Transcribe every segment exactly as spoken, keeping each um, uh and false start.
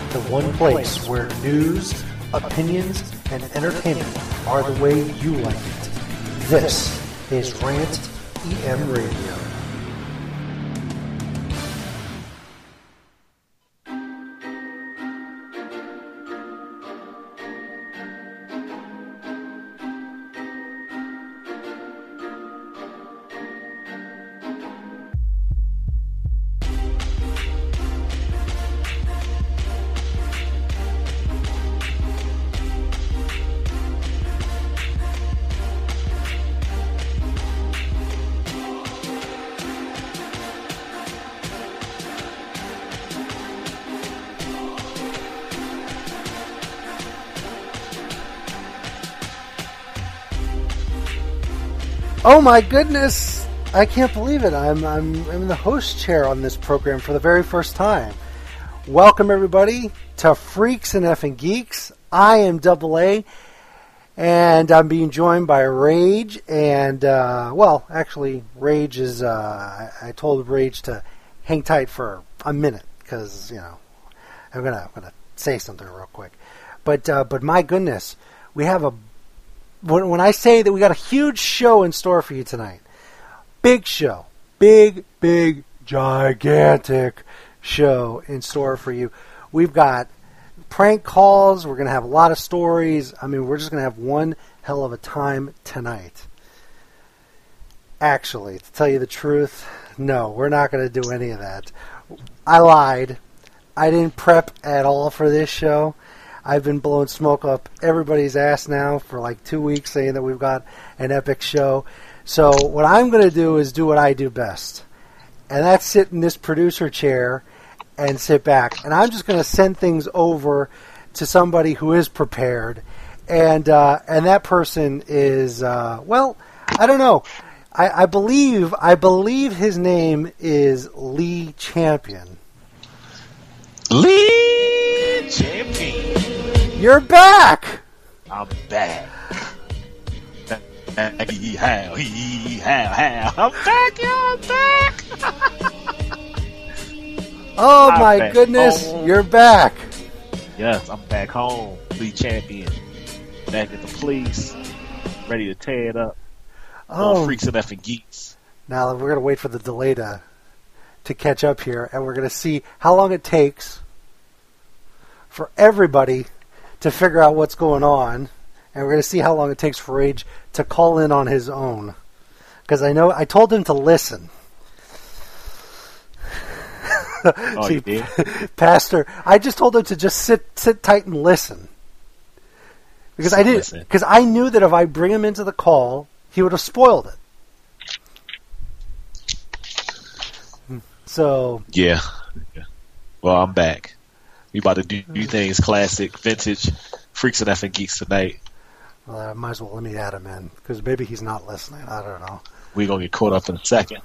the one place where news, opinions, and entertainment are the way you like it. This is Rant E M Radio. Oh my goodness! I can't believe it. I'm, I'm I'm in the host chair on this program for the very first time. Welcome everybody to Freaks and Effing Geeks. I am Double A, and I'm being joined by Rage. And uh, well, actually, Rage is. Uh, I, I told Rage to hang tight for a minute because you know I'm gonna I'm gonna say something real quick. But uh, but my goodness, we have a. When, when I say that we got a huge show in store for you tonight, big show, big, big, gigantic show in store for you. We've got prank calls. We're going to have a lot of stories. I mean, we're just going to have one hell of a time tonight. Actually, to tell you the truth, no, we're not going to do any of that. I lied. I didn't prep at all for this show. I've been blowing smoke up everybody's ass now for like two weeks saying that we've got an epic show. So what I'm going to do is do what I do best. And that's sit in this producer chair and sit back. And I'm just going to send things over to somebody who is prepared. And uh, and that person is, uh, well, I don't know. I, I believe I believe his name is Lee Champion. Lee Champion. You're back! I'm back. Hee how, hee how, how. I'm back, y'all, I'm back! Oh I'm my back goodness, home. you're back! Yes, I'm back home. Lee Champion. Back at the police. Ready to tear it up. Oh, All Freaks and Effing Geeks. now we're going to wait for the delay to, to catch up here, and we're going to see how long it takes for everybody to figure out what's going on, and we're going to see how long it takes for Rage to call in on his own. Because I know I told him to listen. Oh, see, you did? Pastor, I just told him to just sit sit tight and listen. Because I did, because I knew that if I bring him into the call, he would have spoiled it. So Yeah. yeah. Well, I'm back. We about to do, do things classic, vintage, Freaks and Effing Geeks tonight. Well, I might as well let me add him in, because maybe he's not listening. I don't know. We're going to get caught up in a second.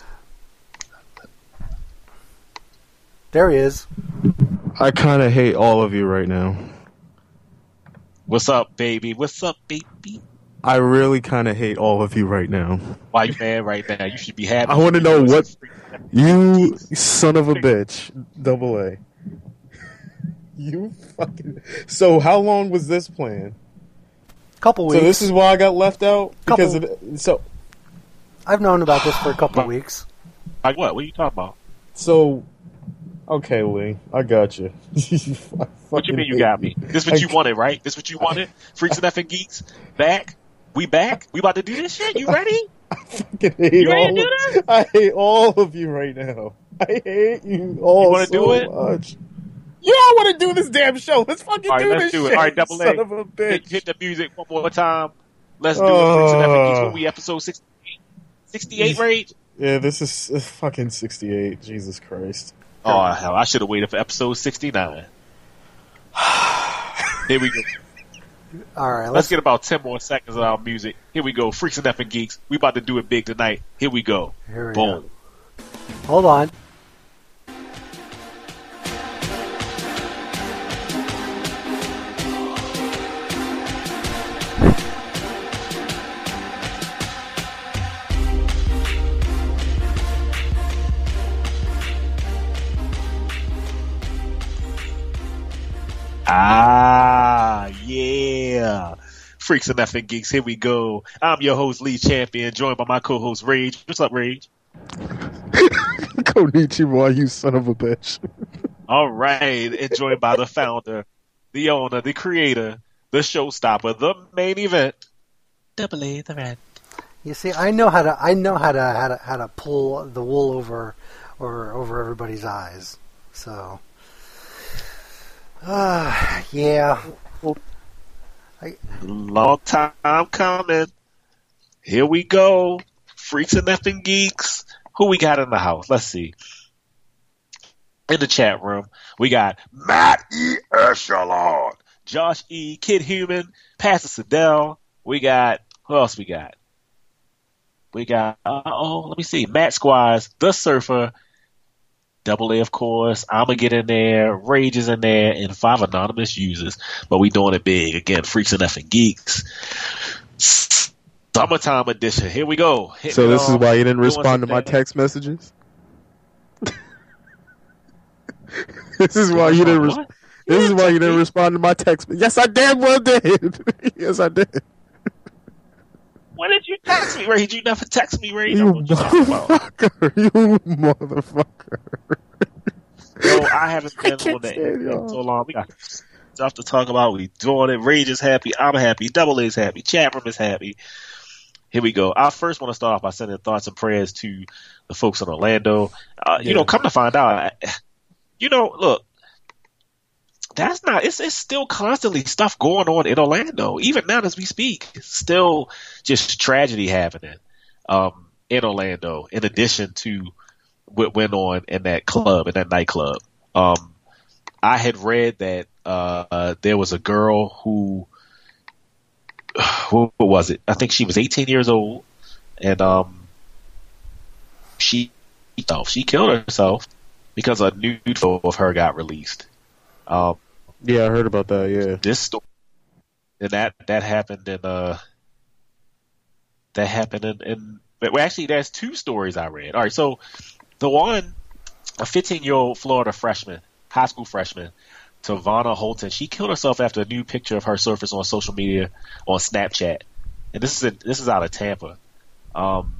There he is. I kind of hate all of you right now. What's up, baby? What's up, baby? I really kind of hate all of you right now. Why you mad right now? You should be happy. I want to know what... You son of a bitch. Double A. You fucking... So how long was this plan? Couple weeks. So this is why I got left out? Because Couple. of... So... I've known about this for a couple of weeks. Like what? What are you talking about? So... Okay, Lee. I got you. you What you mean you got me? This what you wanted, right? This what you wanted? Freaks and Effing Geeks? Back? We back? We about to do this shit? You ready? I fucking hate You ready all to do of, this? I hate all of you right now. I hate you all You wanna so do it? much. Yeah, I want to do this damn show. Let's fucking All right, do let's this do it. shit. All right, Double A. Son of a bitch. Hit, hit the music one more time. Let's do it. Freaks and Effing Geeks. What we episode sixty-eight? sixty-eight, Rage? Yeah, this is uh, fucking sixty-eight. Jesus Christ. Oh, hell. I should have waited for episode sixty-nine. Here we go. All right, Let's let's, get about ten more seconds of our music. Here we go. Freaks and Effing Geeks. We about to do it big tonight. Here we go. Here we Boom. go. Hold on. Ah, yeah. Freaks and effing geeks, here we go. I'm your host, Lee Champion, joined by my co-host, Rage. What's up, Rage? Konnichiwa, you son of a bitch. All right, and joined by the founder, the owner, the creator, the showstopper, the main event, Double A, the Red. You see, I know how to. I know how to how to how to pull the wool over, or over everybody's eyes. So, uh, yeah. I, Long time coming. Here we go. Freaks and effing geeks. Who we got in the house? Let's see. In the chat room, we got Matt E. Echelon, Josh E. Kid Human, Pastor Sidell. We got, who else we got? We got, uh, oh, let me see. Matt Squires, The Surfer, Double A, of course. I'ma get in there. Rage is in there, and five anonymous users. But we doing it big. Again, Freaks and effing geeks. Summertime edition. Here we go. Hit So this on. is why you didn't Doing respond to my something. text messages? This is why you didn't. Res- What? this You is why didn't you didn't text me. respond to my text. Yes, I damn well did. Yes, I did. When did you text me, Rage? You never text me, Rage. You What you talking about? motherfucker! You motherfucker! Yo, I haven't been can't on the stand internet y'all. in so long. We got stuff to talk about. We doing it. Rage is happy. I'm happy. Double A is happy. Chat room is happy. Here we go. I first want to start off by sending thoughts and prayers to the folks in Orlando. Uh, You Yeah. know, come to find out, you know, look, that's not, it's, it's still constantly stuff going on in Orlando. Even now as we speak, it's still just tragedy happening um, in Orlando, in addition to what went on in that club, in that nightclub. Um, I had read that uh, uh, there was a girl who, what was it? I think she was eighteen years old, and um, she she killed herself because a nude photo of her got released. Um, Yeah, I heard about that. Yeah. this story, and that that happened in uh, that happened in, in well, actually, there's two stories I read. All right, so the one, a fifteen-year-old Florida freshman, high school freshman, Tavana Holton, she killed herself after a new picture of her surfaced on social media on Snapchat, and this is in, this is out of Tampa. Um,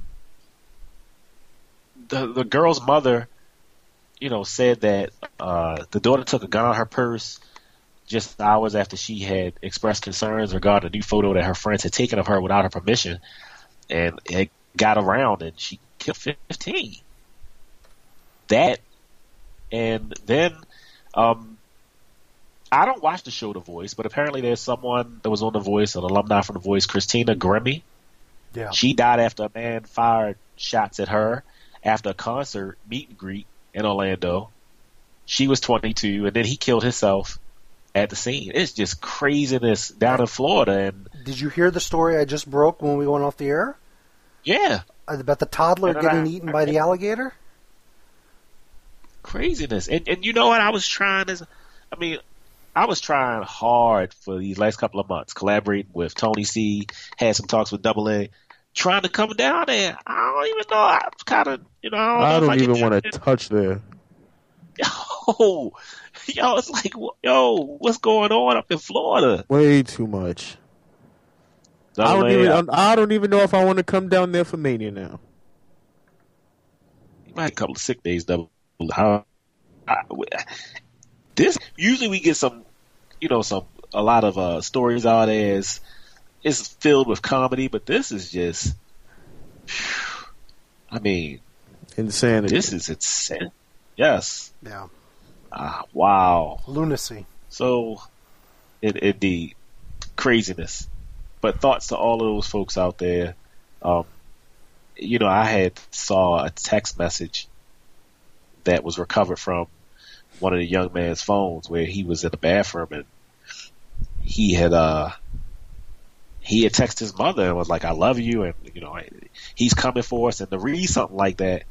the the girl's mother, you know, said that uh, the daughter took a gun out of her purse just hours after she had expressed concerns regarding a new photo that her friends had taken of her without her permission, and it got around, and she killed fifteen. That, and then, um, I don't watch the show The Voice, but apparently there's someone that was on The Voice, an alumni from The Voice, Christina Grimmie. yeah. She died after a man fired shots at her after a concert meet and greet in Orlando. She was twenty-two, and then he killed himself at the scene. It's just craziness down in Florida, and Did you hear the story I just broke when we went off the air yeah, about the toddler And then getting I- eaten by the alligator? craziness. And and you know what? I was trying as, I mean, I was trying hard for these last couple of months, collaborating with Tony C, had some talks with Double A, trying to come down there. I don't even know. I was kind of, you know, I don't, know I if don't I even can- want to touch there. Yo, yo, it's like, yo, what's going on up in Florida? Way too much. I Double don't A, even. I don't even know if I want to come down there for Mania now. I had a couple of sick days. Double. How? I, this usually we get some, you know, some a lot of uh, stories out there is is filled with comedy, but this is just, I mean, Insanity. this is insane. Yes. Yeah. Ah, wow. Lunacy. So, it, indeed, craziness. But thoughts to all of those folks out there. Um, you know, I had saw a text message that was recovered from one of the young man's phones where he was in the bathroom and he had uh he had texted his mother and was like, "I love you," and you know, he's coming for us. And to read something like that,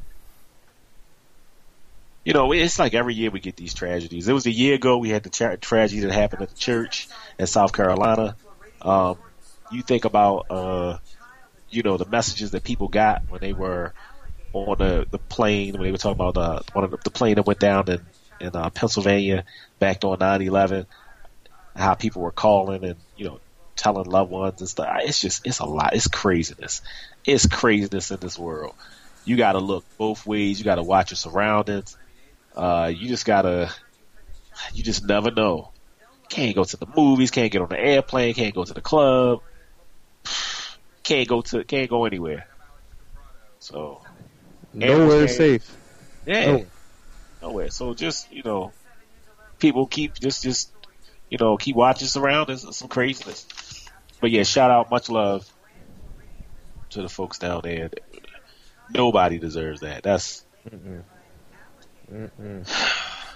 you know, it's like every year we get these tragedies. It was a year ago we had the tra- tragedy that happened at the church in South Carolina. Um, you think about, uh, you know, the messages that people got when they were on the, the plane, when they were talking about uh, one of the, the plane that went down in, in uh, Pennsylvania back on nine eleven. how people were calling and, you know, telling loved ones and stuff. It's just, it's a lot. It's craziness. It's craziness in this world. You got to look both ways. You got to watch your surroundings. Uh, you just got to, you just never know. Can't go to the movies, can't get on the airplane, can't go to the club, can't go to, can't go anywhere. So, nowhere safe. Yeah. No. Nowhere. So just, you know, people keep, just, just, you know, keep watching surroundings. Some craziness. But yeah, shout out, much love to the folks down there. Nobody deserves that. That's. Mm-mm. Mm-mm.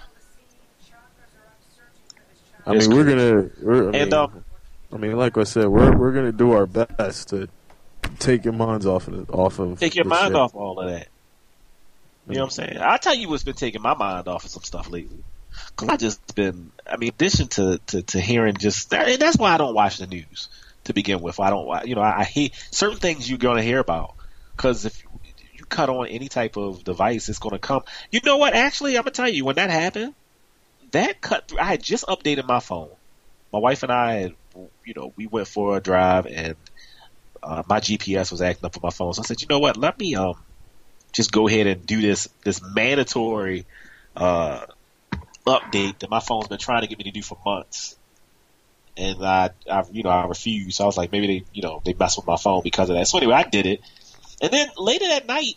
I mean, we're gonna. We're, I, and, mean, um, I mean, like I said, we're we're gonna do our best to take your minds off of off of. Take your mind shit. off all of that. You know what I'm saying? I'll tell you what's been taking my mind off of some stuff lately. Cause I just been, I mean, in addition to, to, to hearing just, and that's why I don't watch the news to begin with. I don't, you know, I, I hate certain things you're going to hear about. Cause if you cut on any type of device, it's going to come. You know what? Actually, I'm going to tell you, when that happened, that cut through, I had just updated my phone. My wife and I, had, you know, we went for a drive and uh, my G P S was acting up on my phone. So I said, you know what? Let me, um, just go ahead and do this this mandatory uh, update that my phone's been trying to get me to do for months, and I, I, you know, I refused. So I was like, maybe they, you know, they messed with my phone because of that. So anyway, I did it, and then later that night,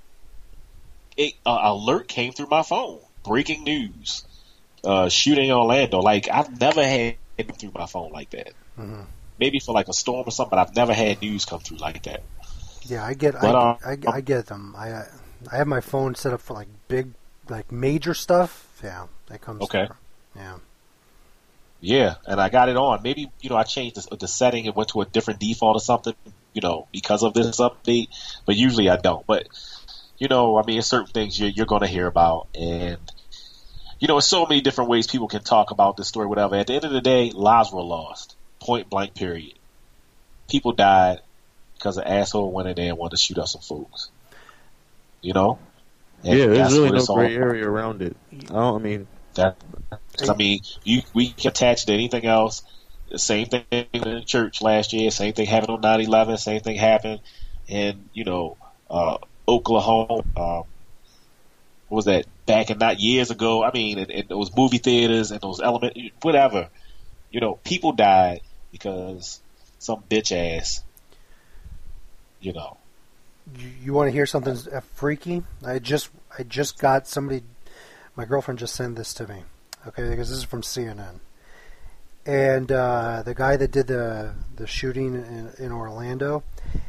a uh, alert came through my phone: breaking news, uh, shooting in Orlando. Like I've never had it through my phone like that. Mm-hmm. Maybe for like a storm or something, but I've never had news come through like that. Yeah, I get, but, I, uh, I, I get them. I, I have my phone set up for like big, like major stuff. Yeah, that comes. Okay. Through. Yeah. Yeah, and I got it on. Maybe, you know, I changed the, the setting and went to a different default or something, you know, because of this update. But usually I don't. But, you know, I mean, there's certain things you're, you're going to hear about, and you know, there's so many different ways people can talk about this story, whatever. At the end of the day, lives were lost. Point blank. Period. People died because an asshole went in there and wanted to shoot up some folks. You know? And yeah, there's really no all, gray area around it. I don't. I mean, that. I mean, you we can attach to anything else. The same thing in the church last year. Same thing happened on nine eleven. Same thing happened in, you know, uh, Oklahoma. Um, what was that? Back in not years ago. I mean, in, in those movie theaters and those element, whatever. You know, people died because some bitch ass. You know. You, you want to hear something freaky? I just I just got somebody. My girlfriend just sent this to me. Okay, because this is from C N N. And uh, the guy that did the the shooting in, in Orlando.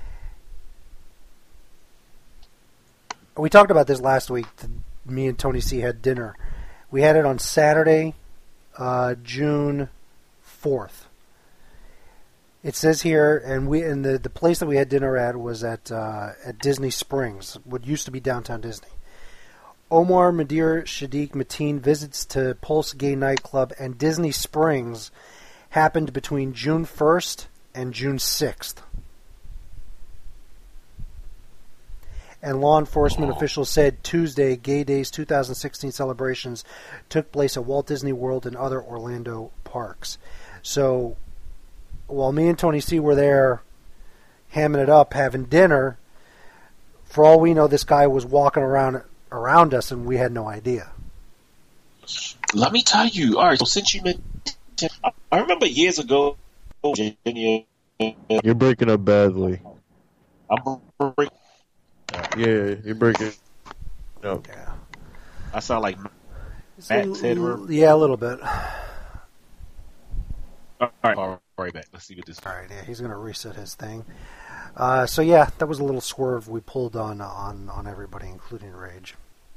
We talked about this last week. Me and Tony C had dinner. We had it on Saturday, uh, June fourth. It says here, and we and the, the place that we had dinner at was at uh, at Disney Springs, what used to be downtown Disney. Omar Madir Shadiq Mateen visits to Pulse Gay Nightclub and Disney Springs happened between June first and June sixth. And law enforcement officials said Tuesday, Gay Days twenty sixteen celebrations took place at Walt Disney World and other Orlando parks. So, while me and Tony C were there hamming it up, having dinner, for all we know, this guy was walking around around us and we had no idea. Let me tell you. All right, so since you mentioned, I remember years ago, Virginia. You're breaking up badly. I'm breaking. Yeah, you're breaking up. Yeah. I sound like It's Matt's a, headroom. Yeah, a little bit. All right, all right, back. Let's see what this. All right, yeah, he's going to reset his thing. Uh, so yeah, that was a little swerve we pulled on on on everybody, including Rage.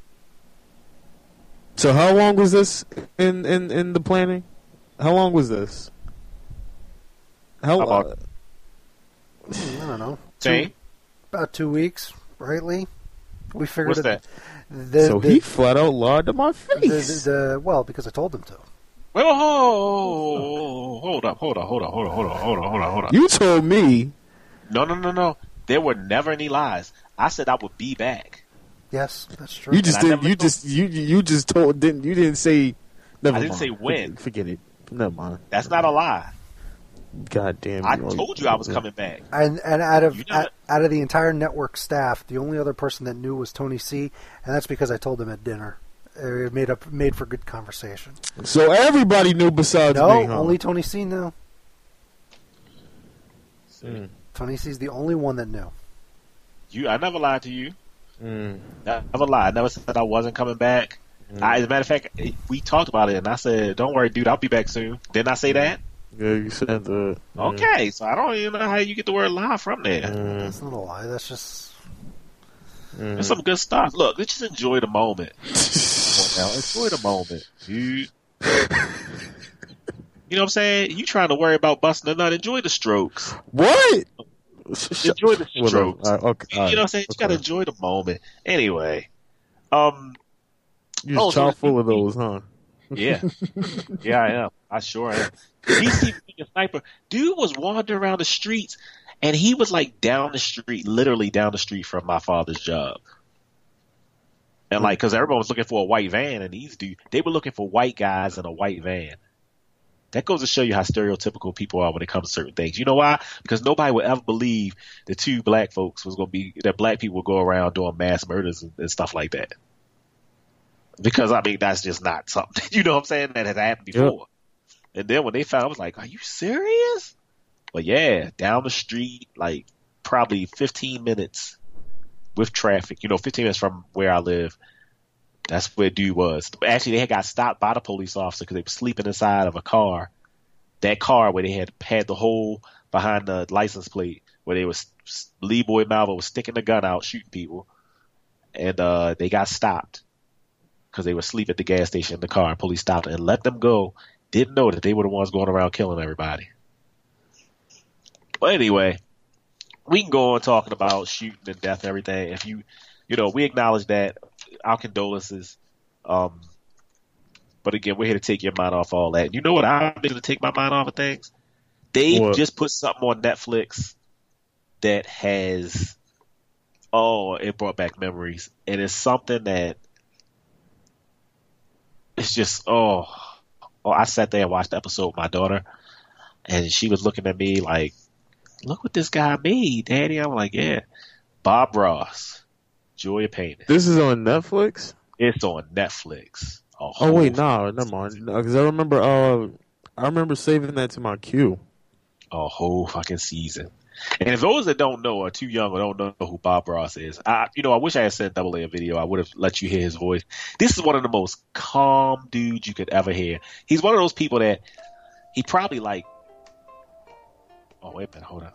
So how long was this in in, in the planning? How long was this? How long? About, I don't know. Two, two, about two weeks, right, Lee? We figured What's it, that? The, so the, he flat out lied to my face. The, the, the, well, because I told him to. Wait, oh, hold up, hold up, hold up, hold up, hold up, hold up, hold up, hold up. You told me. No, no, no, no. There were never any lies. I said I would be back. Yes, that's true. You just And didn't. You told, just you you just told didn't you didn't say. Never I didn't mind. say when. Forget, forget it. Never mind. That's not a lie. God damn. I told you I was coming back. And and out of You know out, out of the entire network staff, the only other person that knew was Tony C, and that's because I told him at dinner. It made up made for good conversation. So everybody knew besides No, me, huh? only Tony C knew. Mm. Tony C's the only one that knew. You, I never lied to you. Mm. Never lied. I never said I wasn't coming back. Mm. I, as a matter of fact, we talked about it, and I said, "Don't worry, dude, I'll be back soon." Didn't I say that? Yeah, you said that. Mm. Okay, so I don't even know how you get the word lie from there. Mm. That's not a lie. That's just. Mm. There's some good stuff. Look, let's just enjoy the moment. Now, enjoy the moment, dude. You know what I'm saying? You trying to worry about busting a nut? Enjoy the strokes. What? Enjoy the strokes. All right, okay, you all know what I'm right, saying? You okay. gotta enjoy the moment. Anyway, um, You're oh, just so chock full of those, huh? yeah, yeah, I am. I sure am. D C being a sniper, dude was wandering around the streets, and he was like down the street, literally down the street from my father's job. And like, cause everyone was looking for a white van, and these dudes, they were looking for white guys in a white van. That goes to show you how stereotypical people are when it comes to certain things. You know why? Because nobody would ever believe the two black folks was going to be, that black people would go around doing mass murders and, and stuff like that. Because, I mean, that's just not something, you know what I'm saying, that has happened before. Yep. And then when they found, I was like, are you serious? But yeah, down the street, like probably fifteen minutes with traffic, you know, fifteen minutes from where I live. That's where dude was. Actually, they had got stopped by the police officer because they were sleeping inside of a car. That car where they had had the hole behind the license plate where they was Lee Boy Malvo was sticking the gun out, shooting people, and uh, they got stopped because they were asleep at the gas station in the car. Police stopped and let them go. Didn't know that they were the ones going around killing everybody. But anyway, we can go on talking about shooting and death and everything. If you, you know, we acknowledge that. Our condolences. Um, but again, we're here to take your mind off all that. You know what I'm going to take my mind off of things? They What? just put something on Netflix that has, oh, it brought back memories. And it's something that it's just, oh, oh, I sat there and watched the episode with my daughter, and she was looking at me like, look what this guy made, Daddy. I'm like, yeah. Bob Ross. Joy of Painting. This is on Netflix? It's on Netflix. A Oh wait, whole- no, never mind. Because I remember, uh, I remember saving that to my queue. A whole fucking season. And if those that don't know are too young or don't know who Bob Ross is, I, you know, I wish I had sent Double A a video. I would have let you hear his voice. This is one of the most calm dudes you could ever hear. He's one of those people that he probably like. Oh wait a minute, hold on.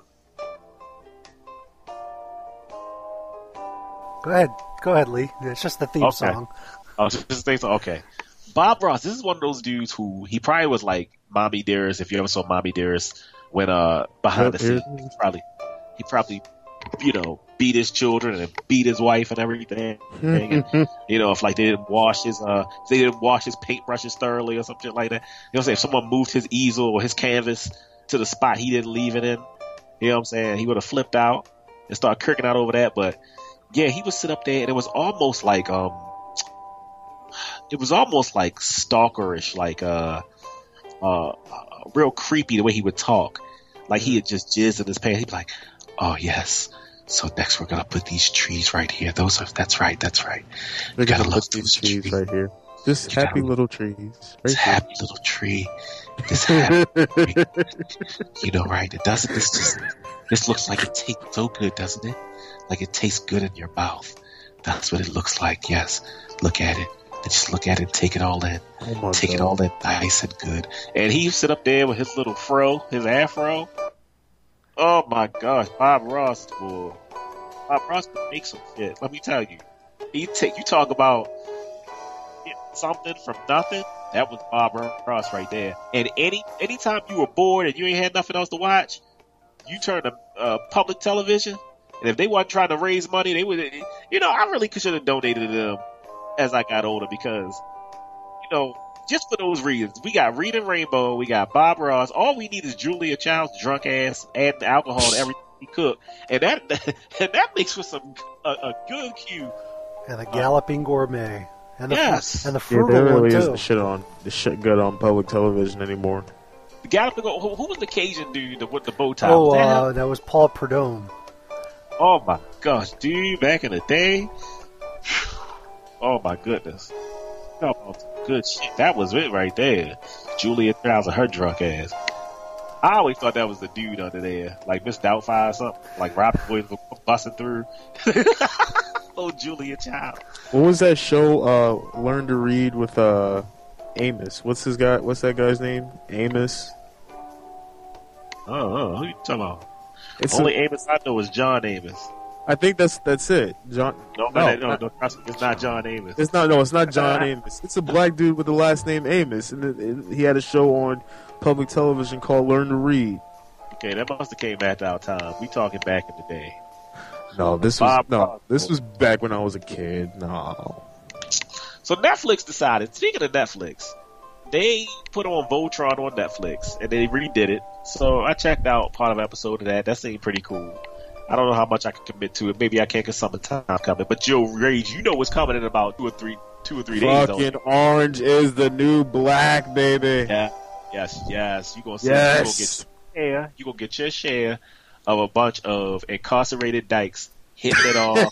Go ahead. Go ahead, Lee. It's just the theme Okay. song. Oh, just think so. Okay. Bob Ross, this is one of those dudes who he probably was like Mommy Dearest. If you ever saw Mommy Dearest, when uh behind the Yep, scenes, he probably he probably you know beat his children and beat his wife and everything. And, you know, if like they didn't wash his uh if they didn't wash his paintbrushes thoroughly or something like that. You know what I'm saying? If someone moved his easel or his canvas to the spot he didn't leave it in, you know what I'm saying? He would have flipped out and started kirking out over that. But yeah, he would sit up there and it was almost like um it was almost like stalkerish, like uh, uh, uh, real creepy the way he would talk. Like he had just jizzed in his pants. He'd be like, "Oh yes, so next we're gonna put these trees right here. Those are that's right, that's right. We gotta gotta look put these those trees trees. right here. Just You happy gotta- little trees. This Right happy little tree, this happy tree. You know, right? It doesn't. This just this looks like it tastes so good, doesn't it? Like it tastes good in your mouth. That's what it looks like. Yes, look at it. And just look at it, take it all in. Oh my Take it God. all in nice and good. And he sit up there with his little fro, his afro. Oh my gosh, Bob Ross, boy. Bob Ross can make some shit. Let me tell you. He take you talk about getting something from nothing. That was Bob Ross right there. And any anytime you were bored and you ain't had nothing else to watch, you turn to uh, public television. And if they weren't trying to raise money, they would. You know, I really should have donated to them as I got older because, you know, just for those reasons. We got Reading Rainbow, we got Bob Ross. All we need is Julia Child's drunk ass adding alcohol to everything he cook, and that and that makes for some a, a good cue. And the Galloping Gourmet. and the yes, and the Yeah, frugal there really one too. isn't shit on the shit good on public television anymore. the guy who, who was the Cajun dude with the bow tie? Oh, Was that uh, him? that was Paul Prudhomme. Oh my gosh, dude! Back in the day. Oh my goodness. Talk about some good shit. That was it right there. Julia Childs and her drunk ass. I always thought that was the dude under there, like Miss Doubtfire or something, like Robert Williams was busting through. Oh, Julia Child. What was that show? Uh, Learn to Read with uh, Amos. What's his guy? What's that guy's name? Amos. Oh, oh, who you talking about? It's Only a, Amos I know is John Amos. I think that's that's it. John. No, No, no, no, no, trust me, it's not John Amos. It's not. No, it's not John Amos. It's a black dude with the last name Amos, and it, it, he had a show on public television called Learn to Read. Okay, that must have came after our time. We talking back in the day. No, this was Bob no. Cosmo. This was back when I was a kid. No. So Netflix decided, speaking of Netflix, they put on Voltron on Netflix, and they redid it. So I checked out part of an episode of that. That seemed pretty cool. I don't know how much I can commit to it. Maybe I can't get some time coming. But Joe Rage, you know what's coming in about two or three, two or three days. don't Fucking orange is the new black, baby. Yeah, yes, yes. You gonna see? Yes. You gonna get your share. You gonna get your share of a bunch of incarcerated dykes hitting it off,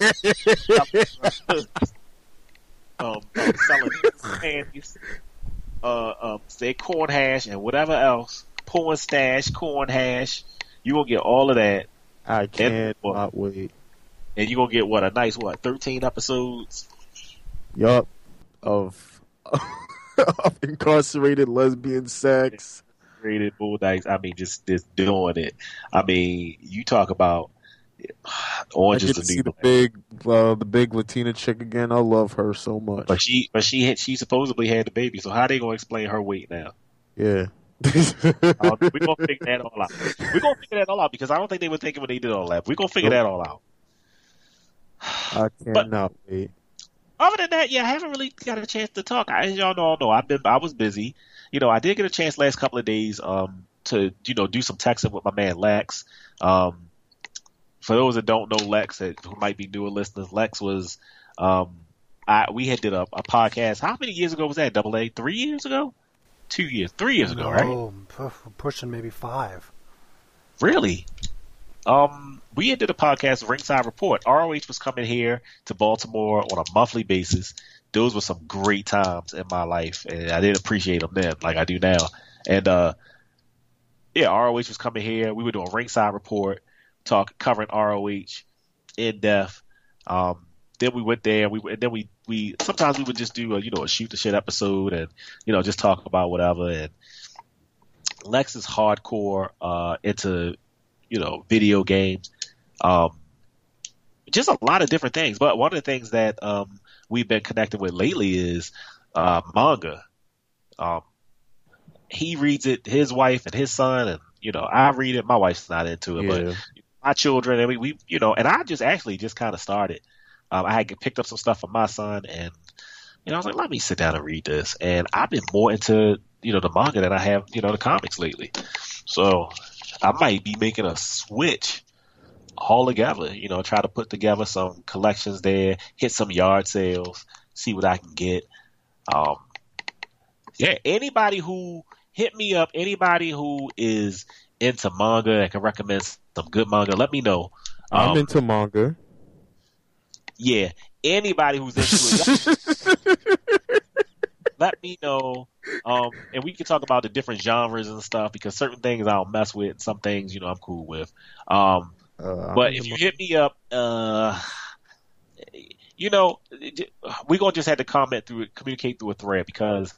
um, um, selling panties, uh, um, say corn hash and whatever else, porn stash, corn hash. You gonna get all of that, I can't well, not wait. and you gonna get what a nice what thirteen episodes. Yup. Of, of incarcerated lesbian sex. Rated bull dykes. I mean, just just doing it. I mean, you talk about I orange get is to the see new the black. big, uh, the big Latina chick again. I love her so much. But she, but she had, she supposedly had the baby. So how they gonna explain her weight now? Yeah. Uh, we're gonna figure that all out. We're gonna figure that all out because I don't think they were thinking when they did all that. We're gonna figure Nope. that all out. I cannot wait. Other than that, yeah, I haven't really got a chance to talk. As y'all know, know I've been, I was busy. You know, I did get a chance last couple of days, um, to you know do some texting with my man Lex. Um, for those that don't know Lex, that who might be newer listeners, Lex was, um, I we had did a, a podcast. How many years ago was that? Double A, three years ago, two years, three years ago, right? No, pu- pushing maybe five. Really? Um, we had did a podcast, Ringside Report. R O H was coming here to Baltimore on a monthly basis. Those were some great times in my life, and I did appreciate them then, like I do now. And uh, yeah, R O H was coming here. We were doing Ringside Report, talk covering R O H in depth. Um, then we went there. We and then we we sometimes we would just do a you know a shoot the shit episode and you know just talk about whatever. And Lex is hardcore uh, into you know video games, um, just a lot of different things. But one of the things that um, we've been connected with lately is uh, manga. Um, he reads it, his wife and his son, and you know I read it. My wife's not into it, Yeah. but my children and we, we you know, and I just actually just kind of started. Um, I had picked up some stuff for my son, and you know I was like, let me sit down and read this. And I've been more into you know the manga than I have you know the comics lately. So I might be making a switch all together. You know, try to put together some collections there, hit some yard sales, see what I can get. Um, yeah, anybody who hit me up, anybody who is into manga and can recommend some good manga, let me know. Um, I'm into manga. Yeah, anybody who's into it, let me know. Um, and we can talk about the different genres and stuff because certain things I don't mess with, and some things you know I'm cool with. Um, Uh, but I'm if into you hit me up, uh, you know, we're gonna just have to comment through it, communicate through a thread because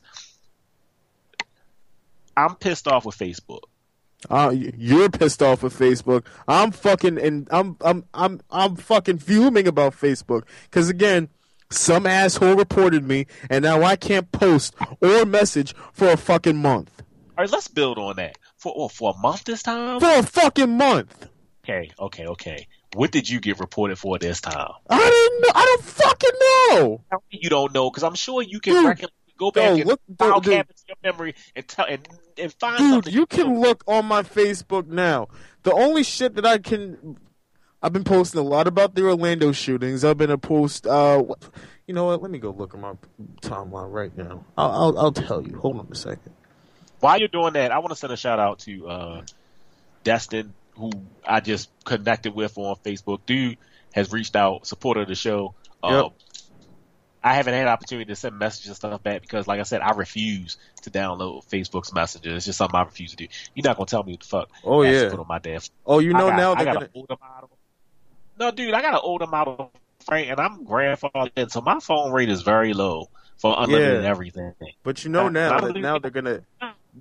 I'm pissed off with Facebook. Uh, you're pissed off with Facebook. I'm fucking and I'm I'm I'm I'm fucking fuming about Facebook because again, some asshole reported me, and now I can't post or message for a fucking month. All right, let's build on that for oh, for a month this time. For a fucking month. Okay, okay, okay. What did you get reported for this time? I didn't know. I don't fucking know. Tell me you don't know because I'm sure you can Dude, reckon, go back yo, and look, file dude, cabinets in your memory and tell and, and find Dude, something. you can know. look on my Facebook now. The only shit that I can, I've been posting a lot about the Orlando shootings. I've been a post, uh, You know what? Let me go look at my timeline right now. I'll, I'll, I'll tell you. Hold on a second. While you're doing that, I want to send a shout out to uh, Destin, who I just connected with on Facebook. Dude has reached out, supporter of the show. Yep. Uh, I haven't had an opportunity to send messages and stuff back because, like I said, I refuse to download Facebook's Messenger. It's just something I refuse to do. You're not gonna tell me what the fuck. Oh I have to yeah. Put on my damn. Oh, you know I got, now I they're got gonna. an older model. No, dude, I got an older model frame, and I'm grandfathered in, so my phone rate is very low for unlimited Yeah. everything. But you know now I that don't now even- they're gonna.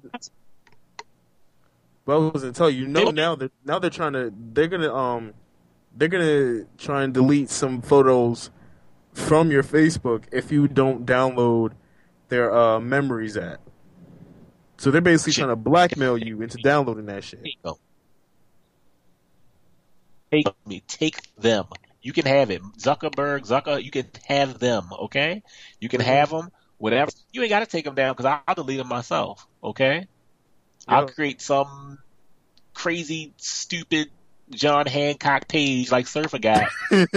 Well, I was gonna tell you. You know now that now they're trying to. They're gonna um. They're gonna try and delete some photos from your Facebook if you don't download their uh, Memories app. So they're basically Shit. trying to blackmail you into downloading that shit. Take them. Take me. Take them. You can have it. Zuckerberg, Zucker, you can have them, okay? You can Mhm. have them, whatever. You ain't got to take them down because I'll delete them myself, okay? I'll Yep. create some crazy, stupid John Hancock page like Surfer Guy. And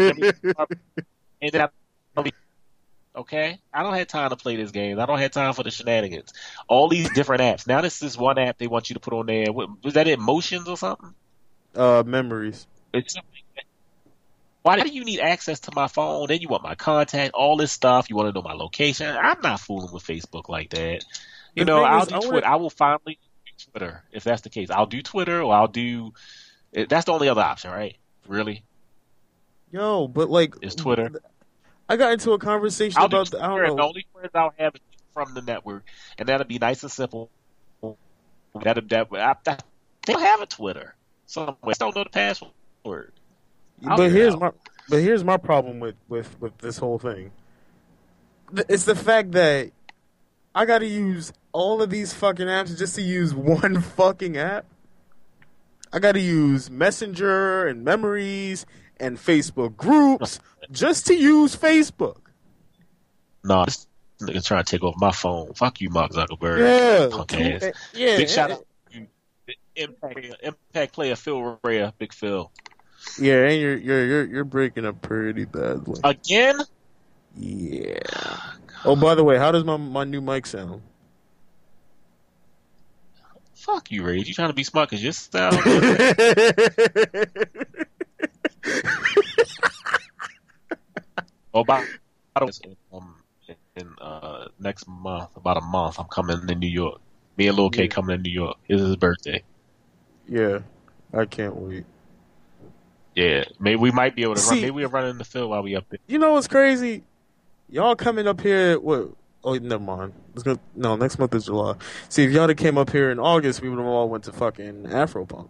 then I, okay? I don't have time to play this game. I don't have time for the shenanigans. All these different apps. Now this is one app they want you to put on there. What, was that Emotions or something? uh, Memories. It's something. Why do you need access to my phone? Then you want my contact, all this stuff. You want to know my location. I'm not fooling with Facebook like that. You The know, thing I'll is, do I Twitter. wanna- I will finally do Twitter if that's the case. I'll do Twitter or I'll do. That's the only other option, right? Really? Yo, but like, Is Twitter? I got into a conversation I'll do about. The, I Twitter. don't The know. only friends I'll have is from the network, and that'll be nice and simple. That'll that. I, I, they don't have a Twitter. Some I don't know the password. I'll But figure it here's out. my but here's my problem with, with, with this whole thing. Th- It's the fact that I got to use all of these fucking apps just to use one fucking app. I got to use Messenger and Memories and Facebook groups just to use Facebook. No, this nigga trying to take over my phone. Fuck you, Mark Zuckerberg. Yeah, Punk two- ass. eh, yeah. Big shout eh, out to Impact, Impact player Phil Rhea, Big Phil. Yeah, and you're you're you're you're breaking up pretty badly. Again? Yeah. Oh, by the way, how does my my new mic sound? Fuck you, Rage. You trying to be smart because your style. Oh, by by the way, um, in uh, next month, about a month, I'm coming to New York. Me and Lil K Yeah. coming to New York. It's his birthday. Yeah, I can't wait. Yeah, maybe we might be able to See- run. Maybe we'll run in the field while we up there. You know what's crazy? Y'all coming up here? What? Oh, never mind. It's gonna, no, next month is July. See, if y'all had came up here in August, we would have all went to fucking Afropunk.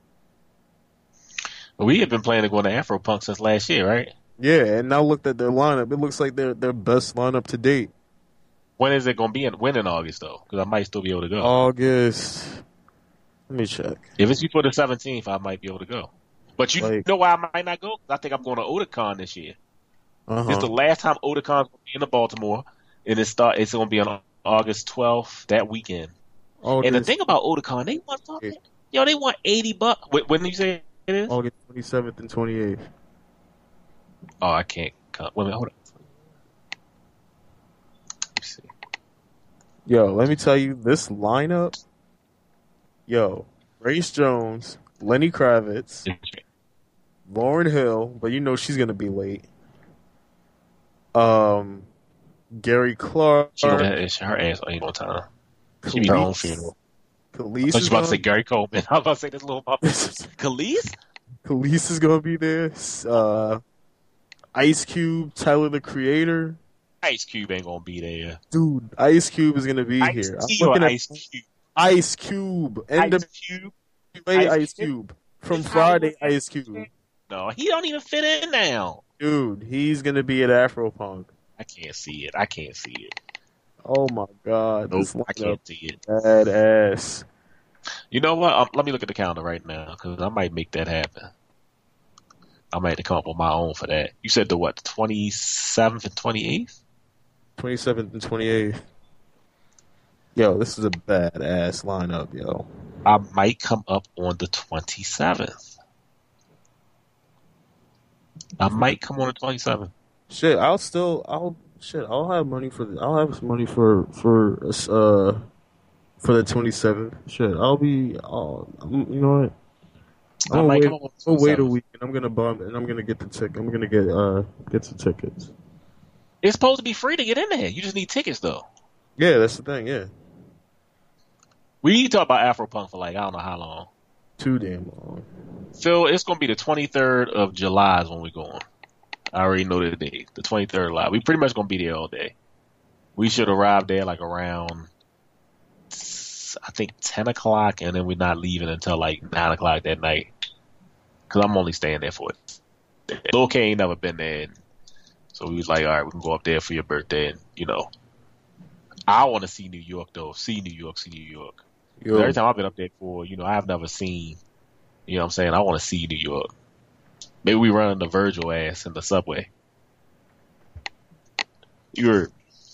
We have been planning to go to Afropunk since last year, right? Yeah, and now looked at their lineup. It looks like their their best lineup to date. When is it going to be? In, when in August, though? Because I might still be able to go. August. Let me check. If it's before the seventeenth, I might be able to go. But you Like- know why I might not go? 'Cause I think I'm going to Otakon this year. Uh It's the huh. last time Otakon's going to be in Baltimore, and it start. It's going to be on August twelfth that weekend. And the thing about Otakon, they want fucking, yo, they want eighty bucks. When, when did you say it is? August twenty seventh and twenty eighth. Oh, I can't. Come. Wait a minute, hold on. Let me see. Yo, let me tell you, this lineup. Yo, Grace Jones, Lenny Kravitz, Lauryn Hill, but you know she's gonna be late. Um, Gary Clark, She don't have, it's her ass ain't on time. She be her own funeral. I Khalees thought is you about to gonna, say Gary Coleman. I was about to say this little Khalees? Khalees is gonna be there. Uh, Ice Cube, Tyler the Creator, Ice Cube ain't gonna be there. dude. Ice Cube is gonna be Ice here. I'm Cube or looking at Ice Cube? Ice Cube, N Ice W Cube? A Ice, Ice Cube from It's Friday. Hollywood. Ice Cube, No, he don't even fit in now. dude. He's gonna be at Afropunk. I can't see it. I can't see it. Oh my god, Nope, this I lineup can't see it. badass. You know what? Um, let me look at the calendar right now because I might make that happen. I might have to come up with my own for that. You said the what? The twenty-seventh and twenty-eighth? twenty-seventh and twenty-eighth. Yo, this is a badass lineup, yo. I might come up on the twenty-seventh. I might come on the twenty-seventh. Shit, I'll still, I'll shit, I'll have money for the, I'll have some money for for uh for the twenty seventh. Shit, I'll be, oh, you know what? I'm I gonna might wait. come up with I'll wait a twenty-seven. week, and I'm gonna bump, and I'm gonna get the tick. I'm gonna get uh get some tickets. It's supposed to be free to get in there. You just need tickets though. Yeah, that's the thing. Yeah, We talk about Afropunk for like I don't know how long. too damn long. Phil, it's gonna be the twenty-third of July is when we go on. I already know the date. The twenty-third of July. We pretty much gonna be there all day. We should arrive there like around I think ten o'clock, and then we're not leaving until like nine o'clock that night. Cause I'm only staying there for it. Lil K ain't never been there, and so we was like, all right, we can go up there for your birthday, and you know, I want to see New York though. See New York, see New York. Yo, Every time I've been up there for, you know, I've never seen. You know what I'm saying? I want to see New York. Maybe we run the Virgil ass in the subway. You're.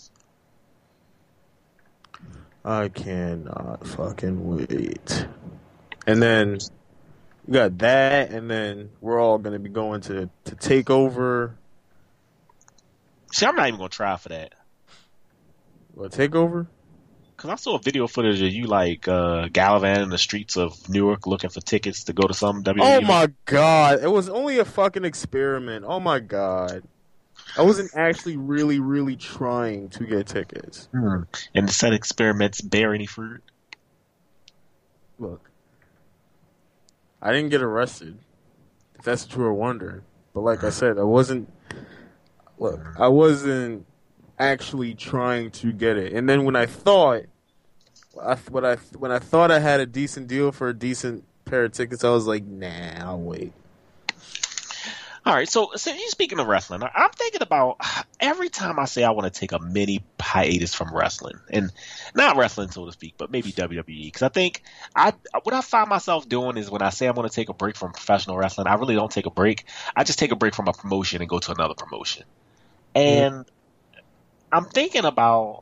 I cannot fucking wait. And then we got that, and then we're all gonna be going to to take over. See, I'm not even gonna try for that. What, take over? Cause I saw video footage of you like uh, gallivanting the streets of Newark looking for tickets to go to some W W E. Oh my god! It was only a fucking experiment. Oh my god! I wasn't actually really, really trying to get tickets. Hmm. And the said experiments bear any fruit? Look, I didn't get arrested, if that's what you were wondering. But like I said, I wasn't. Look, I wasn't actually trying to get it. And then when I thought, I when I when I thought I had a decent deal for a decent pair of tickets, I was like, nah, I'll wait. All right, so, so you speaking of wrestling, I'm thinking about every time I say I want to take a mini hiatus from wrestling, and not wrestling so to speak, but maybe W W E, because I think I what I find myself doing is when I say I want to take a break from professional wrestling, I really don't take a break. I just take a break from a promotion and go to another promotion, and mm-hmm. I'm thinking about.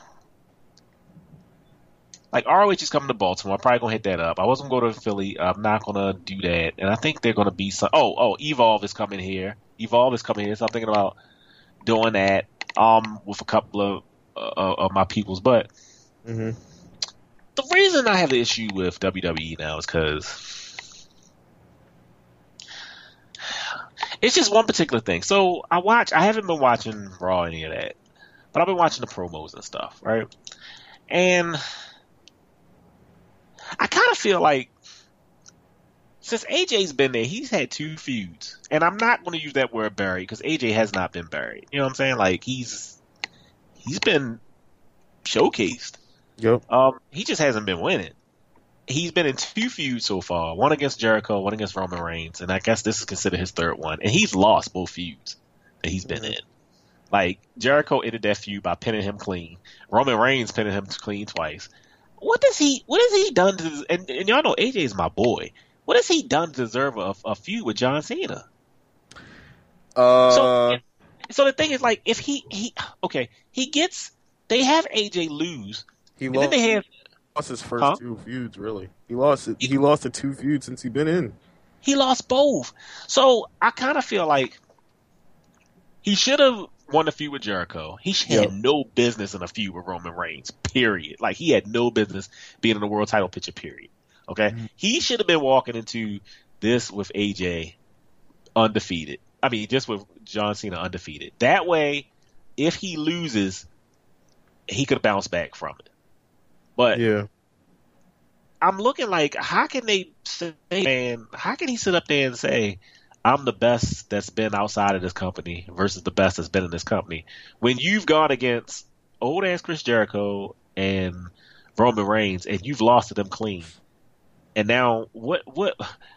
Like, R O H is coming to Baltimore. I'm probably going to hit that up. I wasn't going to go to Philly. I'm not going to do that. And I think they're going to be some. Oh, oh, Evolve is coming here. Evolve is coming here. So I'm thinking about doing that um, with a couple of, uh, of my peoples. But mm-hmm. the reason I have the issue with W W E now is because it's just one particular thing. So I watch. I haven't been watching Raw, any of that. But I've been watching the promos and stuff, right? And I kind of feel like since A J's been there, he's had two feuds. And I'm not going to use that word buried because A J has not been buried. You know what I'm saying? Like, he's he's been showcased. Yep. Um, he just hasn't been winning. He's been in two feuds so far, one against Jericho, one against Roman Reigns, and I guess this is considered his third one. And he's lost both feuds that he's been in. Like, Jericho ended that feud by pinning him clean. Roman Reigns pinning him clean twice. What does he? What has he done to? And, and y'all know A J is my boy. What has he done to deserve a, a feud with John Cena? Uh, so, so the thing is, like, if he he okay, he gets they have A J lose, he and lost, then they have lost his first huh? two feuds. Really, he lost it. He, he lost the two feuds since he's been in. He lost both. So I kind of feel like he should have won a feud with Jericho. He had yep. no business in a feud with Roman Reigns, period. Like, he had no business being in the world title picture, period. Okay? Mm-hmm. He should have been walking into this with A J undefeated. I mean, just with John Cena undefeated. That way, if he loses, he could bounce back from it. But yeah. I'm looking like, how can they say, man, how can he sit up there and say, I'm the best that's been outside of this company versus the best that's been in this company, when you've gone against old ass Chris Jericho and Roman Reigns and you've lost to them clean. And now what, what,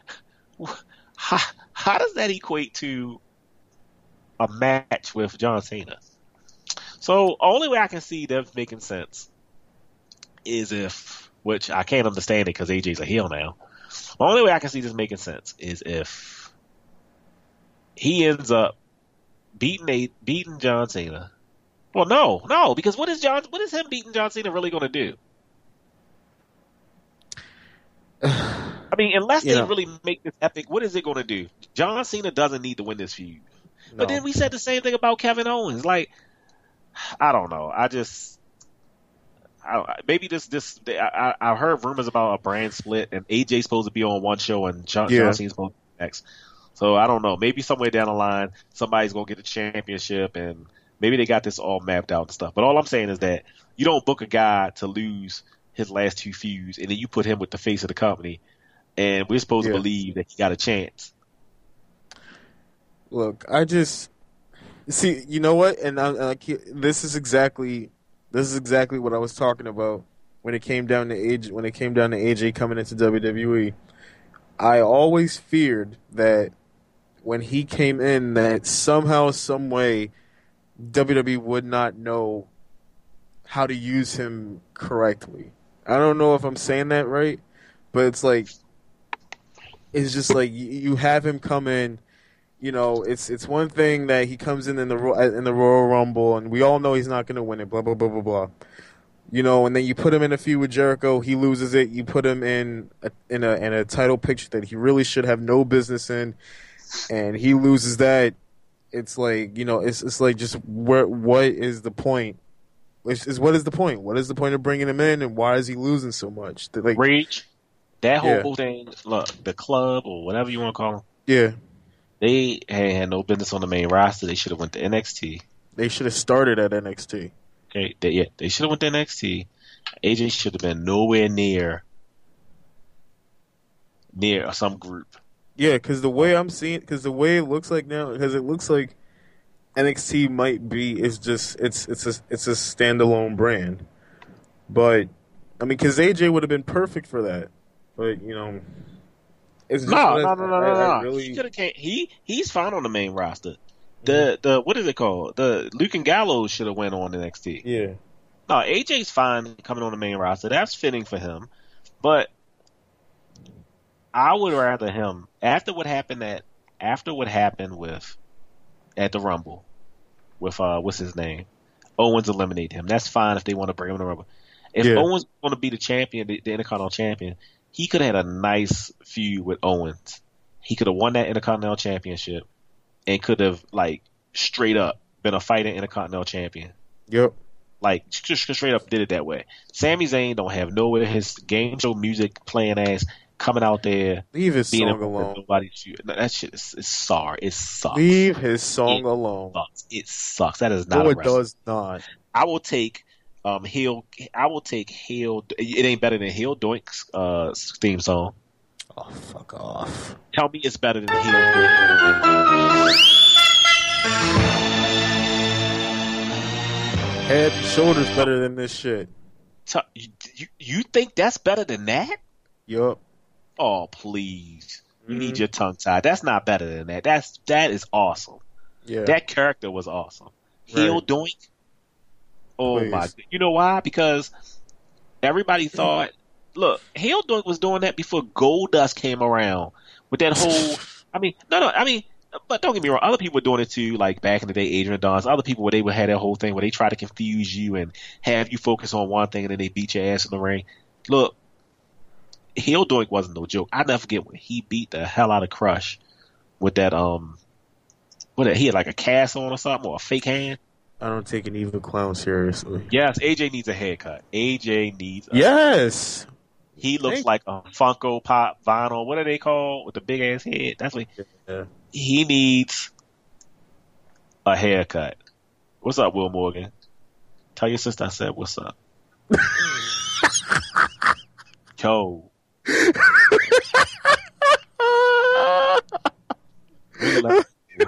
how, how does that equate to a match with John Cena? So only way I can see them making sense is if, which I can't understand it because A J's a heel now. The only way I can see this making sense is if he ends up beating a, beating John Cena. Well, no, no, because what is John? What is him beating John Cena really going to do? I mean, unless they yeah. really make this epic, what is it going to do? John Cena doesn't need to win this feud. No. But then we said the same thing about Kevin Owens. Like, I don't know. I just, I, maybe this, this, I, I heard rumors about a brand split, and A J's supposed to be on one show and John, Yeah. John Cena's supposed to be next. So I don't know. Maybe somewhere down the line, somebody's gonna get the championship, and maybe they got this all mapped out and stuff. But all I'm saying is that you don't book a guy to lose his last two feuds, and then you put him with the face of the company, and we're supposed Yeah. to believe that he got a chance. Look, I just see. You know what? And I, I keep, this is exactly this is exactly what I was talking about when it came down to A J. When it came down to A J coming into W W E, I always feared that when he came in, that somehow, some way, W W E would not know how to use him correctly. I don't know if I'm saying that right, but it's like it's just like you, you have him come in. You know, it's it's one thing that he comes in in the Ro- in the Royal Rumble, and we all know he's not going to win it. Blah blah blah blah blah. You know, and then you put him in a feud with Jericho, he loses it. You put him in a, in a in a title picture that he really should have no business in, and he loses that. It's like, you know, it's it's like just where what is the point? It's, it's what is the point? What is the point of bringing him in, and why is he losing so much? Like Rage, that whole Yeah. thing. Look, the club or whatever you want to call them. yeah, They had no business on the main roster. They should have went to N X T. they should have started at N X T. Okay, they, yeah, they should have went to N X T. A J should have been nowhere near near some group. Yeah, because the way I'm seeing, because the way it looks like now, because it looks like N X T might be is just it's it's a it's a standalone brand, but I mean, because A J would have been perfect for that, but you know, it's just No, what no, I- no, no, I- no, I no. really- He could have came. He he's fine on the main roster. The the what is it called? The Luke and Gallows should have went on N X T. yeah, No, A J's fine coming on the main roster. That's fitting for him. But I would rather him after what happened at after what happened with at the Rumble with uh what's his name? Owens eliminated him. That's fine if they want to bring him to the Rumble. If Yeah. Owens want to be the champion, the, the Intercontinental champion, he could have had a nice feud with Owens. He could have won that Intercontinental championship and could have like straight up been a fighting Intercontinental champion. yep, Like, just straight up did it that way. Sami Zayn don't have nowhere his game show music playing ass coming out there leave his being song a alone. nobody shoot. No, that shit is, is sorry. It sucks. Leave his song It alone. sucks. It sucks. That is not No, a it wrestling. does not. I will take um Hill. I will take Hill. It ain't better than Hill Doink's uh theme song. Oh, fuck off. Tell me it's better than Hill Doink. Head and shoulders better than this shit. Tell- You, you you think that's better than that? Yup. Oh please. You Mhm. need your tongue tied. That's not better than that. That's that is awesome. Yeah. That character was awesome. Heel Right. Doink. Oh Please. my! You know why? Because everybody thought, look, Heel Doink was doing that before Goldust came around with that whole. I mean, no, no. I mean, but don't get me wrong. Other people were doing it too. Like back in the day, Adrian Dawes. Other people where they would have that whole thing where they try to confuse you and have you focus on one thing and then they beat your ass in the ring. Look, Heel Doink wasn't no joke. I never forget when he beat the hell out of Crush with that um, what he had like a cast on or something or a fake hand. I don't take an evil clown seriously. Yes, A J needs a haircut. A J needs. A, Yes. he looks Thank- like a Funko Pop vinyl. What are they called with the big ass head? That's what Yeah. he needs. A haircut. What's up, Will Morgan? Tell your sister I said what's up. Yo. Really like-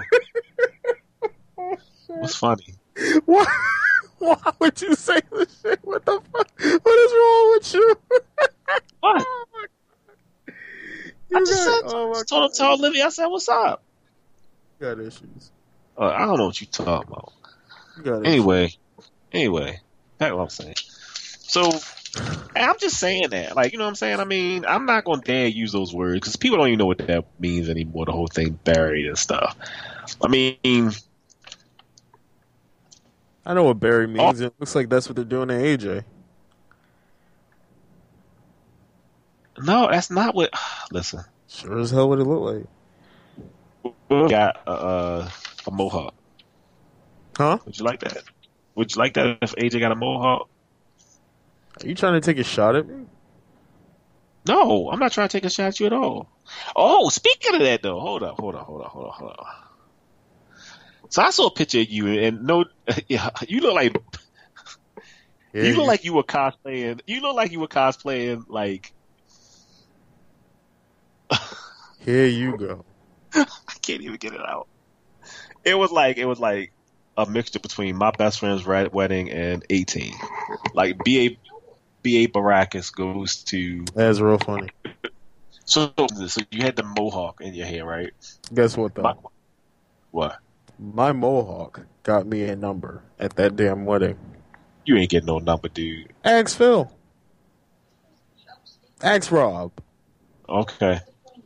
What's funny? Why? Why would you say this shit? What the fuck? What is wrong with you? What? Oh my God. I You just got, said, oh my told, God. told Olivia, I said, what's up? You got issues. Uh, I don't know what you talking about. You got issues. Anyway, anyway, that's what I'm saying. So, I'm just saying that. Like, you know what I'm saying? I mean, I'm not going to dare use those words because people don't even know what that means anymore, the whole thing buried and stuff. I mean, I know what Barry means. It looks like that's what they're doing to A J. no, that's not what. Listen, Sure as hell what it look like. we got uh, A mohawk. Huh? Would you like that? Would you like that if A J got a mohawk? Are you trying to take a shot at me? No, I'm not trying to take a shot at you at all. Oh, speaking of that though, hold up, hold up, hold up, hold up, hold up. So I saw a picture of you, and no, yeah, you look like Yeah, you look like you were cosplaying. You look like you were cosplaying like. Here you go. I can't even get it out. It was like it was like a mixture between My Best Friend's Red Wedding and eighteen. Like B A B A Baracus goes to. That's real funny. So, so you had the mohawk in your hair, right? Guess what though? My, what? My mohawk got me a number at that damn wedding. You ain't getting no number, dude. Ask Phil. Ask Rob. Okay.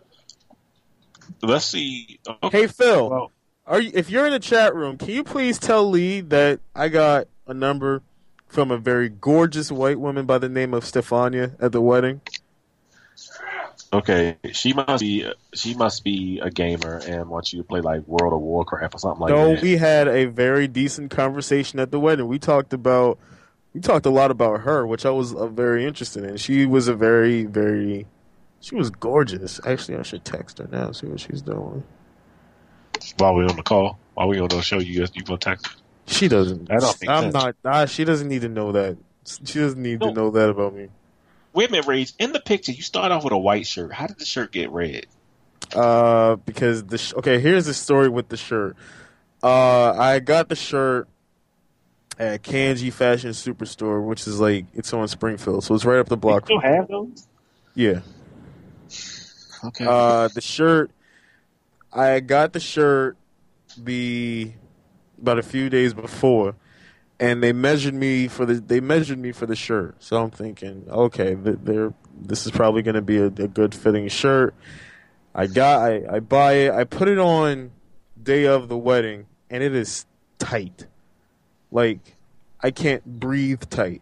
Let's see. Okay. Hey Phil, Well, are you, if you're in the chat room, can you please tell Lee that I got a number from a very gorgeous white woman by the name of Stefania at the wedding? okay, she must be she must be a gamer and wants you to play like World of Warcraft or something like No, that. we had a very decent conversation at the wedding. We talked about we talked a lot about her, which I was uh, very interested in. She was a very very she was gorgeous. Actually, I should text her now, see what she's doing. While we're on the call, while we're on the show, you you gonna text. She doesn't. That don't make I'm sense. not. Ah, she doesn't need to know that. She doesn't need No. to know that about me. Wait a minute, Rage. In the picture, you start off with a white shirt. How did the shirt get red? Uh, because the sh- okay, here's the story with the shirt. Uh, I got the shirt at Kanji Fashion Superstore, which is like it's on Springfield, so it's right up the block. You still have those? Yeah. Okay. Uh, the shirt. I got the shirt the about a few days before, and they measured me for the they measured me for the shirt. So I'm thinking, okay, they're this is probably going to be a, a good fitting shirt. I got I, I buy it. I put it on day of the wedding, and it is tight. Like I can't breathe tight.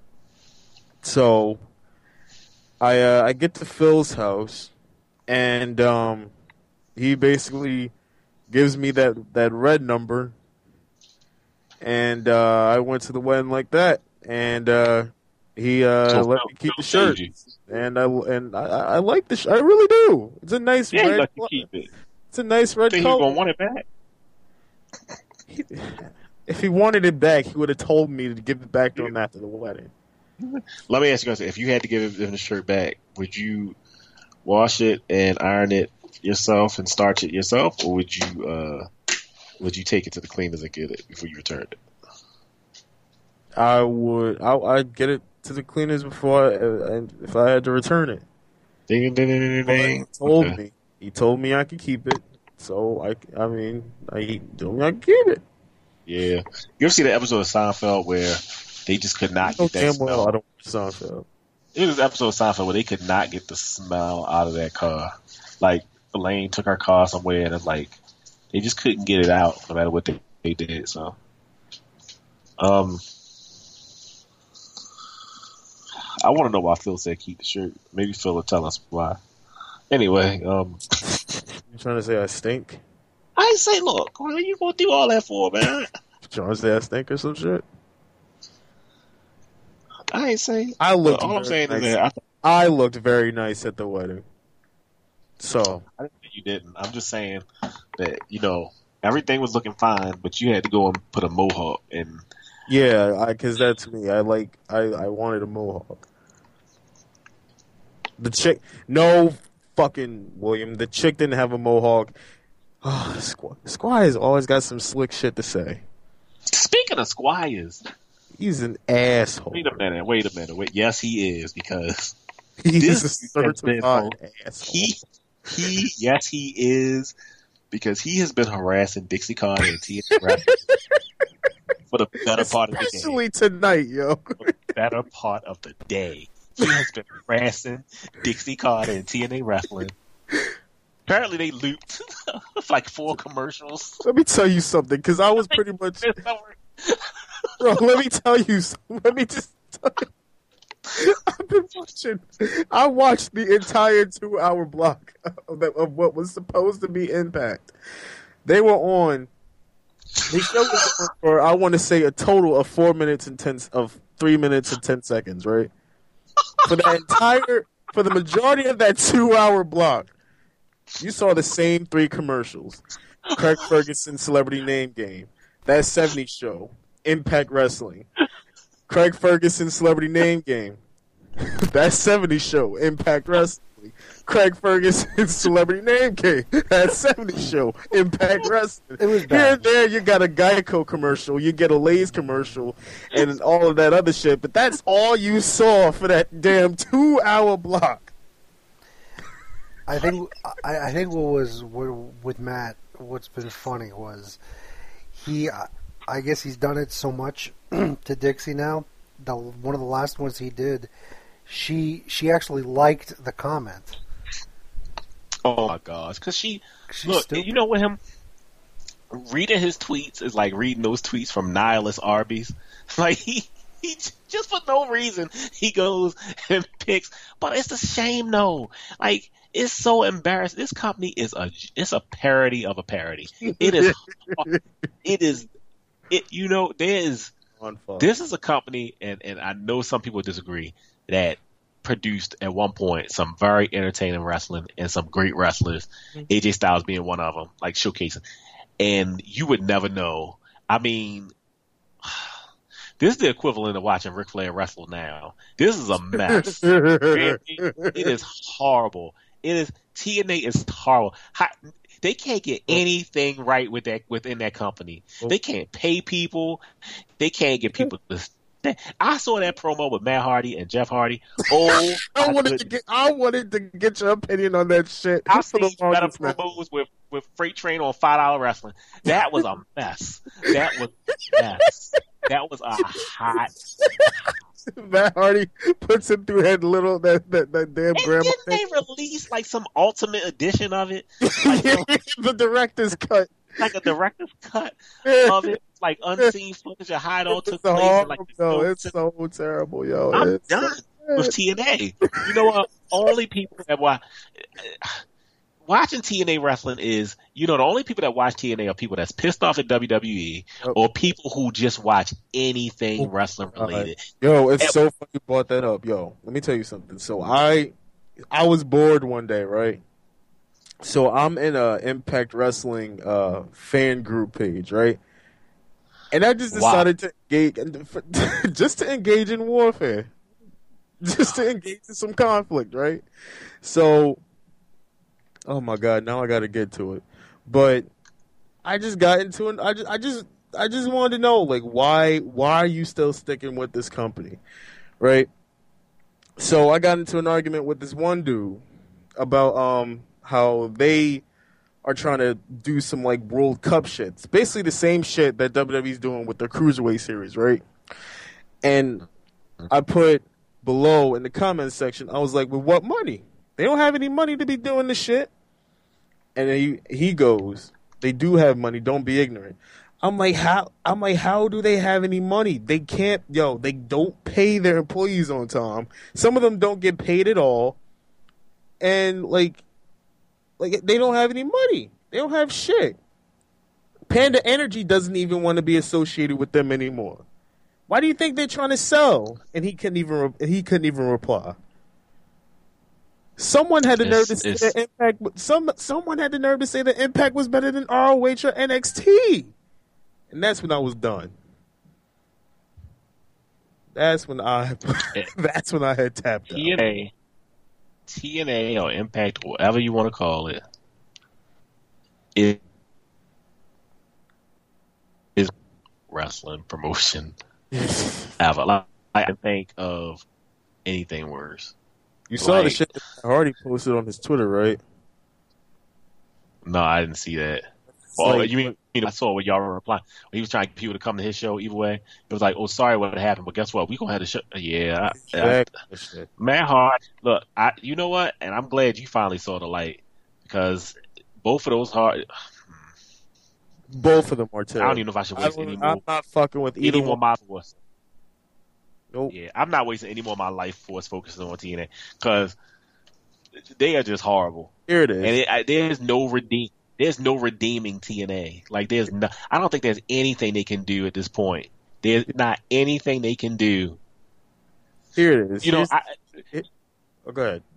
So I uh, I get to Phil's house, and um, he basically gives me that, that red number, and uh, I went to the wedding like that, and uh, he uh, So let Phil- me keep Phil the shirt, saved and I and I, I like the sh- I really do. It's a nice Yeah, you red. let you keep it. It's a nice red Think he color. gonna want it back? He- if he wanted it back, he would have told me to give it back to him after the wedding. Let me ask you guys: if you had to give him the shirt back, would you wash it and iron it yourself and starch it yourself, or would you uh, would you take it to the cleaners and get it before you returned it? I would. I, I'd get it to the cleaners before, I, and if I had to return it. Ding, ding, ding, ding, But ding. he told Okay. me. He told me I could keep it. So I. I mean, I, he told me I could keep it. Yeah. You ever see the episode of Seinfeld where they just could not No get that damn smell? well I don't watch Seinfeld. It was an episode of Seinfeld where they could not get the smell out of that car. Like Elaine took her car somewhere and it's like they just couldn't get it out no matter what they, they did. So, um, I want to know why Phil said keep the shirt. Maybe Phil will tell us why. Anyway, um, You trying to say I stink? I ain't say, look, what are you gonna do all that for, man? You trying to say I stink or some shit? I ain't say. I looked. all I'm very saying nice. is that I looked very nice at the wedding. So I didn't say you didn't. I'm just saying that you know everything was looking fine, but you had to go and put a mohawk and. yeah, because that's me. I like. I, I wanted a mohawk. The chick, no fucking William. The chick didn't have a mohawk. Oh, Squ- Squire's always got some slick shit to say. Speaking of Squires, He's an asshole. wait a minute, wait a minute, wait. Yes, he is because He's this a has been- certified asshole. he he yes he is because he has been harassing Dixie Carter and T N A for the better part of the day. Especially tonight, yo. For the better part of the day, he has been harassing Dixie Carter and T N A Wrestling. Apparently, they looped like four commercials. Let me tell you something, because I was pretty much. Bro, let me tell you. Something. Let me just. Tell you. I've been watching. I watched the entire two-hour block of, the, of what was supposed to be Impact. They were on The show was on for, I want to say, a total of four minutes and ten of three minutes and ten seconds, right? For the entire, for the majority of that two-hour block, you saw the same three commercials: Craig Ferguson Celebrity Name Game, That seventies Show, Impact Wrestling. Craig Ferguson Celebrity Name Game, That seventies Show, Impact Wrestling. Craig Ferguson Celebrity Name Game, That seventies Show, Impact Wrestling. It was Here bad. and there, you got a Geico commercial, you get a Lay's commercial, and all of that other shit. But that's all you saw for that damn two-hour block. I think I, I think what was what, with Matt, what's been funny was he. I guess he's done it so much to Dixie now. The one of the last ones he did, she she actually liked the comment. Oh my gosh, because she She's look, stupid. you know what him reading his tweets is like reading those tweets from Nihilist Arby's. Like he he just for no reason he goes and picks, but it's a shame though. Like it's so embarrassing. This company is a it's a parody of a parody. It is it is it you know there is this is a company and and I know some people disagree that produced at one point some very entertaining wrestling and some great wrestlers, mm-hmm. A J Styles being one of them, like showcasing. And you would never know. I mean, this is the equivalent of watching Ric Flair wrestle now. This is a mess. it, it is horrible. It is T N A is horrible. How, they can't get anything right with that within that company. They can't pay people. They can't get people to. I saw that promo with Matt Hardy and Jeff Hardy. Oh, I wanted to get. I wanted to get your opinion on that shit. I've seen better promos with with Freight Train on Five Dollar Wrestling. That was a mess. That was a mess. That was a hot. Matt Hardy puts him through that little that that, that damn and grandma. Didn't thing. they release like some ultimate edition of it? Like, the director's cut. Like a director's cut of it, like unseen footage of how it all took place. Horrible, and like yo, it's so terrible, yo. I'm it's done so with T N A. You know what? Only people that watch watching T N A wrestling is, you know, the only people that watch T N A are people that's pissed off at W W E Yep. or people who just watch anything wrestling related. Yo, it's And- so funny you brought that up. Yo, let me tell you something. So I, I was bored one day, right? So I'm in a Impact Wrestling uh, fan group page, right? And I just Wow. decided to engage, just to engage in warfare, just to engage in some conflict, right? So, oh my God, now I got to get to it. But I just got into it. I just, I just, I just wanted to know, like, why, why are you still sticking with this company, right? So I got into an argument with this one dude about um. how they are trying to do some like World Cup shit. It's basically the same shit that W W E's doing with their Cruiserweight series, right? And I put below in the comments section, I was like, with what money? They don't have any money to be doing this shit. And then he, he goes, they do have money, don't be ignorant. I'm like, how I'm like, how do they have any money? They can't, yo, they don't pay their employees on time. Some of them don't get paid at all. And like Like, they don't have any money. They don't have shit. Panda Energy doesn't even want to be associated with them anymore. Why do you think they're trying to sell? And he couldn't even he couldn't even reply. Someone had the nerve to say that Impact. Some someone had the nerve to say that Impact was better than R O H or N X T, and that's when I was done. That's when I. that's when I had tapped out. T N A. T N A or Impact, whatever you want to call it, is, is wrestling promotion ever. Like, I can think of anything worse. You saw like, the shit that Hardy posted on his Twitter, right? No, I didn't see that. Well, like, you mean, you know, I saw what y'all were replying. When he was trying to get people to come to his show either way. It was like, oh, sorry what happened, but guess what? We gonna have the show. Yeah. I, I, Matt Hart, look, I, you know what? And I'm glad you finally saw the light because both of those Hart. Both of them are terrible. I don't even know if I should waste I any more. I'm not fucking with either any more one. my force. Nope. Yeah, I'm not wasting any more of my life force focusing on T N A because they are just horrible. Here it is. And it, I, there's no redeem. there's no redeeming T N A. Like there's no, I don't think there's anything they can do at this point. There's not anything they can do. Here it is. You know, Here's, I, it, oh, go ahead.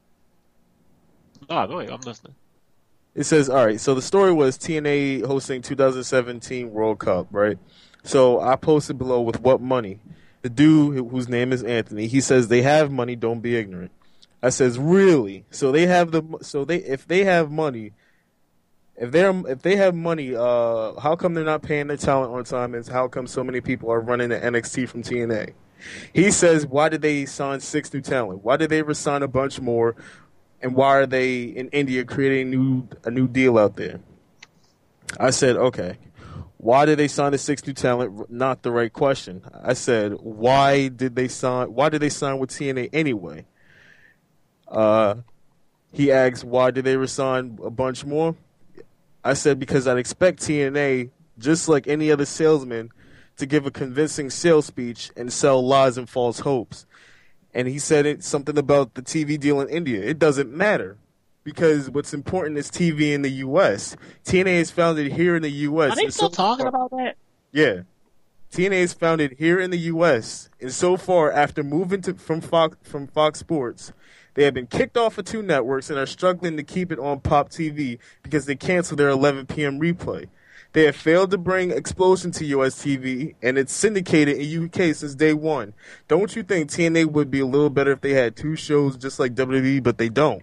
No, go ahead. I'm listening. It says, all right, so the story was T N A hosting two thousand seventeen World Cup, right? So I posted below with what money. The dude whose name is Anthony, he says they have money, don't be ignorant. I says, really? So they have the so they if they have money, if they're if they have money, uh, how come they're not paying their talent on time? And how come so many people are running to N X T from T N A? He says, why did they sign six new talent? Why did they resign a bunch more? And why are they in India creating new a new deal out there? I said, okay. Why did they sign the six new talent? Not the right question. I said, why did they sign? Why did they sign with T N A anyway? Uh, he asked, why did they resign a bunch more? I said, because I'd expect T N A, just like any other salesman, to give a convincing sales speech and sell lies and false hopes. And he said it something about the T V deal in India. It doesn't matter because what's important is T V in the U S. T N A is founded here in the U S. Are they still so talking far, about that? Yeah. T N A is founded here in the U S. And so far, after moving to, from Fox, from Fox Sports, they have been kicked off of two networks and are struggling to keep it on Pop T V because they canceled their eleven p.m. replay. They have failed to bring Explosion to U S T V, and it's syndicated in U K since day one. Don't you think T N A would be a little better if they had two shows just like W W E, but they don't?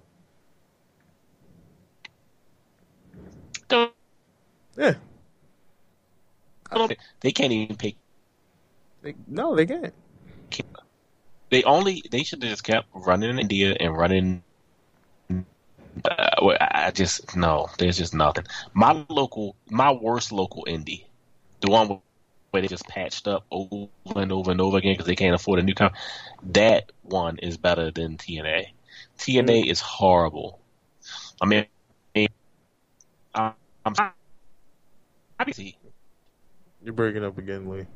Don't. Yeah. They can't even pay. They, no, they can't. They only, they should have just kept running in India and running. Uh, I just no. There's just nothing. My local, my worst local indie, the one where they just patched up over and over and over again because they can't afford a new com. That one is better than T N A. T N A mm. is horrible. I mean, I'm, I'm happy. You're breaking up again, Lee.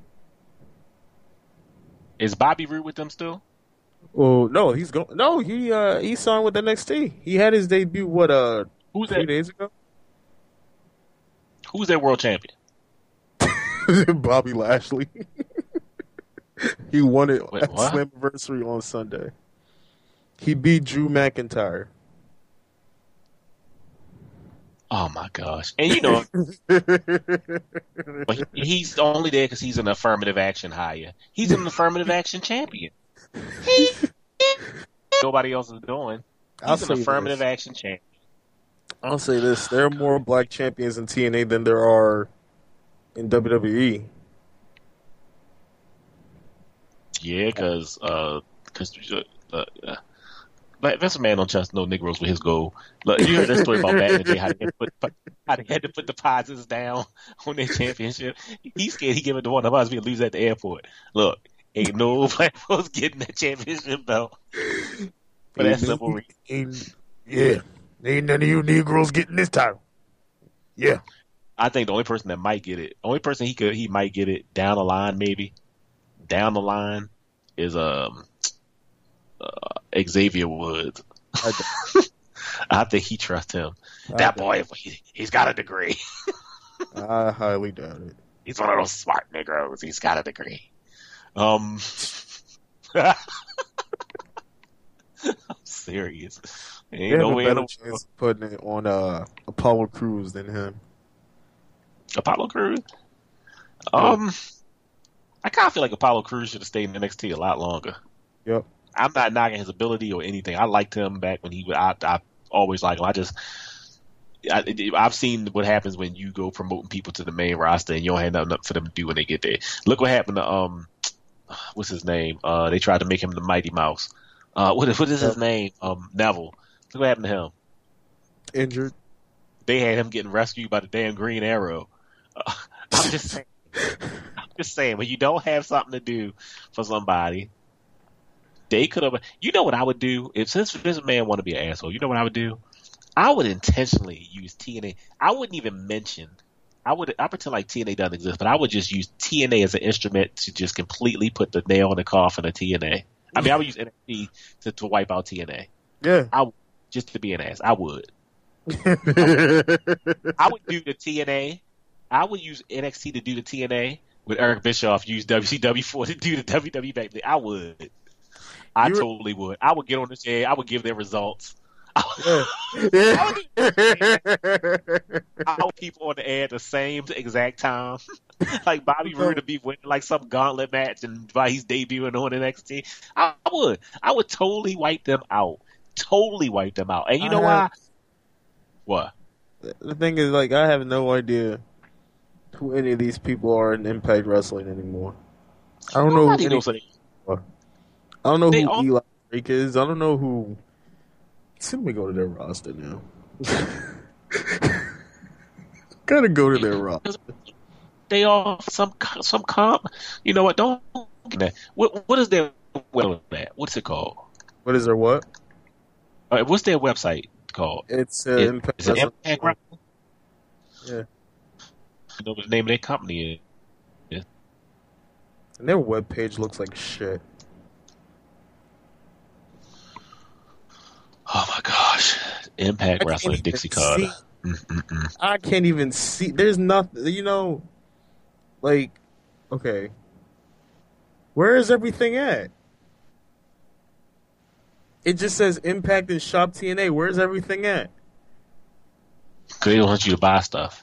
Is Bobby Roode with them still? Well, no, he's going. No, he uh he signed with N X T. He had his debut what uh Who's three that? days ago. Who's their world champion? Bobby Lashley. He won it Wait, at what? Slammiversary on Sunday. He beat Drew McIntyre. Oh my gosh! And you know, he, he's only there because he's an affirmative action hire. He's an affirmative action champion. He, nobody else is doing. He's I'll an affirmative this. action champion. I'll say this: there are more black champions in T N A than there are in W W E. Yeah, because uh, cause, uh, uh, but Vince McMahon don't trust no Negroes with his gold. Look, you heard that story about back in the day how they had to put, how they had to put deposits down on their championship. He's scared he give it to one of us. We lose at the airport. Look, ain't no black folks getting that championship belt for that simple reason. Ain't, yeah, ain't none of you Negroes getting this title. Yeah, I think the only person that might get it, only person he could he might get it down the line, maybe down the line, is um uh, Xavier Woods. I, I think he trusts him. I that boy, he, he's got a degree. I highly doubt it. He's one of those smart Negroes. He's got a degree. Um, I'm serious. Ain't they no have way a better no chance of putting it on uh, Apollo Crews than him. Apollo Crews? Um, I kind of feel like Apollo Crews should have stayed in N X T a lot longer. Yep. I'm not knocking his ability or anything. I liked him back when he was. I, I always liked him. I just, I, I've seen what happens when you go promoting people to the main roster and you don't have nothing for them to do when they get there. Look what happened to um, what's his name? Uh, they tried to make him the Mighty Mouse. Uh, what what is his name? Um, Neville. Look what happened to him. Injured. They had him getting rescued by the damn Green Arrow. Uh, I'm just saying. I'm just saying. When you don't have something to do for somebody. They could have. You know what I would do if since this man want to be an asshole. You know what I would do? I would intentionally use T N A. I wouldn't even mention. I would. I pretend like T N A doesn't exist, but I would just use T N A as an instrument to just completely put the nail in the coffin of T N A. I mean, I would use N X T to, to wipe out T N A. Yeah. I just to be an ass. I would. I would do the T N A. I would use N X T to do the T N A with Eric Bischoff use W C W for to do the W W E back then. I would. I You- totally would. I would get on this air. I would give their results. Yeah. I would keep on the air at the same exact time. Like Bobby Roode to be winning like some gauntlet match and while he's debuting on N X T. I would. I would totally wipe them out. Totally wipe them out. And you know I why? have- What? The thing is, like, I have no idea who any of these people are in Impact Wrestling anymore. I don't know. Who Nobody any, knows who they I don't know They who all- Eli Drake is. I don't know who. Let me go to their roster now. Gotta go to their roster. They are some some comp. You know what? Don't get that. What what is their website? What's it called? What is their what? Uh, what's their website called? It's uh, It- Impact is it Wrestling. Impact Wrestling? Yeah. I know what the name of their company is. And their webpage looks like shit. Oh my gosh! Impact I can't Wrestling, even Dixie Carter. see- Mm-mm-mm. I can't even see. There's nothing. You know, like, okay, where is everything at? It just says Impact and Shop T N A. Where's everything at? Cause they don't want you to buy stuff.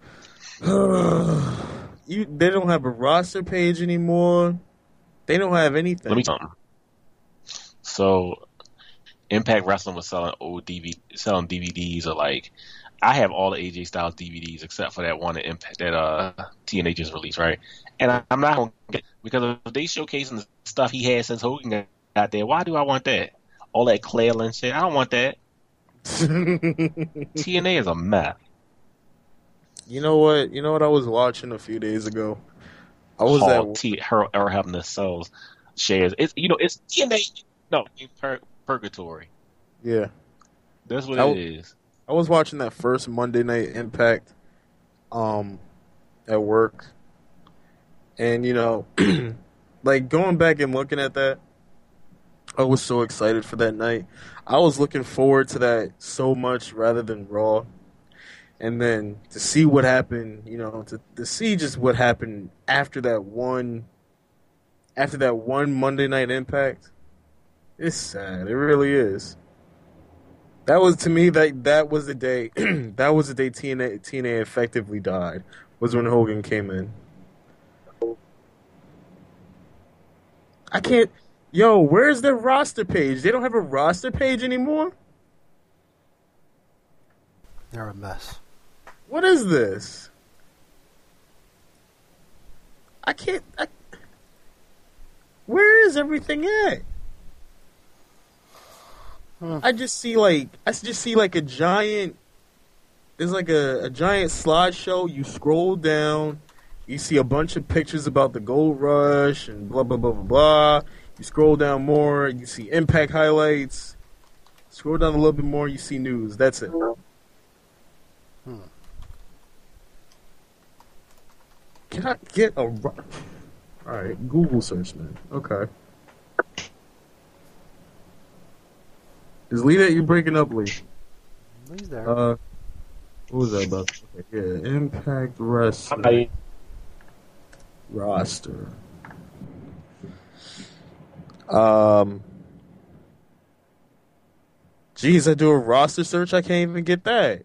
you, they don't have a roster page anymore. They don't have anything. Let me tell you something. So, Impact Wrestling was selling old D V D, selling D V Ds or like. I have all the A J Styles D V Ds except for that one that Impact that uh T N A just released, right? And I, I'm not gonna get because if they showcasing the stuff he had since Hogan got out there. Why do I want that? All that Claire Lynn shit. I don't want that. T N A is a mess. You know what? You know what I was watching a few days ago. I was Hall at T her her having to sell shares. It's you know it's T N A. No, pur- purgatory. yeah. That's what I it w- is. I was watching that first Monday Night Impact, um, at work, and you know, like going back and looking at that, I was so excited for that night. I was looking forward to that so much rather than Raw, and then to see what happened, you know, to to see just what happened after that one, after that one Monday Night Impact, it's sad. It really is. That was to me that that was the day that was the day T N A T N A effectively died, was when Hogan came in. I can't yo, where's their roster page? They don't have a roster page anymore? They're a mess. What is this? I can't I, where is everything at? Hmm. I just see like I just see like a giant. There's like a, a giant slideshow. You scroll down, you see a bunch of pictures about the Gold Rush and blah blah blah blah blah. You scroll down more, you see Impact highlights. Scroll down a little bit more, you see news. That's it. Hmm. Can I get a? All right, Google search, man. Okay. Is Lee that you breaking up, Lee? He's there. Uh, what was that about? Okay, yeah, Impact Wrestling roster. Um, geez, I do a roster search. I can't even get that.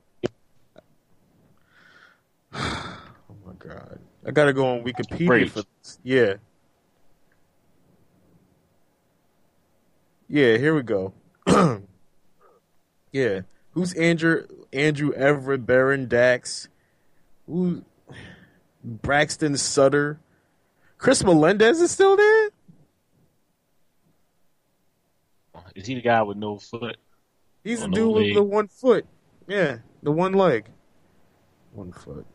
Oh my god! I gotta go on Wikipedia Great. for this. Yeah. Yeah, here we go. Yeah. Who's Andrew Andrew Everett, Baron Dax? Who Braxton Sutter? Chris Melendez is still there? Is he the guy with no foot? He's Oh, the no dude with leg. the one foot. Yeah, the one leg. One foot.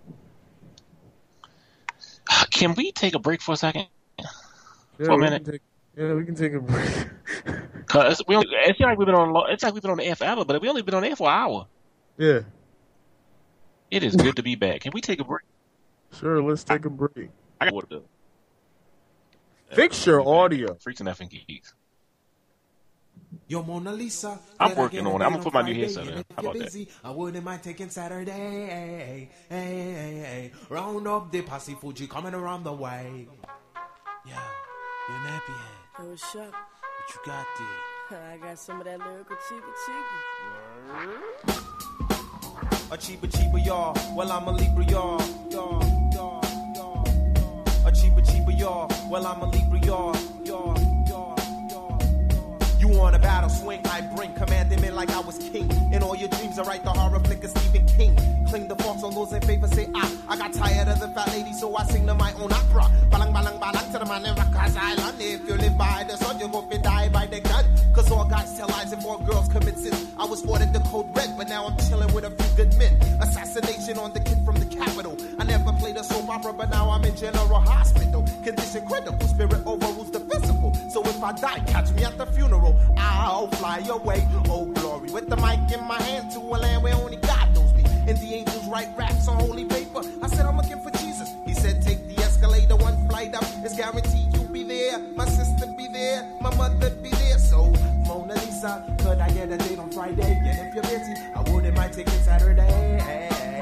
Can we take a break for a second? Yeah, For a we minute. can take, yeah, we can take a break. Cause we only, it's like we've been on. lo- It's like we've been on the air forever, but we only been on the air for an hour. Yeah, It is good to be back. Can we take a break? sure, let's take a break. I got what to do. Fix your audio. Freaks and effing geeks. Yo, Mona Lisa. I'm working on it. I'm gonna put my new headset in. How about busy, that? I wouldn't mind taking Saturday. Hey, hey, hey, hey. Round up the posse Fuji coming around the way. Yeah, you're nappy head. Hey, what's up? What you got there? I got some of that lyrical cheaper cheaper. A cheaper cheaper, y'all. Well, I'm a Libra, y'all. Y'all, y'all, y'all, y'all. A cheaper cheaper, y'all. Well, I'm a Libra, y'all. Y'all, y'all, y'all, y'all. You want a battle swing, I bring. Commanding me like I was king. In all your dreams, I write the horror flick of Stephen King. Cling the forks on those in favor, say ah. I got tired of the fat lady, so I sing to my own opera. Balang, balang, balang to the man in Rikers Island. If you live by the sun, you go fi die by the gun. Cause all guys tell lies and more girls commit sins. I was ordered the code red, but now I'm chilling with a few good men. Assassination on the kid from the capital. I never played a soap opera, but now I'm in general hospital. Condition critical, spirit overrules the physical. So if I die, catch me at the funeral. I'll fly away, oh glory. With the mic in my hand to a land where only God knows me. And the angels write raps on holy paper. I said I'm looking for Jesus. He said take the escalator one flight up. It's guaranteed you'll be there. My sister be there, my mother be there. So Mona Lisa, could I get a date on Friday? And if you're busy, I wouldn't mind taking Saturday. Hey, hey,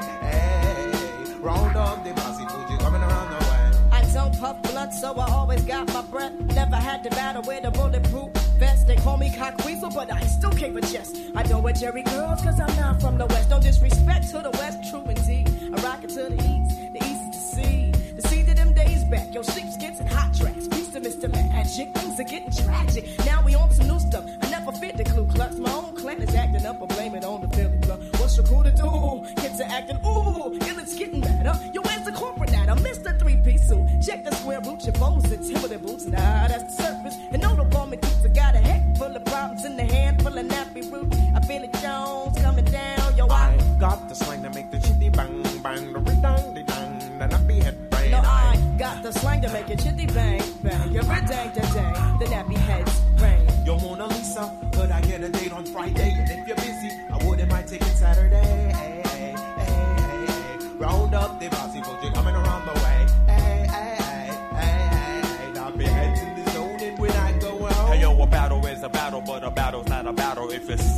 hey. Round up the posse Fuji coming around the way. I don't puff blunt, so I always got my breath. Never had to battle with a bulletproof vest. They call me cockweasel, but I still can't adjust. I don't wear Jerry girls, cause I'm not from the West. No disrespect to the West, true indeed. I rock it to the East, the East is the sea. The sea to them days back, yo, sheepskins and hot tracks. Peace to Mister Magic, things are getting tragic. Now we on some new stuff, I never fit the Ku Klux. My own clan is acting up, I blame it on the Philly Club. What's so cool to do? Kids are acting, ooh, and it's getting better. Yo, where's the corporate data? Mister Three-Piece suit. Check the square root, your bones and Timberland boots. Nah, that's the surface. And no, the woman keeps I got a head full of problems in the hand full of nappy roots. I feel it Jones coming down, yo, I, I got the slang to make the chitty bang bang, the ridang de dang, the nappy head brain. No, I got the slang to make it chitty bang bang, your ridang de dang, the nappy heads brain. Yo, Mona Lisa, could I get a date on Friday? And if you're busy, I wouldn't mind taking Saturday. Hey, hey, hey, hey, hey. Round up the bossy Fuji coming around the way. Hey, hey, hey, hey, hey. Nappy heads in the zone and when I go out. Hey, yo, a battle is a battle, but a battle's not a battle if it's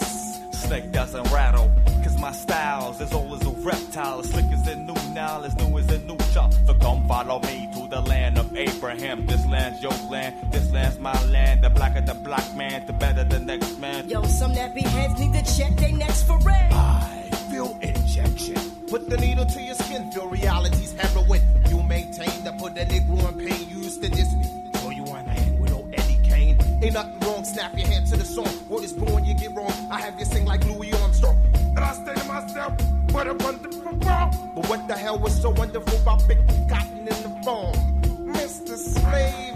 snake doesn't rattle. Cause my style's as old as a reptile, as slick as a new Nile, as new as a new chop. So come follow me to the land of Abraham. This land's your land, this land's my land. The blacker the black man, the better the next man. Yo, some nappy heads need to check their necks for red. I feel injection. Put the needle to your skin, feel reality's heroin. You maintain to put the Negro in pain. You used to diss me, throw you on the hand with old Eddie Kane. Ain't nothing wrong, snap your hand to the song. Word is born, you get wrong. I have you sing like Louis Armstrong. And I say to myself, what a wonderful world. But what the hell was so wonderful about big cotton in the farm? Mister Slave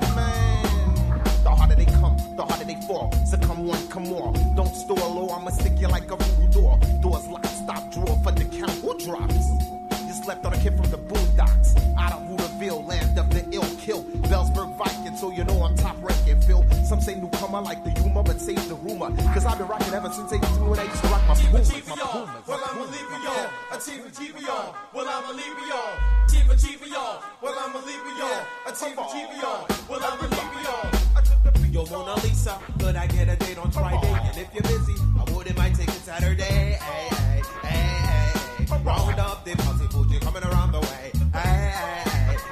Man. The harder they come, the harder they fall. So come one, come more. Don't store low, I'ma stick you like a voodoo door. Doors locked, stop, drawer for the count. Who drops? You slept on a kid from the boondocks. Out of Hooterville, land of the ill kill. Bellsburg Viking, so you know I'm top ranking, Phil. Some say newcomer like the humor, but save the rumor. Cause I've been rocking ever since eighty-two when I used to rock my Pumas. My Pumas. Well, I'm a Libra, y'all. A Chief of Chief, y'all. Well, I'm a Libra, y'all. Chief of Chief, y'all. Well, I'm a Libra, y'all. A Chief of Chief, y'all. Well, I'm a Libra, y'all. Yo, Mona Lisa, could I get a date on Friday? And if you're busy, I wouldn't mind taking Saturday. Hey, hey, hey, hey. Round up the posse Fuji coming around the way. Hey, hey,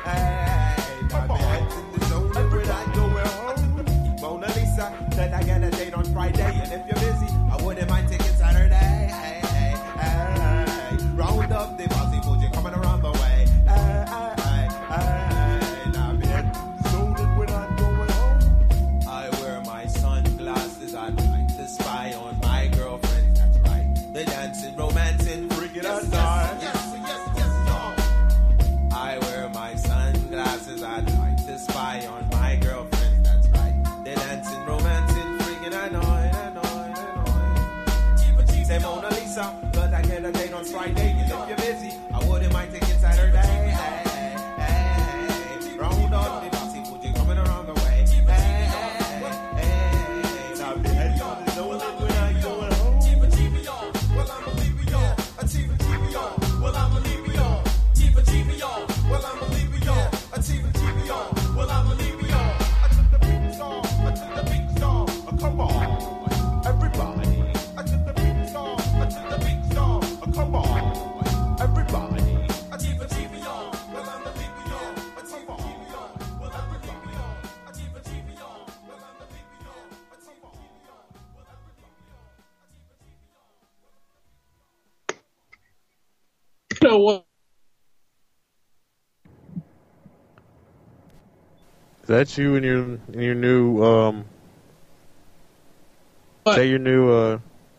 hey, hey. Now the heads in the zone and we're not going home. Mona Lisa, could I get a date on Friday? And if you're busy, I wouldn't mind taking Saturday. Hey, hey, hey. Round up the posse Fuji coming around the way. Hey, hey, hey, hey. Now the heads in the zone and we're not going home. I wear my sunglasses, I like to spy on my girlfriend, that's right. The dancing, romancing, freaking yes, out yes, yes, yes, yes, y'all. I wear my sunglasses, I like to spy on my girlfriend, that's right. The dancing, romancing, freaking annoying, annoying, annoying. Say Mona Lisa, could I get a date on Friday? And if you're busy, I wouldn't mind taking Saturday. Hey, hey, hey. Round up the bossy Fuji coming around the way. Come on. You know what? Is that you in your in your new um? Is that your new uh?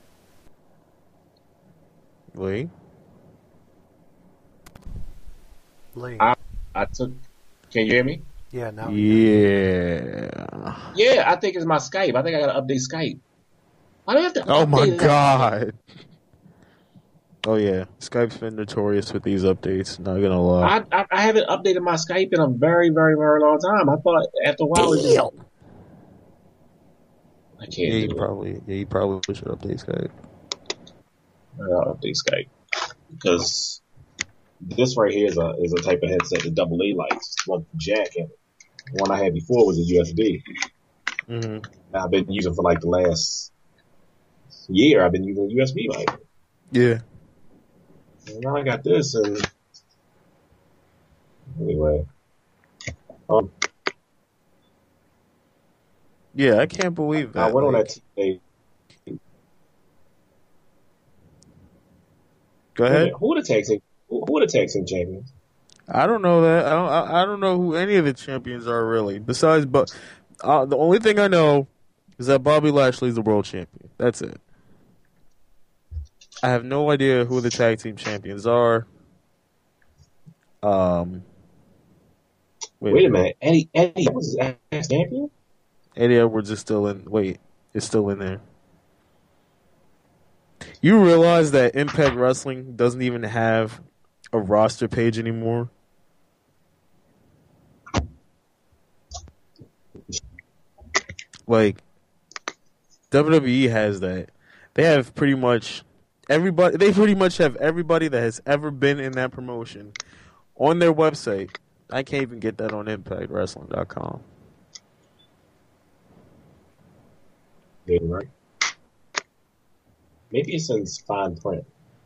Lee? Lee. I, I took. Can you hear me? Yeah, now. Yeah. Yeah, I think it's my Skype. I think I got to update Skype. I don't have to. Oh my update it. god. Oh yeah, Skype's been notorious with these updates. Not gonna lie. I, I I haven't updated my Skype in a very very very long time. I thought after a while it just. I can't Yeah, you do it. probably yeah you probably should update Skype. I gotta update Skype because this right here is a is a type of headset that double A likes. It's one jack in it. The one I had before was a U S B. Mm-hmm. I've been using for like the last year. I've been using a U S B mic. Yeah. And now I got this, and anyway, um, Yeah, I can't believe that. I went on like- that T V. Go ahead. Who are the tag team? Who who are the tag team champions? I don't know that. I don't. I, I don't know who any of the champions are really. Besides, but uh, the only thing I know is that Bobby Lashley's the world champion. That's it. I have no idea who the tag team champions are. Um. Wait a minute, Eddie Eddie was his ex champion. Eddie Edwards is still in. Wait, is still in there. You realize that Impact Wrestling doesn't even have a roster page anymore? Like, W W E has that. They have pretty much everybody. They pretty much have everybody that has ever been in that promotion on their website. I can't even get that on impact wrestling dot com. Yeah, right. Maybe it's in fine print.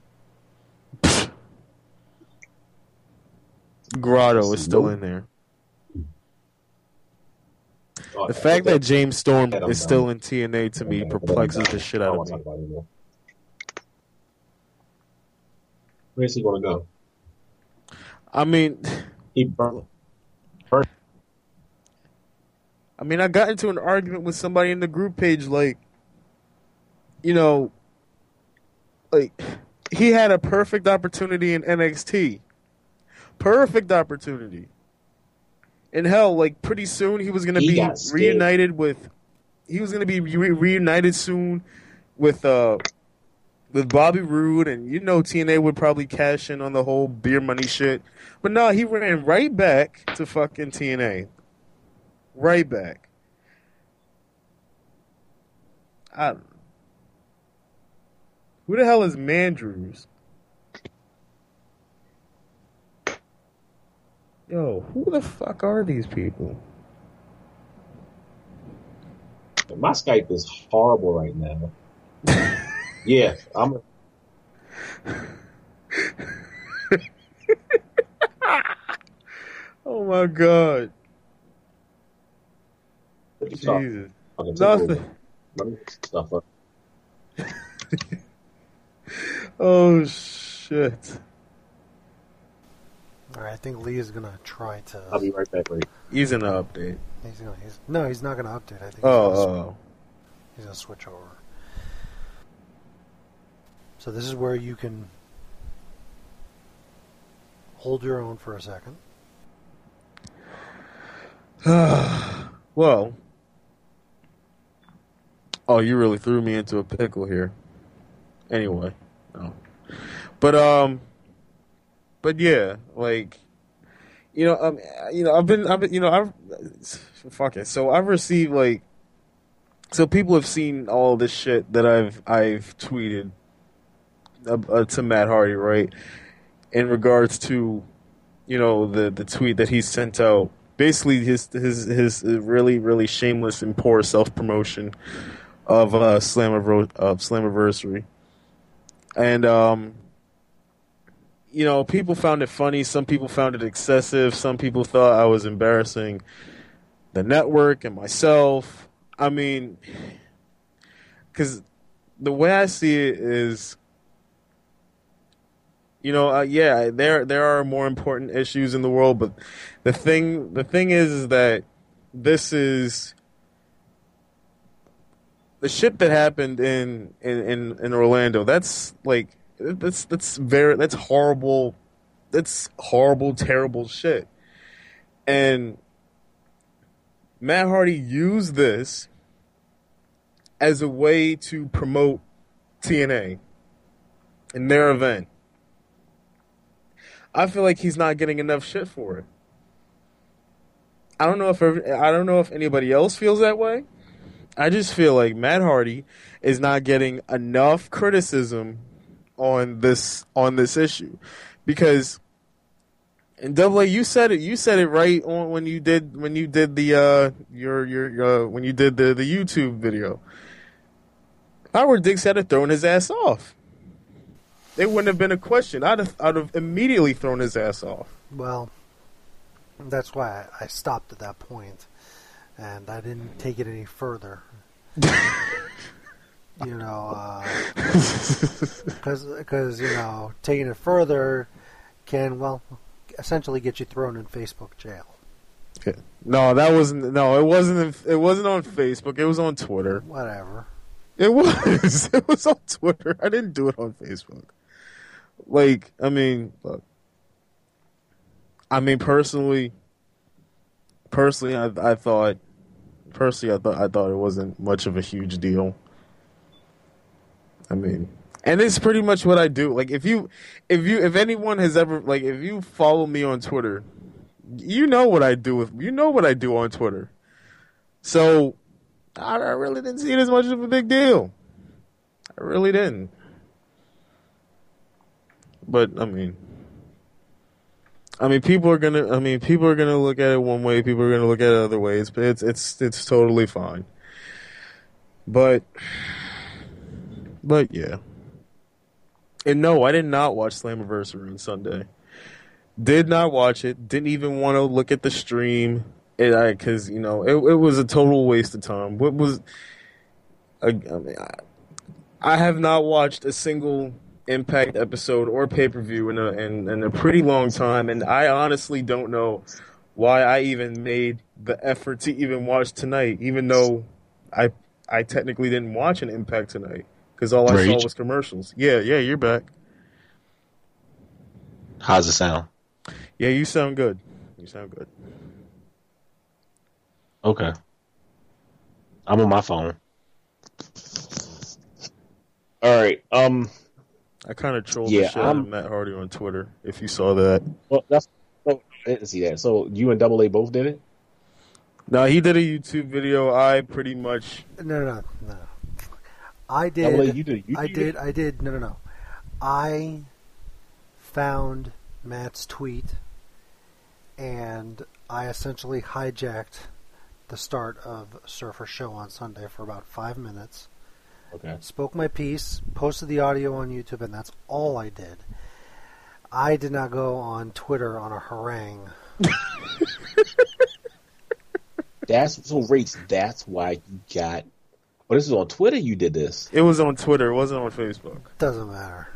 Grotto is still in there. Oh, The fact that James Storm I'm is done. still in T N A to me perplexes the shit I out don't of want to me. talk about it anymore. Where's he going to go? I mean, He burnt. I mean, I got into an argument with somebody in the group page, like, you know, like, he had a perfect opportunity in N X T. Perfect opportunity. And hell, like, pretty soon he was going to He be got scared. reunited with, he was going to be re- reunited soon with, uh, with Bobby Roode, and you know T N A would probably cash in on the whole beer money shit. But no, he ran right back to fucking T N A. Right back. I don't know. Who the hell is Mandrews? Yo, who the fuck are these people? My Skype is horrible right now. Yeah, I'm. Oh my god. Jesus. Jesus. Nothing. Nothing. Let me stuff up. Oh shit. All right, I think Lee is gonna try to. I'll be right back. Right. He's in the update. He's gonna. He's, no, he's not gonna update. I think. He's Oh, gonna, sw- oh. he's gonna switch over. So this is where you can hold your own for a second. Well. Oh, you really threw me into a pickle here. Anyway, no. But um, but yeah, like, you know, um, you know, I've been, I've been, you know, I've fuck it. So I've received like, so people have seen all this shit that I've I've tweeted uh, uh, to Matt Hardy, right? In regards to, you know, the the tweet that he sent out, basically his his his really really shameless and poor self promotion of uh, Slammiver- of Slammiversary. And, um, you know, people found it funny. Some people found it excessive. Some people thought I was embarrassing the network and myself. I mean, because the way I see it is, You know, uh, yeah, there there are more important issues in the world, but the thing the thing is, is that this is the shit that happened in, in, in, in Orlando. That's like that's that's very that's horrible. That's horrible, terrible shit. And Matt Hardy used this as a way to promote T N A in their event. I feel like he's not getting enough shit for it. I don't know if every, I don't know if anybody else feels that way. I just feel like Matt Hardy is not getting enough criticism on this on this issue, because in Double A, you said it. You said it right on when you did when you did the uh, your your uh, when you did the, the YouTube video. Howard Diggs had to thrown his ass off. It wouldn't have been a question. I'd have, I'd have immediately thrown his ass off. Well, that's why I stopped at that point, and I didn't take it any further. you know, because uh, because you know, taking it further can well essentially get you thrown in Facebook jail. Okay. No, that wasn't. No, it wasn't. It wasn't on Facebook. It was on Twitter. Whatever. It was. It was on Twitter. I didn't do it on Facebook. Like, I mean, look. I mean, personally, personally, I, I thought, personally, I thought, I thought it wasn't much of a huge deal. I mean, and it's pretty much what I do. Like, if you, if you, if anyone has ever, like, if you follow me on Twitter, you know what I do with, you know what I do on Twitter. So, I, I really didn't see it as much of a big deal. I really didn't. But I mean, I mean, people are gonna. I mean, people are gonna look at it one way. People are gonna look at it other ways. But it's it's it's totally fine. But, but yeah. And no, I did not watch Slammiversary on Sunday. Did not watch it. Didn't even want to look at the stream. It, I because you know it it was a total waste of time. What was? I, I mean, I, I have not watched a single Impact episode or pay-per-view in a, in, in a pretty long time, and I honestly don't know why I even made the effort to even watch tonight, even though I I technically didn't watch an Impact tonight, because all I Rage. saw was commercials. Yeah, yeah, you're back. How's it sound? Yeah, you sound good. You sound good. Okay. I'm on my phone. All right. Um. I kind of trolled Yeah, the shit out of I'm- Matt Hardy on Twitter, if you saw that. Well, that's. Oh, I didn't see that. So you and Double A both did it? No, he did a YouTube video. I pretty much... No, no, no, no. I Double A, did. you did. You I did. did. I did. No, no, no. I found Matt's tweet, and I essentially hijacked the start of Surfer Show on Sunday for about five minutes. Okay. Spoke my piece, posted the audio on YouTube, and that's all I did. I did not go on Twitter on a harangue. That's so Rach. That's why you got. Oh, this is on Twitter. You did this. It was on Twitter. It wasn't on Facebook. Doesn't matter.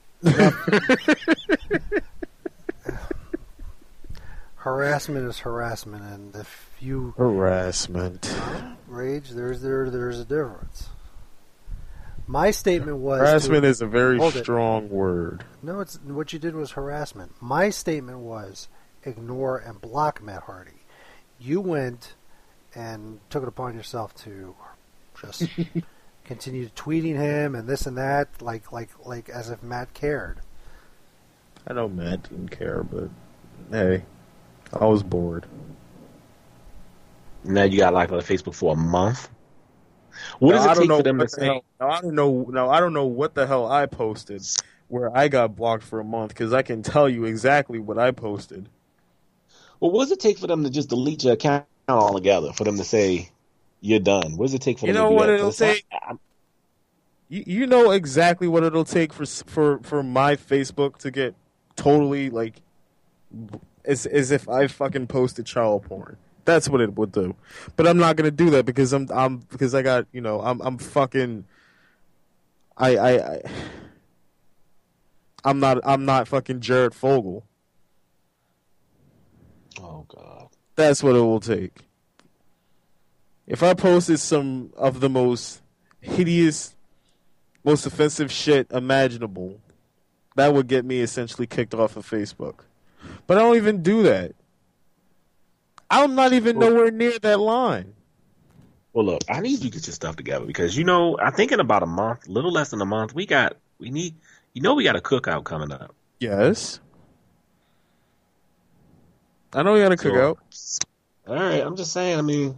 Harassment is harassment, and if you Harassment. rage, there's there there's a difference. My statement was Harassment to, is a very hold it. strong word. No, it's what you did was harassment. My statement was ignore and block Matt Hardy. You went and took it upon yourself to just continue tweeting him and this and that, like like like as if Matt cared. I know Matt didn't care, but hey, I was bored. Now you got locked on Facebook for a month. What Now, does it I don't take know for them to what the say? hell- now, I don't know. Now I don't know what the hell I posted where I got blocked for a month, because I can tell you exactly what I posted. Well, what does it take for them to just delete your account altogether? For them to say you're done. What does it take for You them know to do what that? it'll 'Cause I- take? I'm- You, you know exactly what it'll take for for for my Facebook to get totally like as as if I fucking posted child porn. That's what it would do. But I'm not gonna do that because I'm I'm because I got you know I'm I'm fucking I I I, I'm not I'm not fucking Jared Fogle. Oh God. That's what it will take. If I posted some of the most hideous, most offensive shit imaginable, that would get me essentially kicked off of Facebook. But I don't even do that. I'm not even nowhere near that line. Well, look, I need you to get your stuff together because you know I think in about a month, little less than a month, we got we need you know we got a cookout coming up. Yes. I know we got a So- cookout. All right, I'm just saying. I mean,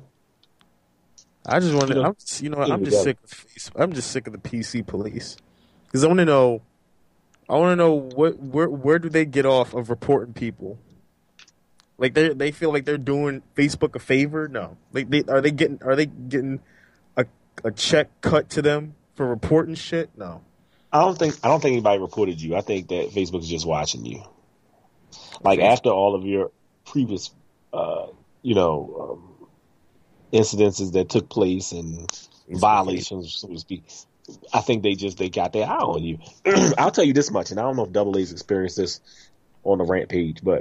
I just want You to. know, I'm just, you know, what, get I'm it just sick. together. Of face, I'm just sick of the P C police because I want to know. I want to know what where where do they get off of reporting people? Like they they feel like they're doing Facebook a favor? No. Like they are they getting are they getting a a check cut to them for reporting shit? No. I don't think I don't think anybody reported you. I think that Facebook is just watching you. Like after all of your previous, uh, you know, um, incidences that took place and violations, so to speak, I think they just they got their eye on you. I'll tell you this much, and I don't know if Double A's experienced this on the rant page, but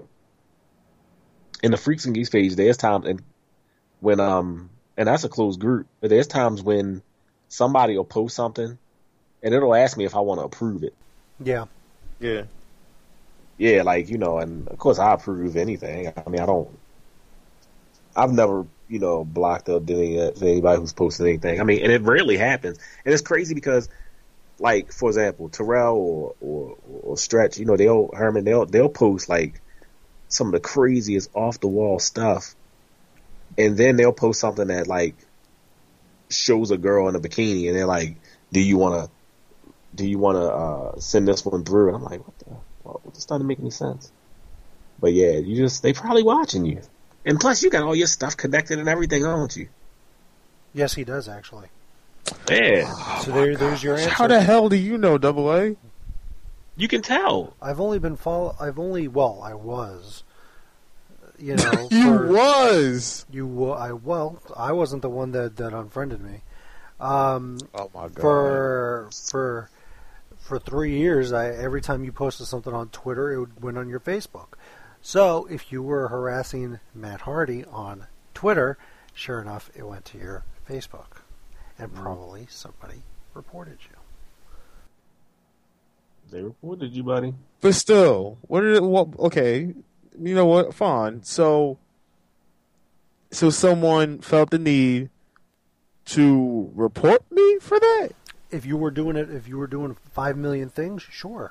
in the Freaks and Geeks page, there's times and when um and that's a closed group, but there's times when somebody will post something and it'll ask me if I want to approve it. Yeah. Yeah. Yeah, like, you know, and of course I approve anything. I mean, I don't, I've never, you know, blocked or did any, anybody who's posted anything. I mean, and it rarely happens. And it's crazy because, like, for example, Terrell or, or, or Stretch, you know, they'll, Herman, they'll, they'll post, like, some of the craziest off the wall stuff. And then they'll post something that, like, shows a girl in a bikini and they're like, do you want to, do you want to uh, send this one through? And I'm like, what the, well, this doesn't make any sense. But yeah, you just, they probably watching you. And plus you got all your stuff connected and everything, don't you? Yes, he does actually. Yeah. So there, there's your answer. How the hell do you know, Double A? You can tell. I've only been follow. I've only well, I was. You know, You for- was. You wa- I well, I wasn't the one that, that unfriended me. Um, Oh my god. for for for three years, I every time you posted something on Twitter, it would went on your Facebook. So if you were harassing Matt Hardy on Twitter, sure enough, it went to your Facebook, and probably somebody reported you. They reported you, buddy. But still, what did it? What, okay, you know what? Fine. So, so someone felt the need to report me for that. If you were doing it, if you were doing five million things, sure.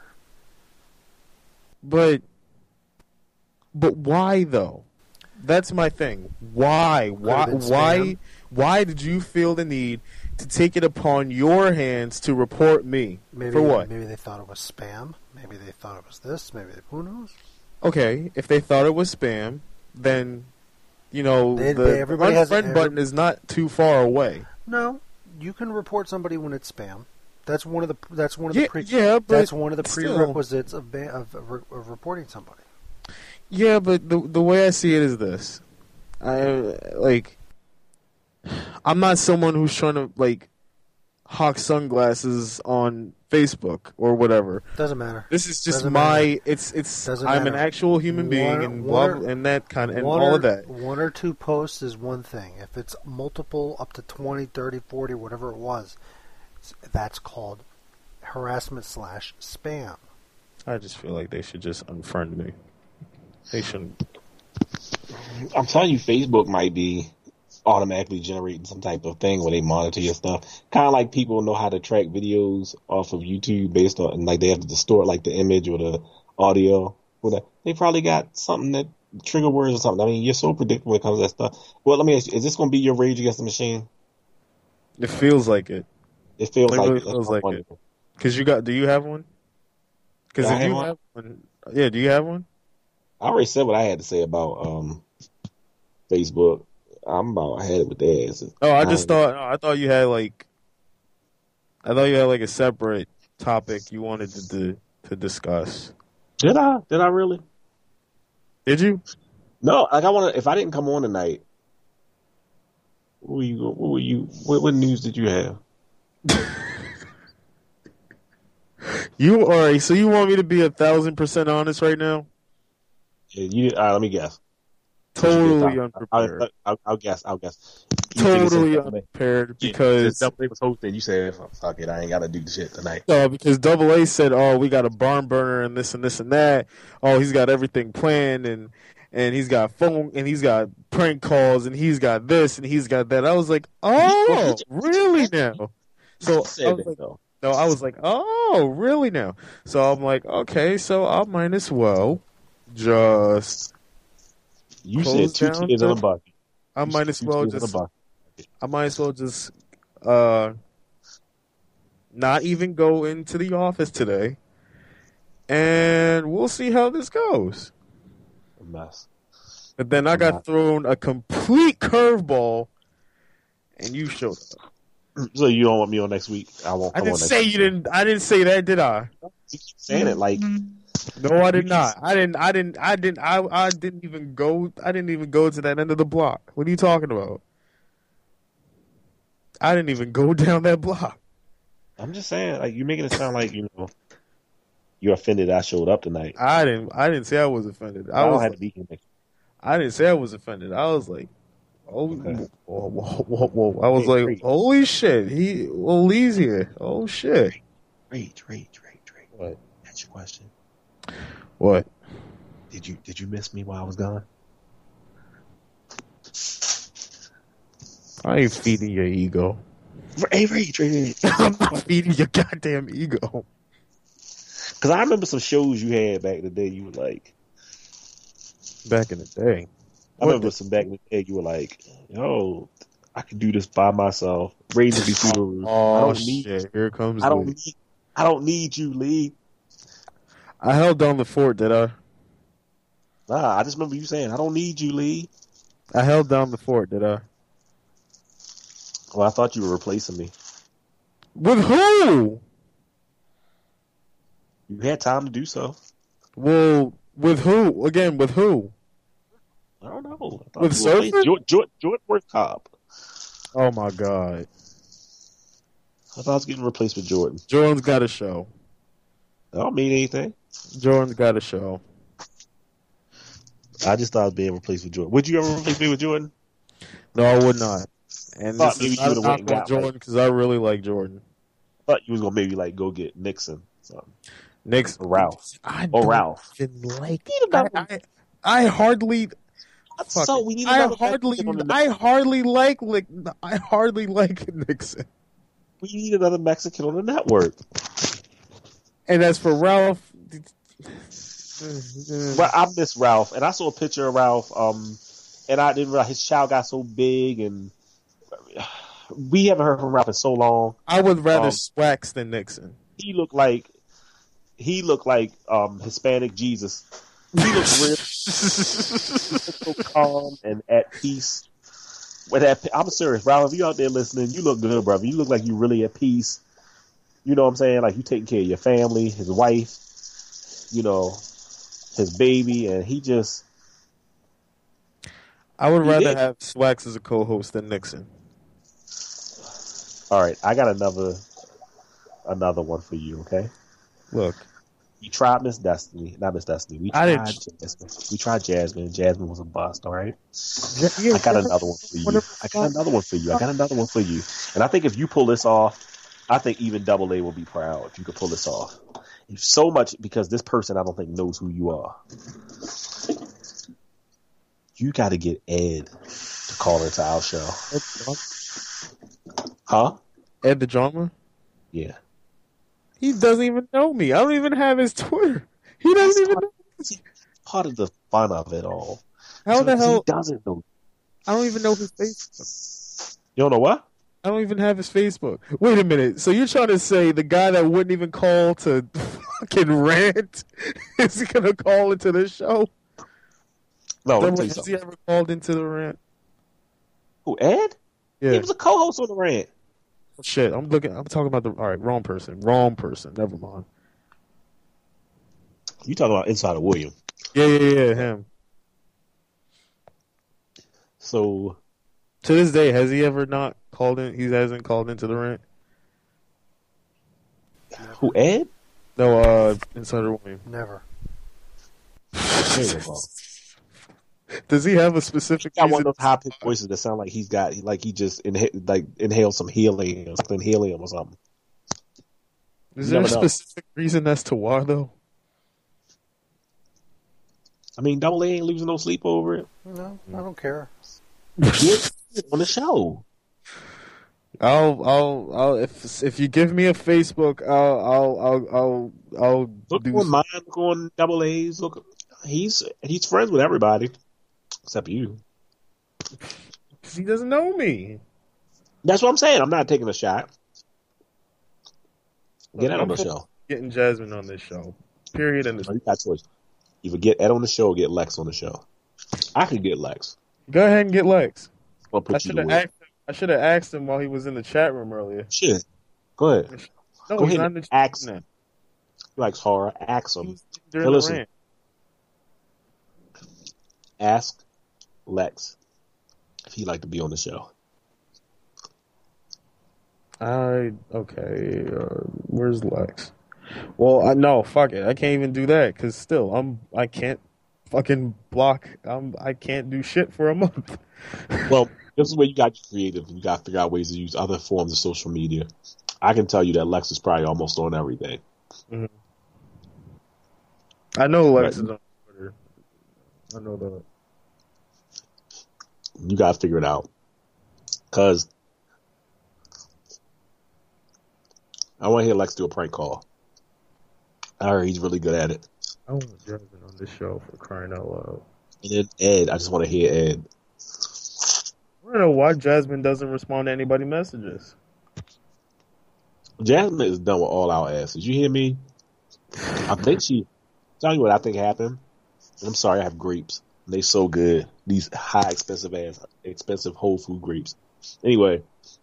But, but why though? That's my thing. Why? Why? been Why? spam. Why did you feel the need to take it upon your hands to report me Maybe for what? Maybe they thought it was spam. Maybe they thought it was this. Maybe they, who knows? Okay, if they thought it was spam, then you know They- the they- everybody has- unfriend every- button is not too far away. No, you can report somebody when it's spam. That's one of the. That's one of Yeah, the. Pre- yeah, but that's one of the still. prerequisites of, ba- of, of, re- of reporting somebody. Yeah, but the the way I see it is this: I like. I'm not someone who's trying to like hawk sunglasses on Facebook or whatever. Doesn't matter. This is just Doesn't my. matter. It's it's. Doesn't I'm an matter. actual human being One- and one blah, or- and that kind of and one all or, of that. One or two posts is one thing. If it's multiple, up to twenty, thirty, forty, whatever it was, it's- that's called harassment slash spam. I just feel like they should just unfriend me. They shouldn't. I'm telling you, Facebook might be automatically generating some type of thing where they monitor your stuff. Kind of like people know how to track videos off of YouTube based on, and like they have to distort like the image or the audio. Whatever. They probably got something that trigger words or something. I mean, you're so predictable when it comes to that stuff. Well, let me ask you, is this going to be your Rage Against the Machine? It feels like it. It feels It like really it. feels like it. Cause you got? Do you have one? Because Do I if have you one? have one, yeah. Do you have one? I already said what I had to say about um, Facebook. I'm about I had it with theirs. Oh, I just thought. I thought you had like. I thought you had like a separate topic you wanted to to, to discuss. Did I? Did I really? Did you? No, like I want to. If I didn't come on tonight, what were you? What were you? What, what news did you have? You all right? So you want me to be a thousand percent honest right now? Yeah, you, uh, let me guess. Totally I'll, unprepared. I'll, I'll, I'll guess. I'll guess. You think it's Totally Double A? unprepared Yeah, because since Double A was hosting, you said, "Fuck it, I ain't gotta do the shit tonight." no, because Double A said, "Oh, we got a barn burner and this and this and that. Oh, he's got everything planned and and he's got phone and he's got prank calls and he's got this and he's got that." I was like, "Oh, really now?" So I was like, though. "No," I was like, "Oh, really now?" So I'm like, "Okay, so I might as well just." You Close said two down kids in the- a bucket. I You might said as two well kids in a just. bucket. I might as well just uh, not even go into the office today, and we'll see how this goes. A mess. But then I got thrown a complete curveball, and you showed up. So you don't want me on next week? I won't. I Come didn't on next say week. you didn't. I didn't say that, did I? You keep saying it like No, I did not. I didn't. I didn't. I didn't. I. I didn't even go. I didn't even go to that end of the block. What are you talking about? I didn't even go down that block. I'm just saying. Like you're making it sound like you know you're offended I showed up tonight. I didn't. I didn't say I was offended. I, I, was. don't have to be here next. I didn't say I was offended. I was like, oh, Okay. whoa, whoa, whoa, whoa. I was Hey, like, Reed. holy shit. He, well, Lee's here. Oh shit. Rage, rage, rage, rage. What? That's your question. What? Did you did you miss me while I was gone? I ain't feeding your ego. Hey, rage, rage. I'm not feeding your goddamn ego. Because I remember some shows you had back in the day. You were like, Back in the day. I What remember the- some back in the day. You were like, yo, I can do this by myself. Raising me through the roof. I Oh don't need. shit! Here comes I don't Lee. need. I don't need you, Lee. I held down the fort, did I? Nah, I just remember you saying, I don't need you, Lee. I held down the fort, did I? Well, I thought you were replacing me. With who? You had time to do so. Well, with who? Again, with who? I don't know. I thought With you were replacing- Surfer? Jordan, Jordan, Jordan Worth Cobb. Oh my god. I thought I was getting replaced with Jordan. Jordan's got a show. That don't mean anything. Jordan's got a show. I just thought I was being replaced with Jordan. Would you ever replace me with Jordan? No, I would not. And Thought this maybe is you not a would've went knock and on got, Jordan like- because I really like Jordan. I thought you was gonna maybe like go get Nixon, something. Next, Or Ralph. I Or don't Ralph. even like. Need I, another- I, I hardly. fuck So it. we need I another hardly. Mexican on the- I hardly like. like I hardly like Nixon. We need another Mexican on the network. And as for Ralph, But I miss Ralph, and I saw a picture of Ralph, um, and I didn't realize his child got so big, and we haven't heard from Ralph in so long. I would rather Um, Swax than Nixon. He looked like he looked like um, Hispanic Jesus. He looked real so calm and at peace. With that, I'm serious, Ralph. If you out there listening, you look good, brother. You look like you really at peace. You know what I'm saying? Like you taking care of your family, his wife, you know, his baby, and he just. I would He rather did. have Swax as a co-host than Nixon. All right, I got another another one for you. Okay, Look, we tried Miss Destiny, not Miss Destiny. We I tried didn't- Jasmine. We tried Jasmine. Jasmine was a bust. All right. yeah, I got another one for you. I got another one for you. I got another one for you. And I think if you pull this off, I think even Double A will be proud if you could pull this off. So much because this person I don't think knows who you are. You got to get Ed to call into our show. Huh? Ed the drama. Yeah. He doesn't even know me. I don't even have his Twitter. He doesn't even know. Part of the fun of it all. How So the he hell? doesn't know. I don't even know his Facebook. You don't know what? I don't even have his Facebook. Wait a minute. So you're trying to say the guy that wouldn't even call to fucking rant is gonna call into the show? No, let me Then tell you has he something. ever called into the rant? Who, Ed? Yeah. He was a co-host on the rant. Shit. I'm looking. I'm talking about the. All right, wrong person. Wrong person. Never mind. You talking about Insider William. Yeah, yeah, yeah. Him. So, To this day, has he ever not called in? He hasn't called into the rant. who, Ed? No, uh, Insider Wayne. Never. There you go. Does he have a specific He got one reason? of those high pitched voices that sound like he's got like he just inha- like inhaled some helium or something helium or something. Is You there a never know. specific reason as to why though? I mean, Double A ain't losing no sleep over it. No, I don't care. Get on the show. I'll, I'll, I'll. If if you give me a Facebook, I'll, I'll, I'll, I'll, I'll Look do. on some- mine, look on Double A's. Look, he's he's friends with everybody except you. 'cause he doesn't know me. That's what I'm saying. I'm not taking a shot. Get Ed on the I'm show. Getting Jasmine on this show. Period. And You got a choice. Either get Ed on the show or get Lex on the show. I could get Lex. go ahead and get Lex. I'll I put you should to have work. asked. Him, I should have asked him while he was in the chat room earlier. Shit. Go ahead. No, Go he's ahead not and in the ask chat him. He likes horror. Ask him. during Hey, the listen. rant. Ask Lex if he'd like to be on the show. I okay. Uh, where's Lex? Well, I no, fuck it. I can't even do that because still, I'm. I can't fucking block. I'm. I can't do shit for a month. Well, this is where you got to get creative. You got to figure out ways to use other forms of social media. I can tell you that Lex is probably almost on everything. I know Lex Right. is on Twitter. I know that. You got to figure it out. Because I want to hear Lex do a prank call. I heard he's really good at it. I want Jasmine on this show for crying out loud. And then Ed, I just want to hear Ed. I don't know why Jasmine doesn't respond to anybody messages. Jasmine is done with all our asses. You hear me? I think she. Tell you what I think happened. I'm sorry, I have grapes. They so good. These high expensive ass, expensive Whole Food grapes. Anyway,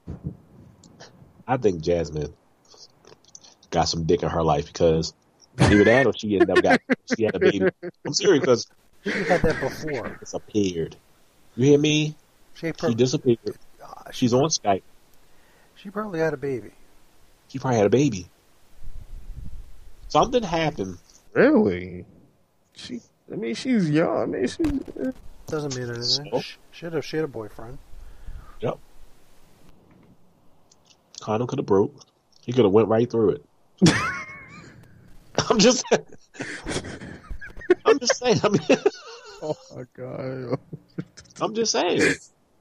I think Jasmine got some dick in her life because either that or she ended up got she had a baby. I'm serious because She had that before. disappeared. You hear me? She, She pro- disappeared. uh, She's on Skype. she probably had a baby. She probably had a baby. Something happened. Really? She. I mean, she's young. I mean, she. Doesn't mean anything. So? Sh- She had a, she had a boyfriend. Yep. Condom could have broke. He could have went right through it. I'm just. I'm just saying. I mean, Oh my god. I'm just saying.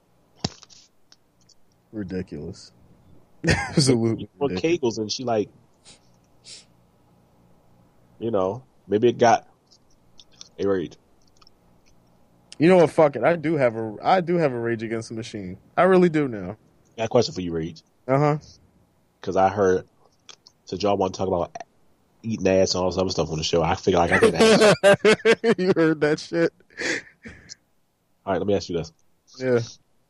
Ridiculous. Absolutely. For ridiculous. Kegels, and she like, you know, maybe it got a rage. You know what? Fuck it. I do have a. I do have a Rage Against the Machine. I really do now. Got a question for you, Rage, Uh huh. because I heard since y'all want to talk about eating ass and all this other stuff on the show, I figure like I can ask. You heard that shit? All right, let me ask you this, Yeah.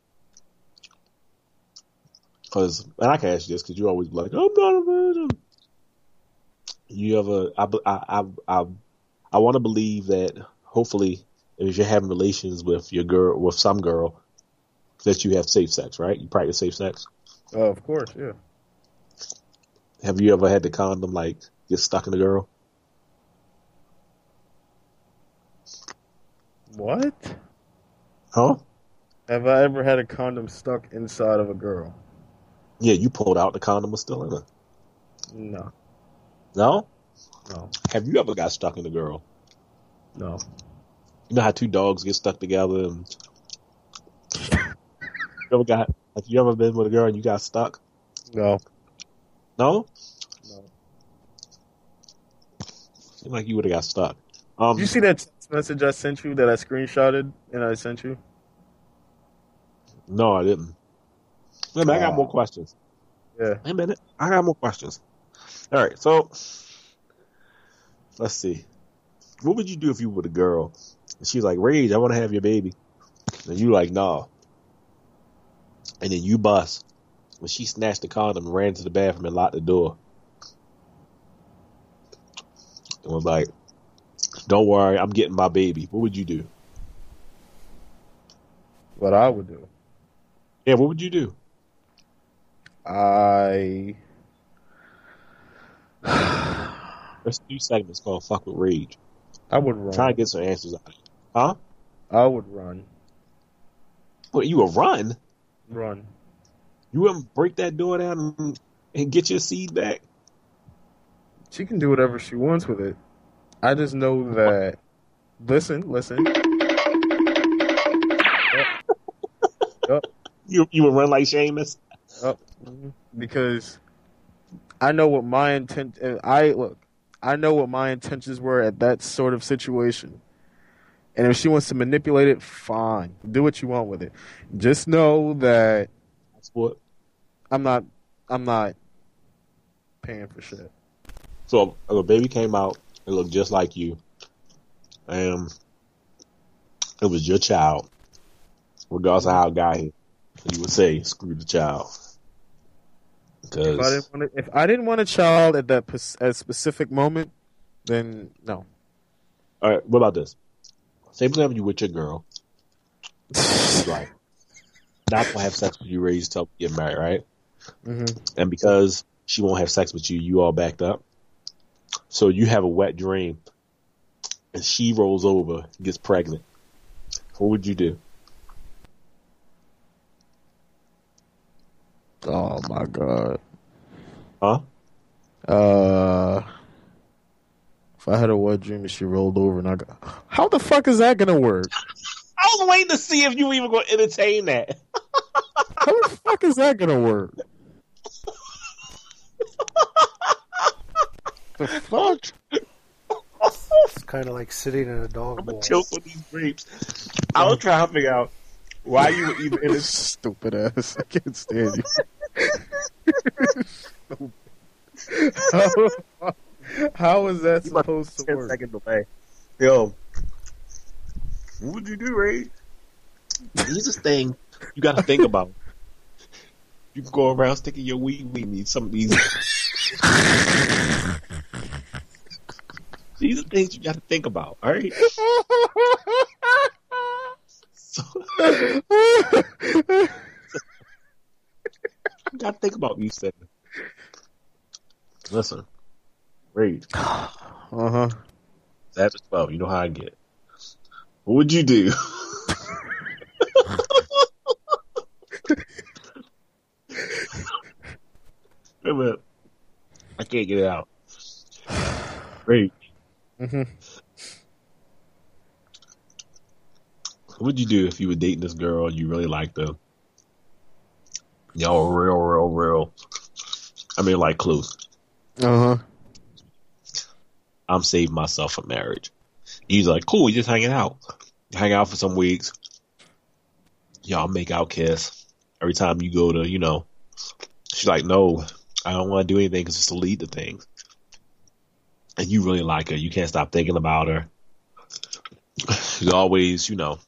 because and I can ask you this because you always be like, I'm not a virgin. You ever? I I I I, I want to believe that hopefully, if you're having relations with your girl, with some girl, that you have safe sex, right? You practice safe sex. Oh, of course. Yeah. Have you ever had the condom like get stuck in the girl? What? Huh? Have I ever had a condom stuck inside of a girl? Yeah, you pulled out, the condom was still in her. No. No? No. Have you ever got stuck in a girl? No. You know how two dogs get stuck together and you ever got like you ever been with a girl and you got stuck? No. No? No. Seemed like you would have got stuck. Um Did you see that text message I sent you that I screenshotted and I sent you? No, I didn't. Wait a minute, I got Oh. more questions. Yeah. Wait a minute. I got more questions. Alright, so let's see. What would you do if you were a girl? And she's like, Rage, I want to have your baby. And you like, no. And then you bust. When she snatched the condom and ran to the bathroom and locked the door. And was like, don't worry, I'm getting my baby. What would you do? What I would do. Yeah, what would you do? I There's two segments called "Fuck with Rage." I would run. Try to get some answers out of it. Huh? I would run. What, you would run? Run. You wouldn't break that door down and, and get your seed back? She can do whatever she wants with it. I just know that. Listen, listen. Yep. Yep. You you would run like Sheamus? Yep. Because I know what my intent. I look. I know what my intentions were at that sort of situation. And if she wants to manipulate it, fine. Do what you want with it. Just know that That's what. I'm not. I'm not paying for shit. So a baby came out and looked just like you, and it was your child, regardless of how it got here. You would say, "Screw the child." If I didn't want, a, if I didn't want a child at that pos- at a specific moment, then no. All right, what about this? Say for example, you with your girl, she's like, not gonna have sex with you, raised till you get married, right? Mm-hmm. And because she won't have sex with you, you all backed up. So you have a wet dream, and she rolls over, gets pregnant. What would you do? Oh my god. Huh? Uh, if I had a wet dream and she rolled over and I got, how the fuck is that gonna work? I was waiting to see if you were even going to entertain that. How the fuck is that gonna work? The fuck? It's kind of like sitting in a dog I'm bowl. gonna choke on these grapes. I was trying to figure out why you were even in this. Stupid ass. I can't stand you. how, how is that supposed to ten work? seconds away. Yo, what would you do, Ray? Here's this thing you got to think about. You can go around sticking your wee wee in some of these. These are things you got to think about. All right. So, you got to think about these things. Listen, Ray. Uh huh. After twelve, you know how I get. What would you do? Wait a minute. I can't get it out. Great. Mm-hmm. What would you do if you were dating this girl and you really liked her? Y'all real, real, real. I mean, like close. Uh huh. I'm saving myself for marriage. He's like, cool, we just hanging out. Hang out for some weeks. Y'all make out, kiss. Every time you go to, you know, she's like, no, I don't want to do anything because it's to lead to things. And you really like her. You can't stop thinking about her. She's always, you know,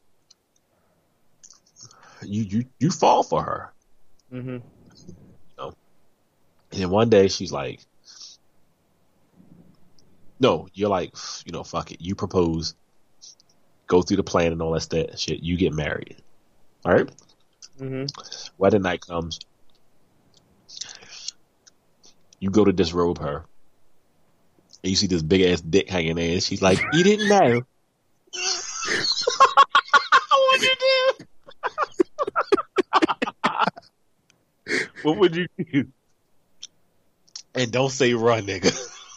you you, you fall for her. Mm-hmm. You know? And then one day she's like, no, you're like, you know, fuck it. You propose, go through the plan and all that st- shit. You get married. All right? Mm-hmm. Wedding night comes. You go to disrobe her. And you see this big ass dick hanging there. And she's like, you didn't know. What'd you do? What would you do? And don't say run, nigga.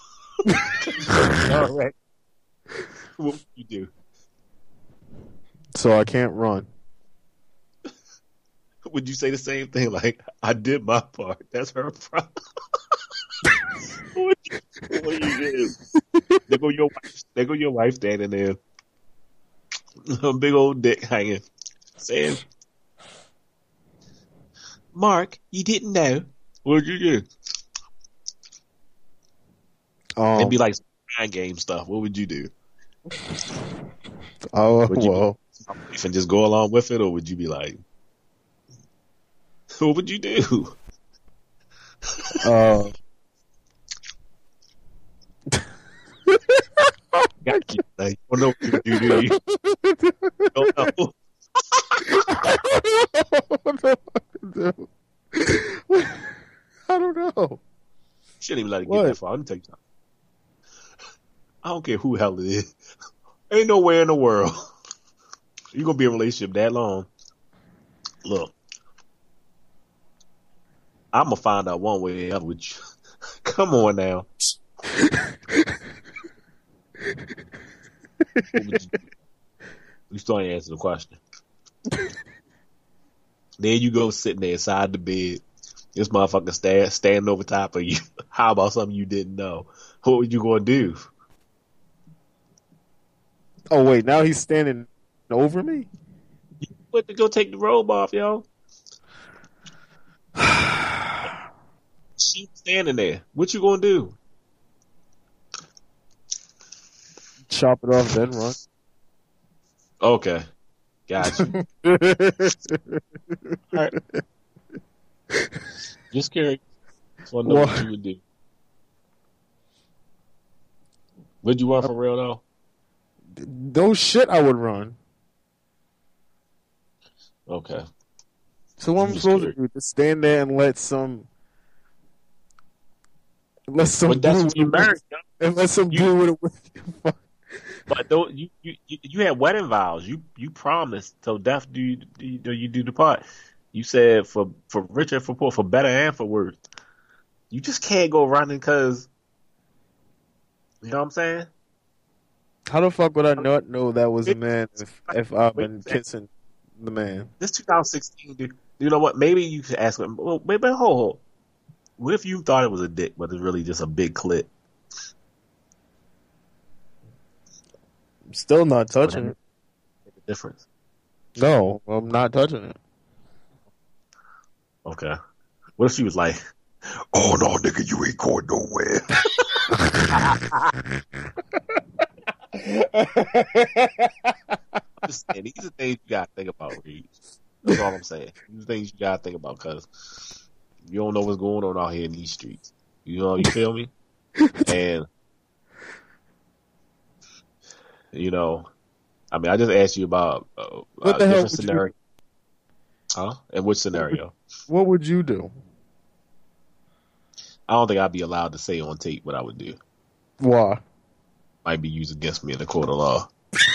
All right. What would you do? So I can't run. Would you say the same thing? Like, I did my part. That's her problem. What you, what you do? There go your wife. There go your wife standing there, a big old dick hanging, saying, "Mark, you didn't know. What'd you do?" Um, It'd be like mind game stuff. What would you do? Oh Would you well. and just go along with it, or would you be like, what would you do? Uh, Got you. Like, you don't know what you do, do you? You don't know. I don't know. Shouldn't even let it get What? that far. Let me tell you something. I don't care who the hell it is. Ain't nowhere in the world you gonna be in a relationship that long. Look, I'm gonna find out one way or the other with you. Come on now. What would you do? You still ain't answer the question. There you go, sitting there inside the bed. This motherfucker stand, standing over top of you. How about something you didn't know? What were you gonna do? Oh wait, now he's standing over me? You went to go take the robe off, yo. She's standing there. What you gonna do? Chop it off, then run. Okay. Got you. All right. Just curious. Just want to know what? what you would do. Would you run for real, though? No shit, I would run. Okay. So what I'm supposed to do? Just stand there and let some... Let some but that's what you married, and let some dude with it. But though you, you you had wedding vows. You you promised till death do you do you, do you do the part. You said for for richer, for poor, for better and for worse. You just can't go running because you know what I'm saying. How the fuck would I not know that was a man if if I've been kissing the man? This twenty sixteen, dude. You know what? Maybe you could ask him. Well, maybe hold, hold. What if you thought it was a dick, but it's really just a big clit? I'm still not touching it. Make a difference. No, I'm not touching it. Okay. What if she was like, "Oh no, nigga, you ain't going nowhere." I'm just saying, these are things you gotta think about, Reed. That's all I'm saying. These are things you gotta think about because you don't know what's going on out here in these streets. You know, you feel me? And you know, I mean, I just asked you about uh, what a the hell different scenario. You... Huh? And which scenario? What would you do? I don't think I'd be allowed to say on tape what I would do. Why? Might be used against me in the court of law.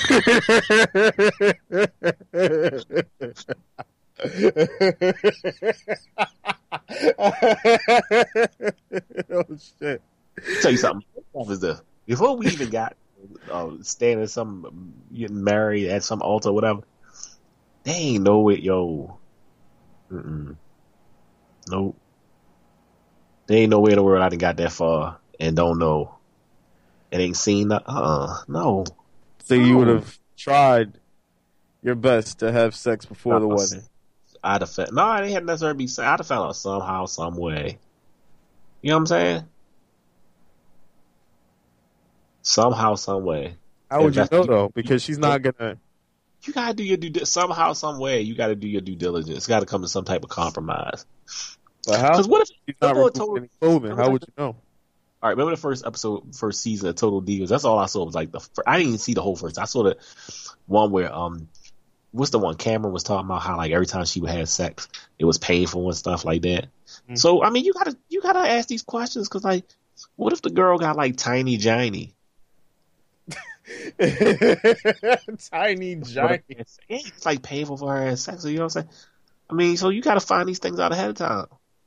Oh shit! I'll tell you something. What is this? Before we even got uh, standing some getting married at some altar, or whatever, they ain't know it, yo. Mm-mm. Nope. They ain't nowhere in the world I done got that far and don't know. And ain't seen that. Uh-uh. No. So no. You would have tried your best to have sex before the wedding. I'd have felt, no, I didn't have necessarily be, I'd have found out somehow, some way. You know what I'm saying? Somehow, some way. How would you know, though? Because she's not gonna. You gotta do your due somehow, some way. You gotta do your due diligence. It's gotta come to some type of compromise. But how? Because what if she's not removing any clothing? How would you know? All right, remember the first episode, first season of Total Divas? That's all I saw was like the. First, I didn't even see the whole first. I saw the one where um, what's the one? Cameron was talking about how like every time she would have sex, it was painful and stuff like that. Mm-hmm. So I mean, you gotta you gotta ask these questions because like, what if the girl got like tiny giny? Tiny giant. It's like painful for her to have sex. You know what I'm saying? I mean, so you got to find these things out ahead of time.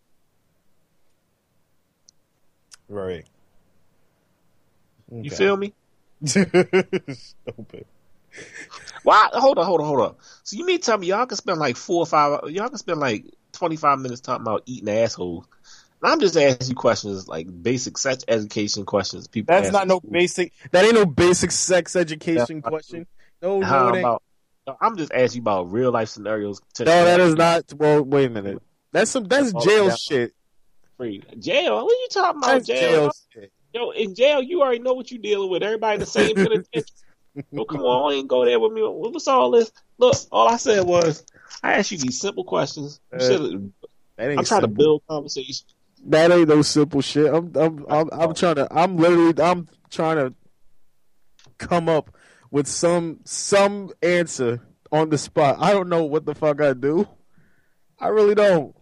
Right. Okay. You feel me? Stupid. Why? Hold on, hold on, hold on. So you mean to tell me y'all can spend like four or five, y'all can spend like twenty-five minutes talking about eating assholes? I'm just asking you questions like basic sex education questions. People. That's not no basic. That ain't no basic sex education yeah, question. No, no, it ain't. About, no, I'm just asking you about real life scenarios. No, that is not. Well, wait a minute. That's some. That's jail that's shit. Free jail. What are you talking about? That's jail. jail shit. Yo, in jail, you already know what you're dealing with. Everybody in the same penitentiary. Oh, come on, I ain't go there with me. What's all this? Look, all I said was I asked you these simple questions. You uh, I'm trying simple. to build conversation. That ain't no simple shit. I'm, I'm, I'm, I'm trying to. I'm literally. I'm trying to come up with some, some answer on the spot. I don't know what the fuck I do. I really don't.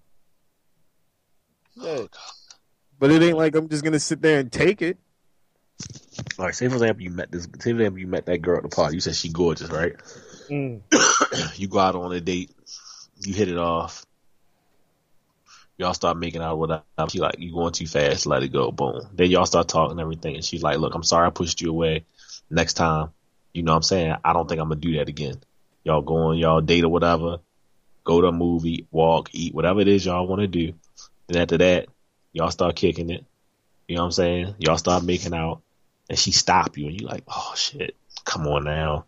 Yeah. But it ain't like I'm just gonna sit there and take it. All right, say for example you met this. Say for example you met that girl at the party. You said she gorgeous, right? Mm. You go out on a date. You hit it off. Y'all start making out with her. She like, you going too fast, let it go, boom. Then y'all start talking and everything, and she's like, look, I'm sorry I pushed you away. Next time, you know what I'm saying? I don't think I'm going to do that again. Y'all go on y'all date or whatever, go to a movie, walk, eat, whatever it is y'all want to do. And after that, y'all start kicking it. You know what I'm saying? Y'all start making out, and she stop you, and you like, oh, shit, come on now.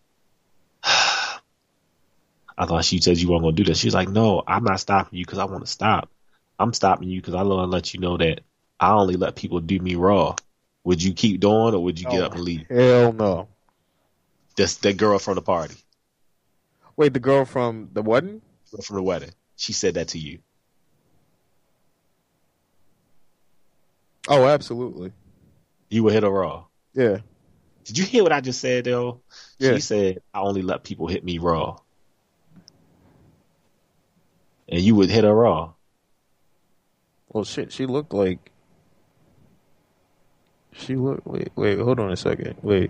I thought she said you weren't going to do this. She's like, no, I'm not stopping you because I want to stop. I'm stopping you because I want to let you know that I only let people do me raw. Would you keep doing, or would you get Oh, up and leave? Hell no. That's that girl from the party. Wait, the girl from the wedding? Girl from the wedding. She said that to you. Oh, absolutely. You would hit her raw. Yeah. Did you hear what I just said, though? Yeah. She said, I only let people hit me raw. And you would hit her raw. Well, shit, she looked like... She looked... Wait, wait, hold on a second. Wait.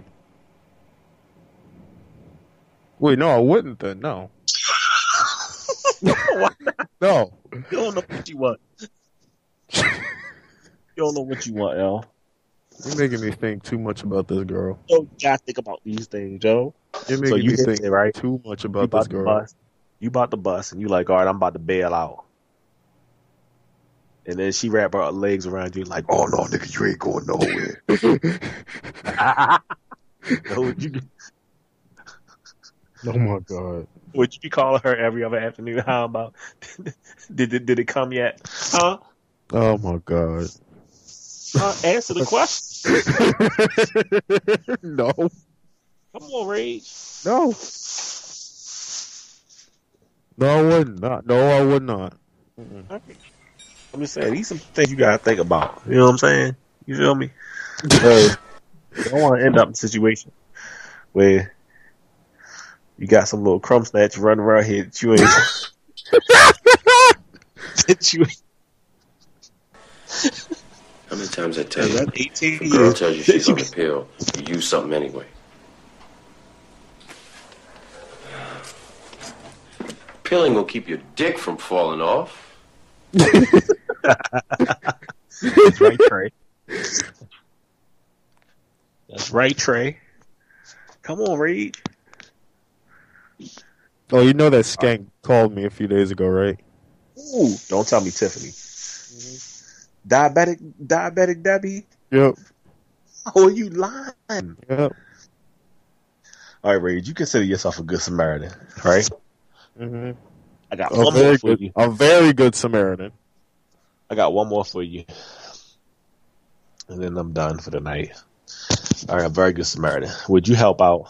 Wait, no, I wouldn't then, no. No. You don't know what you want. You don't know what you want, L. You're making me think too much about this girl. Yo, you gotta think about these things, Joe. You're making So you me hit think it, right? too much You about about this the girl. bus. You about the bus, and you like, all right, I'm about to bail out. And then she wrap her legs around you like, oh, no, nigga, you ain't going nowhere. So would you, Oh my god. would you be calling her every other afternoon? How about, did, did, did it come yet? Huh? Oh my god. Uh, answer the question. No. Come on, Rage. No. No, I would not. No, I would not. Mm-mm. I'm just saying, these some things you gotta think about. You know what I'm saying? You feel me? Because you don't want to end up in a situation where you got some little crumb snatch running around here that you ain't. that you How many times I tell you? that's eighteen If a girl years. tells you she's on the pill, you use something anyway. Pilling will keep your dick from falling off. That's right, Trey. That's right, Trey. Come on, Reed. Oh, you know that skank called me a few days ago, right? Ooh, don't tell me Tiffany. Mm-hmm. Diabetic, diabetic Debbie. Yep. Oh, you lying? Yep. All right, Reed. You consider yourself a good Samaritan, right? Mm-hmm. I got A one more very for good, you. a very good Samaritan. I got one more for you, and then I'm done for the night. All right, a very good Samaritan. Would you help out?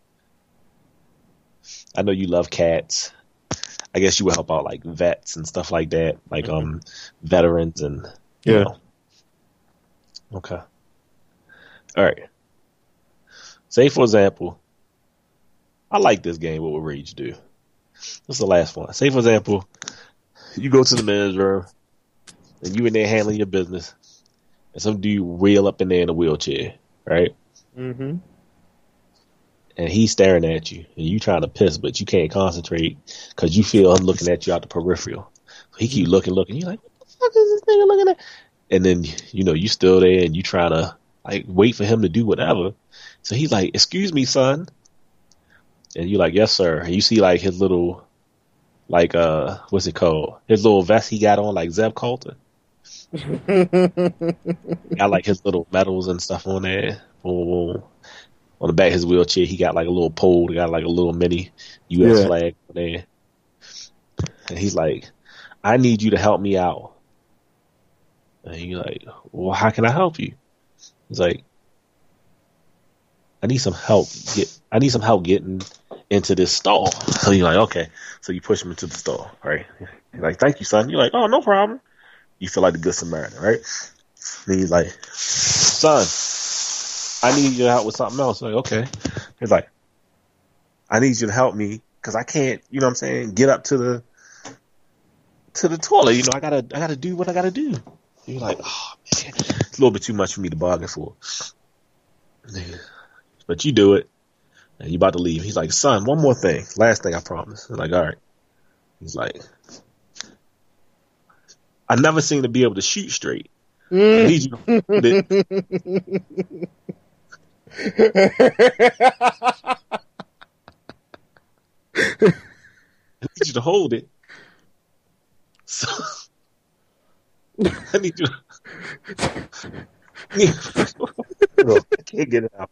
I know you love cats. I guess you would help out like vets and stuff like that, like mm-hmm. um veterans and you yeah. know. Okay. All right. Say for example, I like this game. What would Rage do? What's the last one? Say for example, you go to the men's room and you in there handling your business, and some dude wheel up in there in a wheelchair, right? Mm-hmm. And he's staring at you, and you trying to piss, but you can't concentrate because you feel him looking at you out the peripheral. So he keep looking, looking. You're like, what the fuck is this nigga looking at? And then, you know, you still there, and you trying to, like, wait for him to do whatever. So he's like, excuse me, son. And you're like, yes, sir. And you see, like, his little, like, uh, what's it called? His little vest he got on, like Zeb Coulter. Got, like, his little medals and stuff on there. Boom, boom. On the back of his wheelchair, he got like a little pole, got like a little mini U S yeah. flag on there. And he's like, I need you to help me out. And you're like, well, how can I help you? He's like, I need some help. Get, I need some help getting into this stall. So you're like, okay. So you push him into the stall, right? He's like, thank you, son. You're like, oh, no problem. You feel like the good Samaritan, right? And he's like, son, I need you to help with something else. Like, okay. He's like, I need you to help me because I can't, you know what I'm saying, get up to the to the toilet. You know, I gotta I gotta do what I gotta do. You're like, oh man, it's a little bit too much for me to bargain for. but you do it, and you about to leave. He's like, son, one more thing, last thing, I promise. I'm like, all right. He's like, I never seem to be able to shoot straight. I need you to hold it. I need you to hold it. So I need you to I can't get it out.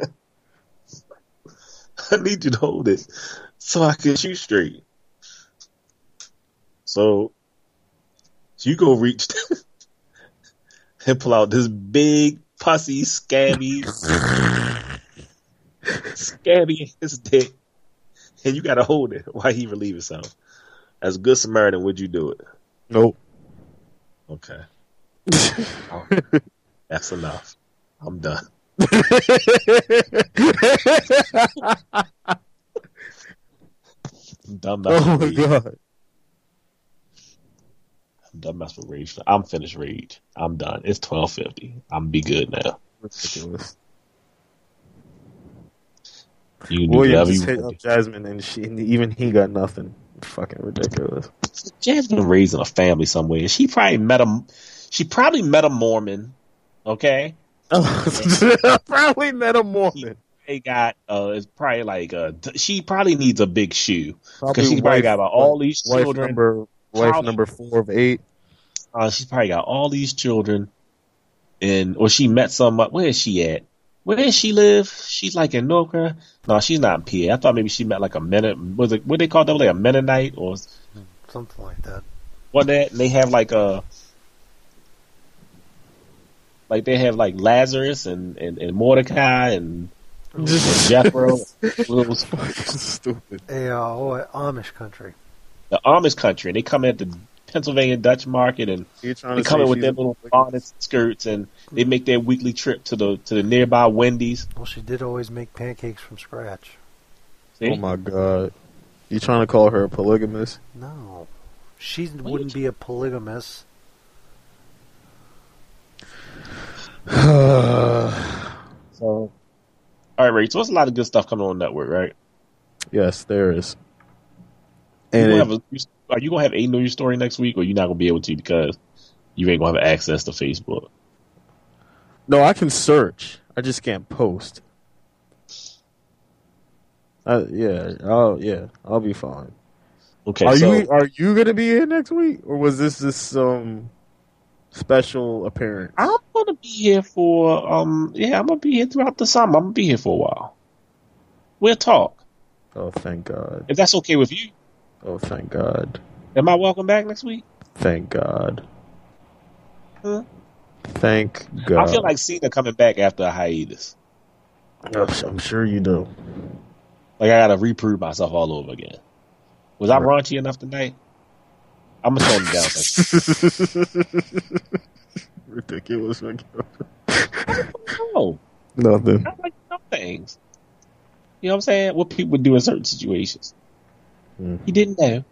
I need you to hold it so I can shoot straight. So, so you go reach and pull out this big, pussy, scabby, scabby his dick, and you gotta hold it while he relieve himself. As a good Samaritan, would you do it? Nope. Okay. Oh, that's enough. I'm done. I'm done messing Oh with my Rage. god. I'm done messing with Rage. I'm finished Rage. I'm done. It's twelve fifty. I'm be good now. Ridiculous. You can do William whatever just you hit want. up Jasmine, and she, and even he got nothing. Fucking ridiculous. Jasmine raised in a family somewhere. She probably met a, she probably met a Mormon. Okay. Probably met a Mormon. They got uh, it's probably like uh, she probably needs a big shoe Probably because she probably wife- got about all these Wife children. number, wife Child- number four of eight. Uh, she's probably got all these children, and or she met some. Where is she at? Where does she live? She's like in North Carolina. No, she's not in P A. I thought maybe she met like a Mennonite. Was it what they call them? Like a Mennonite or Something like that. what? That and they have like a like they have like Lazarus and and, and Mordecai and, and Jethro. Little- Stupid. A uh, oh, Amish country. the Amish country, and they come at the Pennsylvania Dutch market, and You trying they to come say in with she's their a- little bonnets and skirts, and they make their weekly trip to the to the nearby Wendy's. Well, she did always make pancakes from scratch. See? Oh my god. You trying to call her a polygamist? No, she wouldn't be a polygamist. So, all right, Ray. So, there's a lot of good stuff coming on the network, right? Yes, there is. You And gonna it- have a, are you gonna have a news story next week, or you not gonna be able to because you ain't gonna have access to Facebook? no, I can search. I just can't post. Uh, yeah, I'll yeah, I'll be fine. Okay, are so you are you gonna be here next week, or was this this um special appearance? I'm gonna be here for um yeah, I'm gonna be here throughout the summer. I'm gonna be here for a while. We'll talk Oh, thank God! if that's okay with you. Oh, thank God! Am I welcome back next week? Thank God! Huh? Thank God! I feel like Cena coming back after a hiatus. I'm I'm sure you do. Like I gotta reprove myself all over again. Was I raunchy enough tonight? I'm gonna tone it down. Ridiculous. No, Nothing. I like some things. You know what I'm saying? What people would do in certain situations. Mm. You didn't know.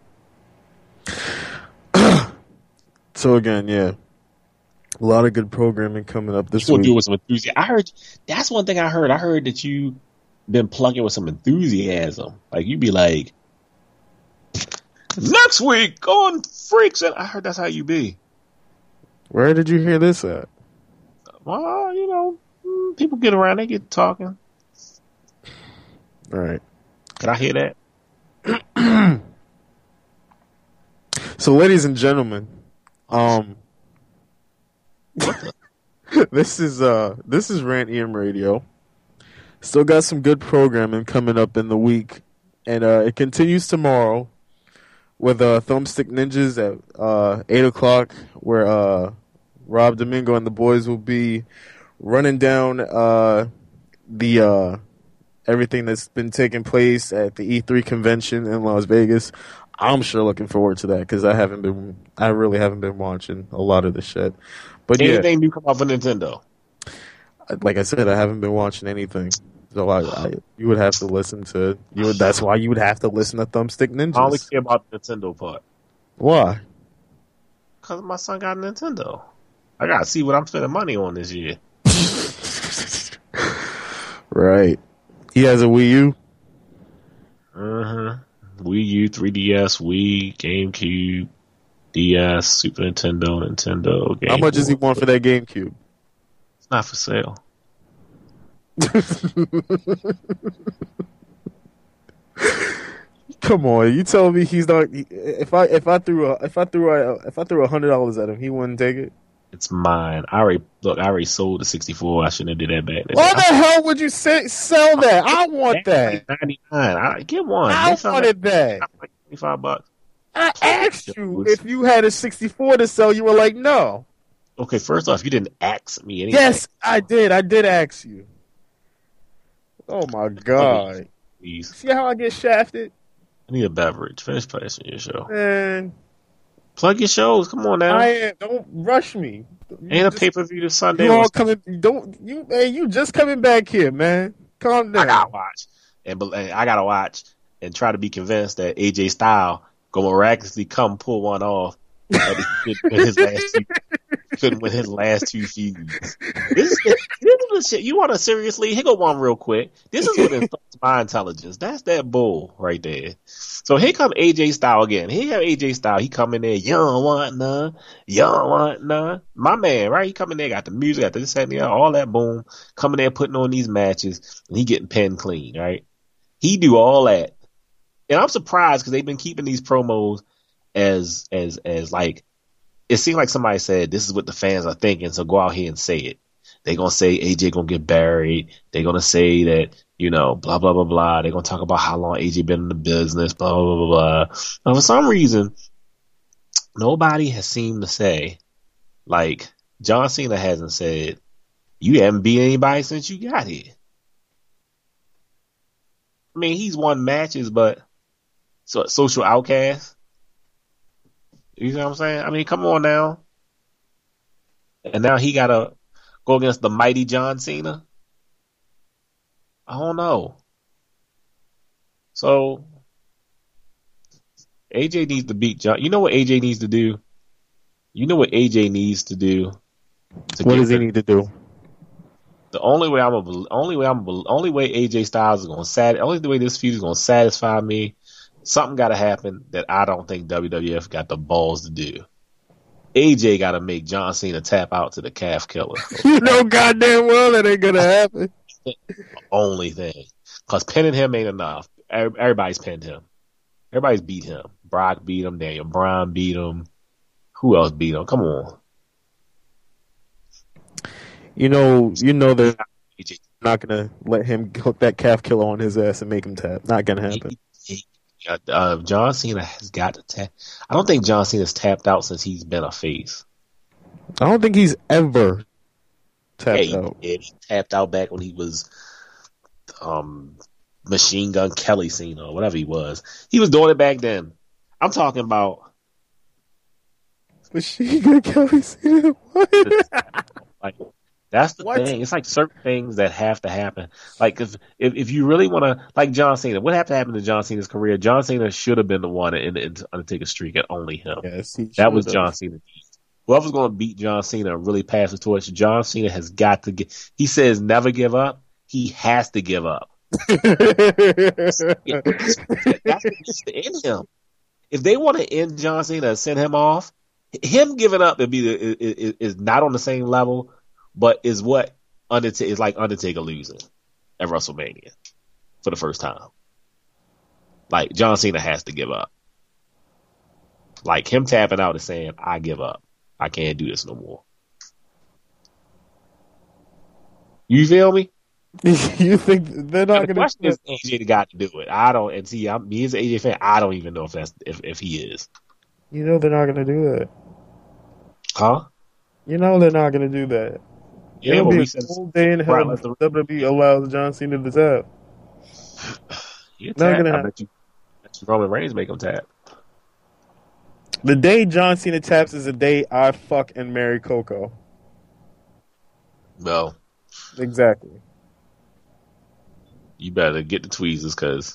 So again, yeah, a lot of good programming coming up this You gonna do it week. with some enthusiasm. I heard that's one thing I heard. I heard that you been plugging with some enthusiasm. Like you be like, next week on Freaks, and I heard that's how you be. Where did you hear this at? Well, you know, mm, people get around, they get talking. All right. Can I hear that? So, ladies and gentlemen, um, this is uh, this is Rant E M Radio. Still got some good programming coming up in the week, and uh, it continues tomorrow with uh, Thumbstick Ninjas at uh, eight o'clock, where uh, Rob Domingo and the boys will be running down uh, the uh, everything that's been taking place at the E three convention in Las Vegas. I'm sure looking forward to that because I haven't been, I really haven't been watching a lot of the shit. But yeah, Anything new come out for Nintendo? like I said, I haven't been watching anything. So I, I you would have to listen to you. Would, that's why you would have to listen to Thumbstick Ninjas. I only care about the Nintendo part. Why? Because my son got a Nintendo. I gotta see what I'm spending money on this year. Right. He has a Wii U. Uh huh. Wii U, three D S, Wii, GameCube, D S, Super Nintendo, Nintendo. Game How much Boy. does he want for that GameCube? It's not for sale. Come on, you telling me he's not? If I if I threw a if I threw a if I threw a hundred dollars at him, he wouldn't take it. It's mine. I already look. I already sold the sixty-four. I shouldn't have did that back then. Why the hell would you say, sell that? I want that. ninety-nine. I get one. I Next time wanted that. like twenty-five bucks. I asked you if you had a sixty-four to sell. You were like, no. Okay, first off, you didn't ask me anything. Yes, I did. I did ask you. Oh my god! Please. See how I get shafted? I need a beverage. Finish placing your show. Man, plug your shows. Come on now. I am, don't rush me. You Ain't just, a pay per view this Sunday. You all coming? Don't you? Hey, you just coming back here, man? Calm down. I gotta watch and, and I gotta watch and try to be convinced that A J Styles gonna miraculously come pull one off. That he couldn't win his last two, couldn't win his last two feuds. This is this is the shit. You want to seriously? Here go one real quick. This is what insults my intelligence. That's that bull right there. So here come A J Styles again. Here have A J Styles. He come in there. You don't want none. You don't want none. My man, right? He come in there, got the music, got this, that, and the other, all that boom. Coming there, putting on these matches, and he getting pinned clean, right? He do all that. And I'm surprised because they've been keeping these promos as, as, as like, it seemed like somebody said, this is what the fans are thinking, so go out here and say it. They're going to say A J going to get buried. They're going to say that, you know, blah, blah, blah, blah. They're going to talk about how long A J been in the business, blah, blah, blah, blah. Now, for some reason, nobody has seemed to say, like, John Cena hasn't said, you haven't beat anybody since you got here. I mean, he's won matches, but so social outcast. You know what I'm saying? I mean, come on now. And now he got to go against the mighty John Cena. I don't know. So A J needs to beat John. You know what A J needs to do? You know what A J needs to do? To what does he need to do? The only way I'm a, only way I'm a, only way A J Styles is going to sat only the way this feud is going to satisfy me. Something got to happen that I don't think W W F got the balls to do. A J got to make John Cena tap out to the calf killer. You know goddamn well that ain't going to happen. Only thing. Because pinning him ain't enough. Everybody's pinned him. Everybody's beat him. Brock beat him. Daniel Bryan beat him. Who else beat him? Come on. You know, you know they're not going to let him hook that calf killer on his ass and make him tap. Not going to happen. Uh, John Cena has got to tap. I don't think John Cena's tapped out since he's been a face. I don't think he's ever tapped yeah, he, out. Yeah, he tapped out back when he was um, Machine Gun Kelly Cena or whatever he was. He was doing it back then. I'm talking about Machine Gun Kelly Cena. What? Like, that's the What? thing. It's like certain things that have to happen. Like if if, if you really want to, like John Cena, what had to happen to John Cena's career? John Cena should have been the one in the Undertaker streak at only him. Yes, he that was should've. John Cena. Whoever's going to beat John Cena and really pass the torch, John Cena has got to get. He says never give up. He has to give up. That's what needs to end him. If they want to end John Cena and send him off, him giving up would be the, is, is not on the same level, but is what Undertaker is like Undertaker losing at WrestleMania for the first time. Like John Cena has to give up. Like him tapping out and saying, "I give up. I can't do this no more." You feel me? You think they're not the going question to? is A J got to do it. I don't. And see, I'm, me as an A J fan, I don't even know if that's if, if he is. You know they're not going to do that. Huh? You know they're not going to do that. Yeah, It'll but be we a said whole day in hell right, if let the- W W E allows John Cena to tap. You Not tap. gonna I happen. bet you, bet you Roman Reigns make him tap. The day John Cena taps is the day I fuck and marry Coco. No, Exactly. you better get the tweezers because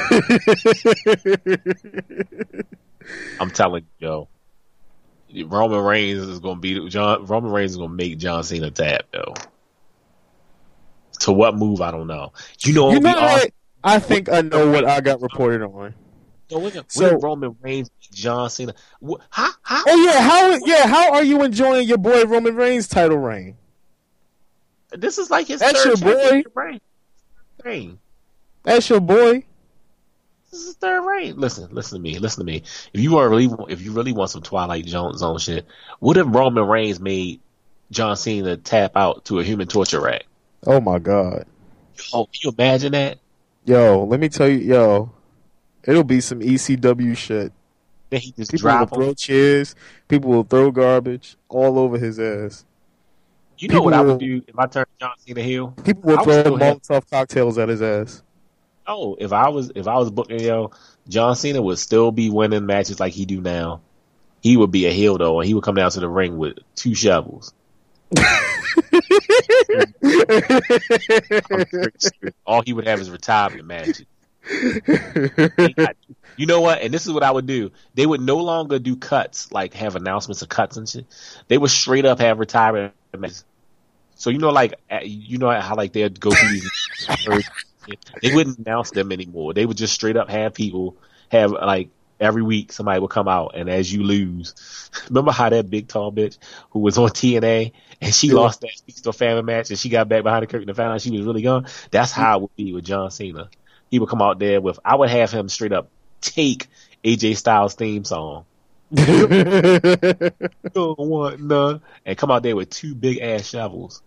I'm telling you, yo, Roman Reigns is gonna beat John. Roman Reigns is gonna make John Cena tap, though. To what move? I don't know. You know, You it'd be know awesome. what? I think I know what I got reported on. So, what if, So- what if Roman Reigns, beat John Cena? What, how? How? Oh yeah, how yeah, how are you enjoying your boy Roman Reigns title reign? This is like his That's third your boy. championship reign. Reign. That's your boy. This is his third reign. Listen, listen to me. Listen to me. If you are really, if you really want some Twilight Jones Zone shit, what if Roman Reigns made John Cena tap out to a human torture rack? Oh my god. Oh, can you imagine that? Yo, let me tell you, yo, it'll be some E C W shit. Then he just People will drop throw him. chairs. People will throw garbage all over his ass. You know people what I will- would do if I turned John Cena heel? People will I would throw still have- Molotov cocktails at his ass. Oh, if I was if I was booking yo, John Cena would still be winning matches like he do now. He would be a heel though, and he would come down to the ring with two shovels. I'm pretty serious. All he would have is retirement matches. You know what? And this is what I would do. They would no longer do cuts, like have announcements of cuts and shit. They would straight up have retirement matches. So you know, like uh, you know how like they'd go through these. They wouldn't announce them anymore. They would just straight up have people have like every week somebody would come out, and as you lose, remember how that big tall bitch who was on T N A and she Yeah. lost that Speaks to a Family match and she got back behind the curtain and found out she was really gone? That's how it would be with John Cena. He would come out there with, I would have him straight up take A J Styles' theme song. Don't want none, and come out there with two big ass shovels.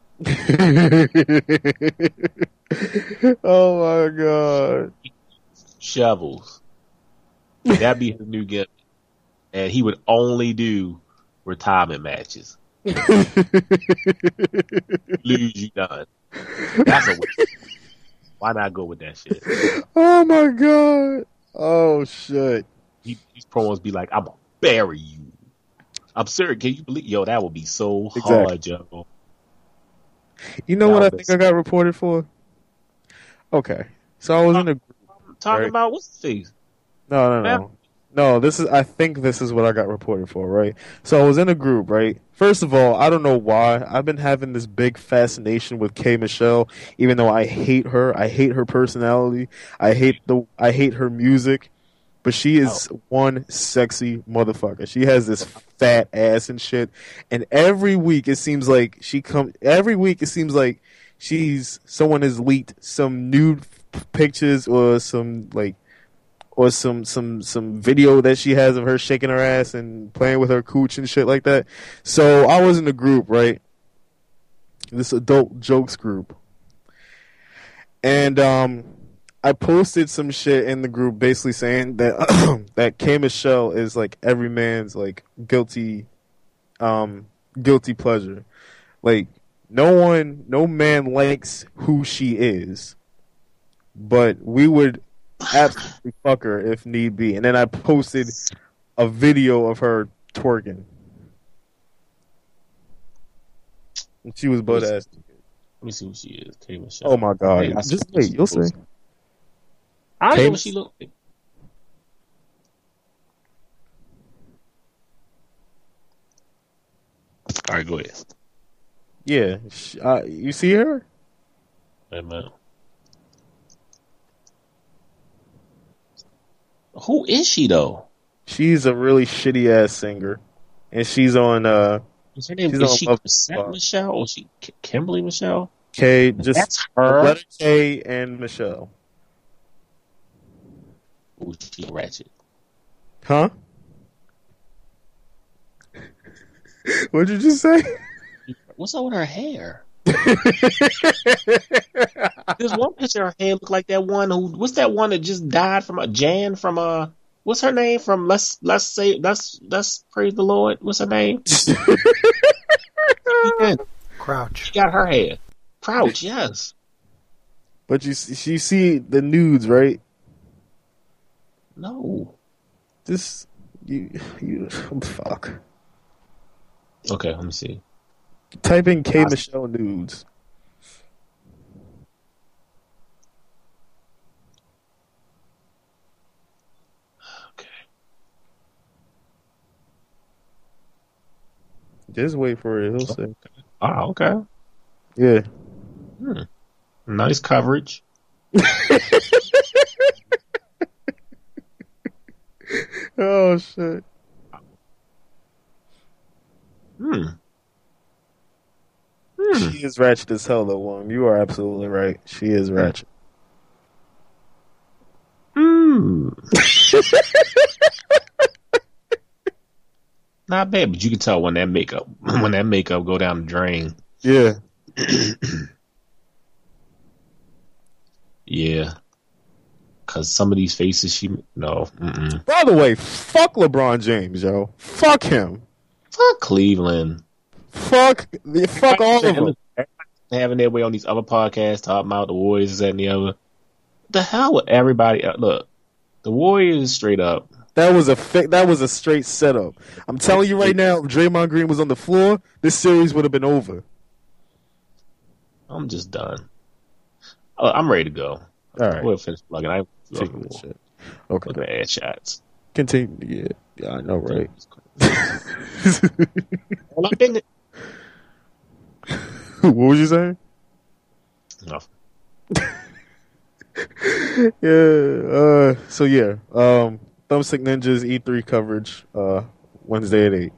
Oh my god. Shovels. That'd be his new gimmick. And he would only do retirement matches. Lose, you done. That's a win. Why not go with that shit? Oh my god. Oh shit. He, these promos be like, I'm gonna bury you. I'm serious. Can you believe? Yo, that would be so hard, Exactly. yo. You know That what I was- think I got reported for? Okay. So I was in a I'm talking Right. about what's the face? No, no, Man. no. No, this is I think this is what I got reported for, right? So I was in a group, right? First of all, I don't know why. I've been having this big fascination with K Michelle, even though I hate her. I hate her personality. I hate the I hate her music. But she is one sexy motherfucker. She has this fat ass and shit. And every week it seems like she come every week it seems like she's someone has leaked some nude f- pictures or some like or some some some video that she has of her shaking her ass and playing with her cooch and shit like that. So I was in a group, right? This adult jokes group. And um I posted some shit in the group basically saying that that K Michelle is like every man's like guilty um guilty pleasure. Like no one no man likes who she is. But we would absolutely fuck her if need be. And then I posted a video of her twerking. And she was butt ass. Let me see who she is. K Michelle. Oh my god. Hey, I see Just what wait, she you'll see. posted. I K- know what she look like. All right, go ahead. Yeah. Sh- Uh, you see her? Wait a minute. Who is she though? She's a really shitty ass singer. And she's on uh Is her name She's is on she Love Chrisette Box. Michelle or is she K- Kimberly Michelle? K just That's her. letter K and Michelle. Ooh, she ratchet. Huh? What'd you just say? What's up with her hair? There's one picture of her hair look like that one who. What's that one that just died from a Jan from uh What's her name from? Let's let's say let's let's praise the Lord. What's her name? Yeah, Crouch. she got her hair. Crouch, yes. But you s- you see the nudes, right? No. Just you you fuck. Okay, let me see. Type in K I- Michelle nudes. Okay. Just wait for it. He'll say. Ah, okay. Yeah. Hmm. Nice coverage. Oh shit. Hmm. Hmm. She is ratchet as hell, though. One, you are absolutely right. She is ratchet. Hmm. Not bad, but you can tell when that makeup when that makeup go down the drain. Yeah. Yeah. Cause some of these faces she no. Mm-mm. By the way, fuck LeBron James, yo. Fuck him. Fuck Cleveland. Fuck the fuck all of them. Having their way on these other podcasts talking about the Warriors and the other. The hell with everybody? Uh, look, the Warriors straight up. That was a fi- that was a straight setup. I'm telling you right now, if Draymond Green was on the floor, this series would have been over. I'm just done. Oh, I'm ready to go. All right. We'll finish plugging. I'm Taking this shit. Okay. looking at ad shots. Continue. Yeah, yeah, I know, right? Well, I've been. What was you saying? No. Yeah. Uh. So yeah. Um. Thumbstick Ninjas E three coverage. Uh. Wednesday at eight.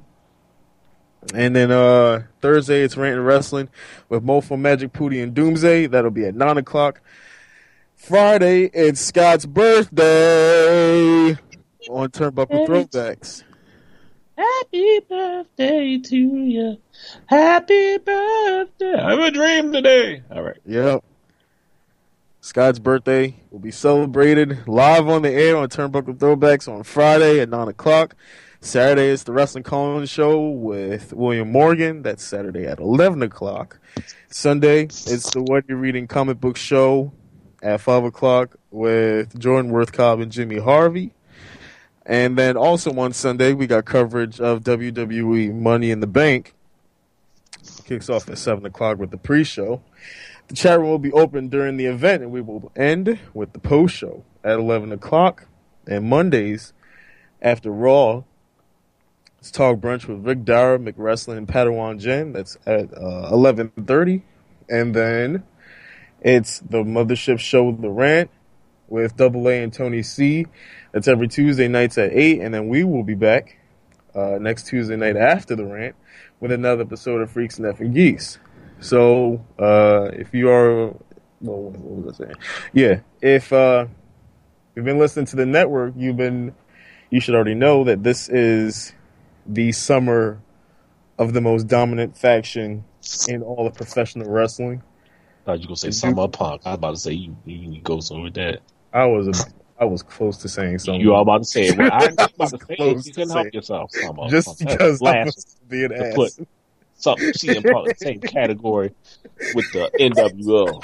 And then uh Thursday it's Rant and Wrestling with Mofo, Magic, Pooty, and Doomsday. That'll be at nine o'clock. Friday it's Scott's birthday on Turnbuckle Throwbacks. Happy birthday to you. Happy birthday. I have a dream today. All right. Yep. Scott's birthday will be celebrated live on the air on Turnbuckle Throwbacks on Friday at nine o'clock. Saturday is the Wrestling Calling Show with William Morgan. That's Saturday at eleven o'clock. Sunday, it's the What You're Reading comic book show at five o'clock with Jordan Worthcobb and Jimmy Harvey. And then also on Sunday, we got coverage of W W E Money in the Bank. Kicks off at seven o'clock with the pre-show. The chat room will be open during the event, and we will end with the post-show at eleven o'clock. And Mondays, after Raw, it's Talk Brunch with Rick Dara, McWrestling, and Padawan Jen. That's at uh, eleven thirty. And then it's the Mothership Show, The Rant, with Double A and Tony C. That's every Tuesday nights at eight. And then we will be back uh, next Tuesday night after The Rant with another episode of Freaks and Effing Geeks. So uh, if you are, well, what was I saying? Yeah, if uh, you've been listening to the network, you've been, you should already know that this is the summer of the most dominant faction in all of professional wrestling. I thought you were going to say something about Punk. I was about to say you, you go somewhere with that. I was a, I was close to saying something. You all about to say it. Well, I was about to say it. You couldn't help it. yourself. Some Just because I was being to ass. put something C M Punk in the same category with the N W O.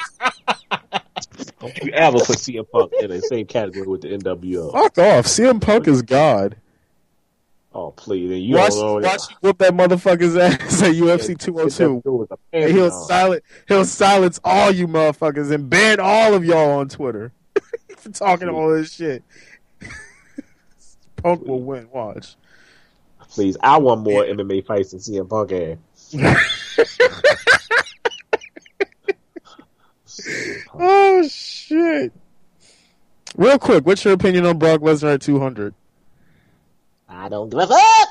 Don't you ever put C M Punk in the same category with the N W O. Fuck off. C M Punk is God. Oh, please. And you watch don't know watch you whoop that motherfucker's ass at U F C two oh two. And he'll silence he'll silence all you motherfuckers and ban all of y'all on Twitter for talking all this shit. Punk will win. Watch. Please, I want more M M A fights than C M Punk had. Oh shit! Real quick, what's your opinion on Brock Lesnar at two hundred? I don't give a fuck.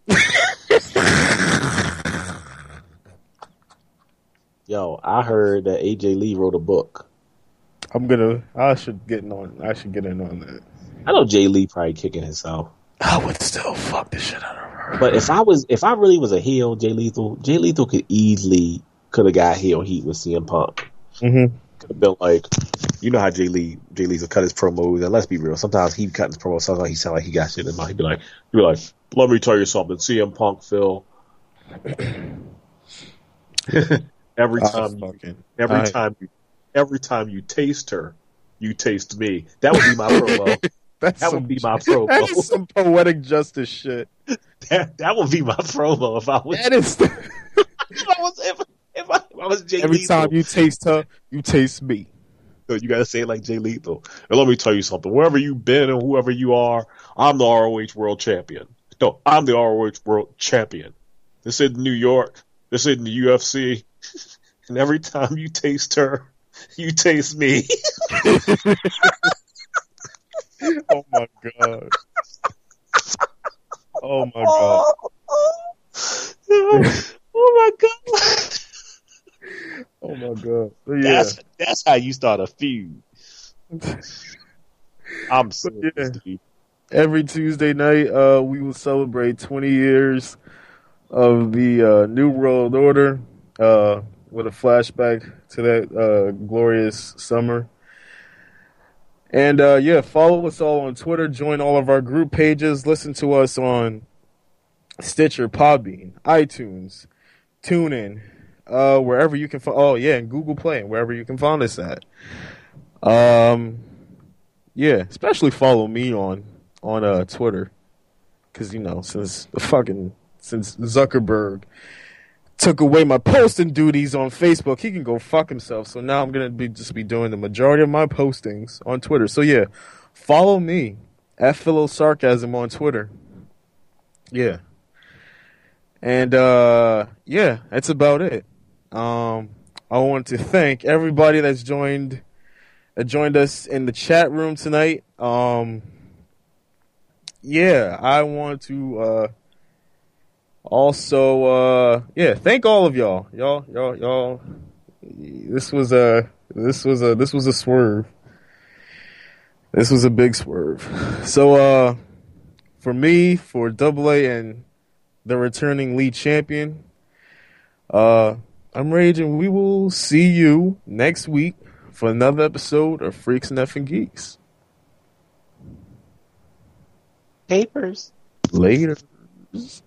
Yo, I heard that A J Lee wrote a book. I'm gonna. I should get in on. I should get in on that. I know Jay Lee probably kicking himself. I would still fuck the shit out of her. But if I was, if I really was a heel, Jay Lethal, Jay Lethal could easily could have got heel heat with C M Punk. Mm-hmm. Could have been like, you know how Jay Lee, Jay Lee's will cut his promos, and let's be real, sometimes he cut his promos, sometimes he sound like he got shit in his mouth. He'd be like, he'd be like, let me tell you something, C M Punk, Phil. every time, you, every I... time you, every time you taste her, you taste me. That would be my promo. That's that some, would be my promo. That is some poetic justice shit. That that would be my promo if I was. That is. The... if I was if, if, I, if I was Jay Every Lethal. time you taste her, you taste me. So you gotta say it like Jay Lethal. And let me tell you something. Wherever you've been and whoever you are, I'm the R O H World Champion. No, I'm the R O H World Champion. This isn't New York. This isn't the U F C. And every time you taste her, You taste me. Oh my god. Oh my god. Oh my god. Oh my god. But yeah. That's that's how you start a feud. I'm so yeah. Every Tuesday night, uh, we will celebrate twenty years of the uh, New World Order uh, with a flashback to that uh, glorious summer. And uh, yeah, follow us all on Twitter, join all of our group pages, listen to us on Stitcher, Podbean, iTunes, TuneIn, uh, wherever you can find. Oh yeah, and Google Play, wherever you can find us at. Um, yeah, especially follow me on on uh, Twitter, because you know since the fucking since Zuckerberg took away my posting duties on Facebook, he can go fuck himself. So now I'm gonna be just be doing the majority of my postings on Twitter. So yeah, follow me at Philo Sarcasm on Twitter. Yeah, and uh, yeah, that's about it. Um, I want to thank everybody that's joined that joined us in the chat room tonight. Um, yeah, I want to. Uh, Also, uh, yeah, thank all of y'all, y'all, y'all, y'all. This was a, this was a, this was a swerve. This was a big swerve. So, uh, for me, for Double A and the returning lead champion, uh, I'm Rage, and we will see you next week for another episode of Freaks and Effing Geeks. Papers. Later.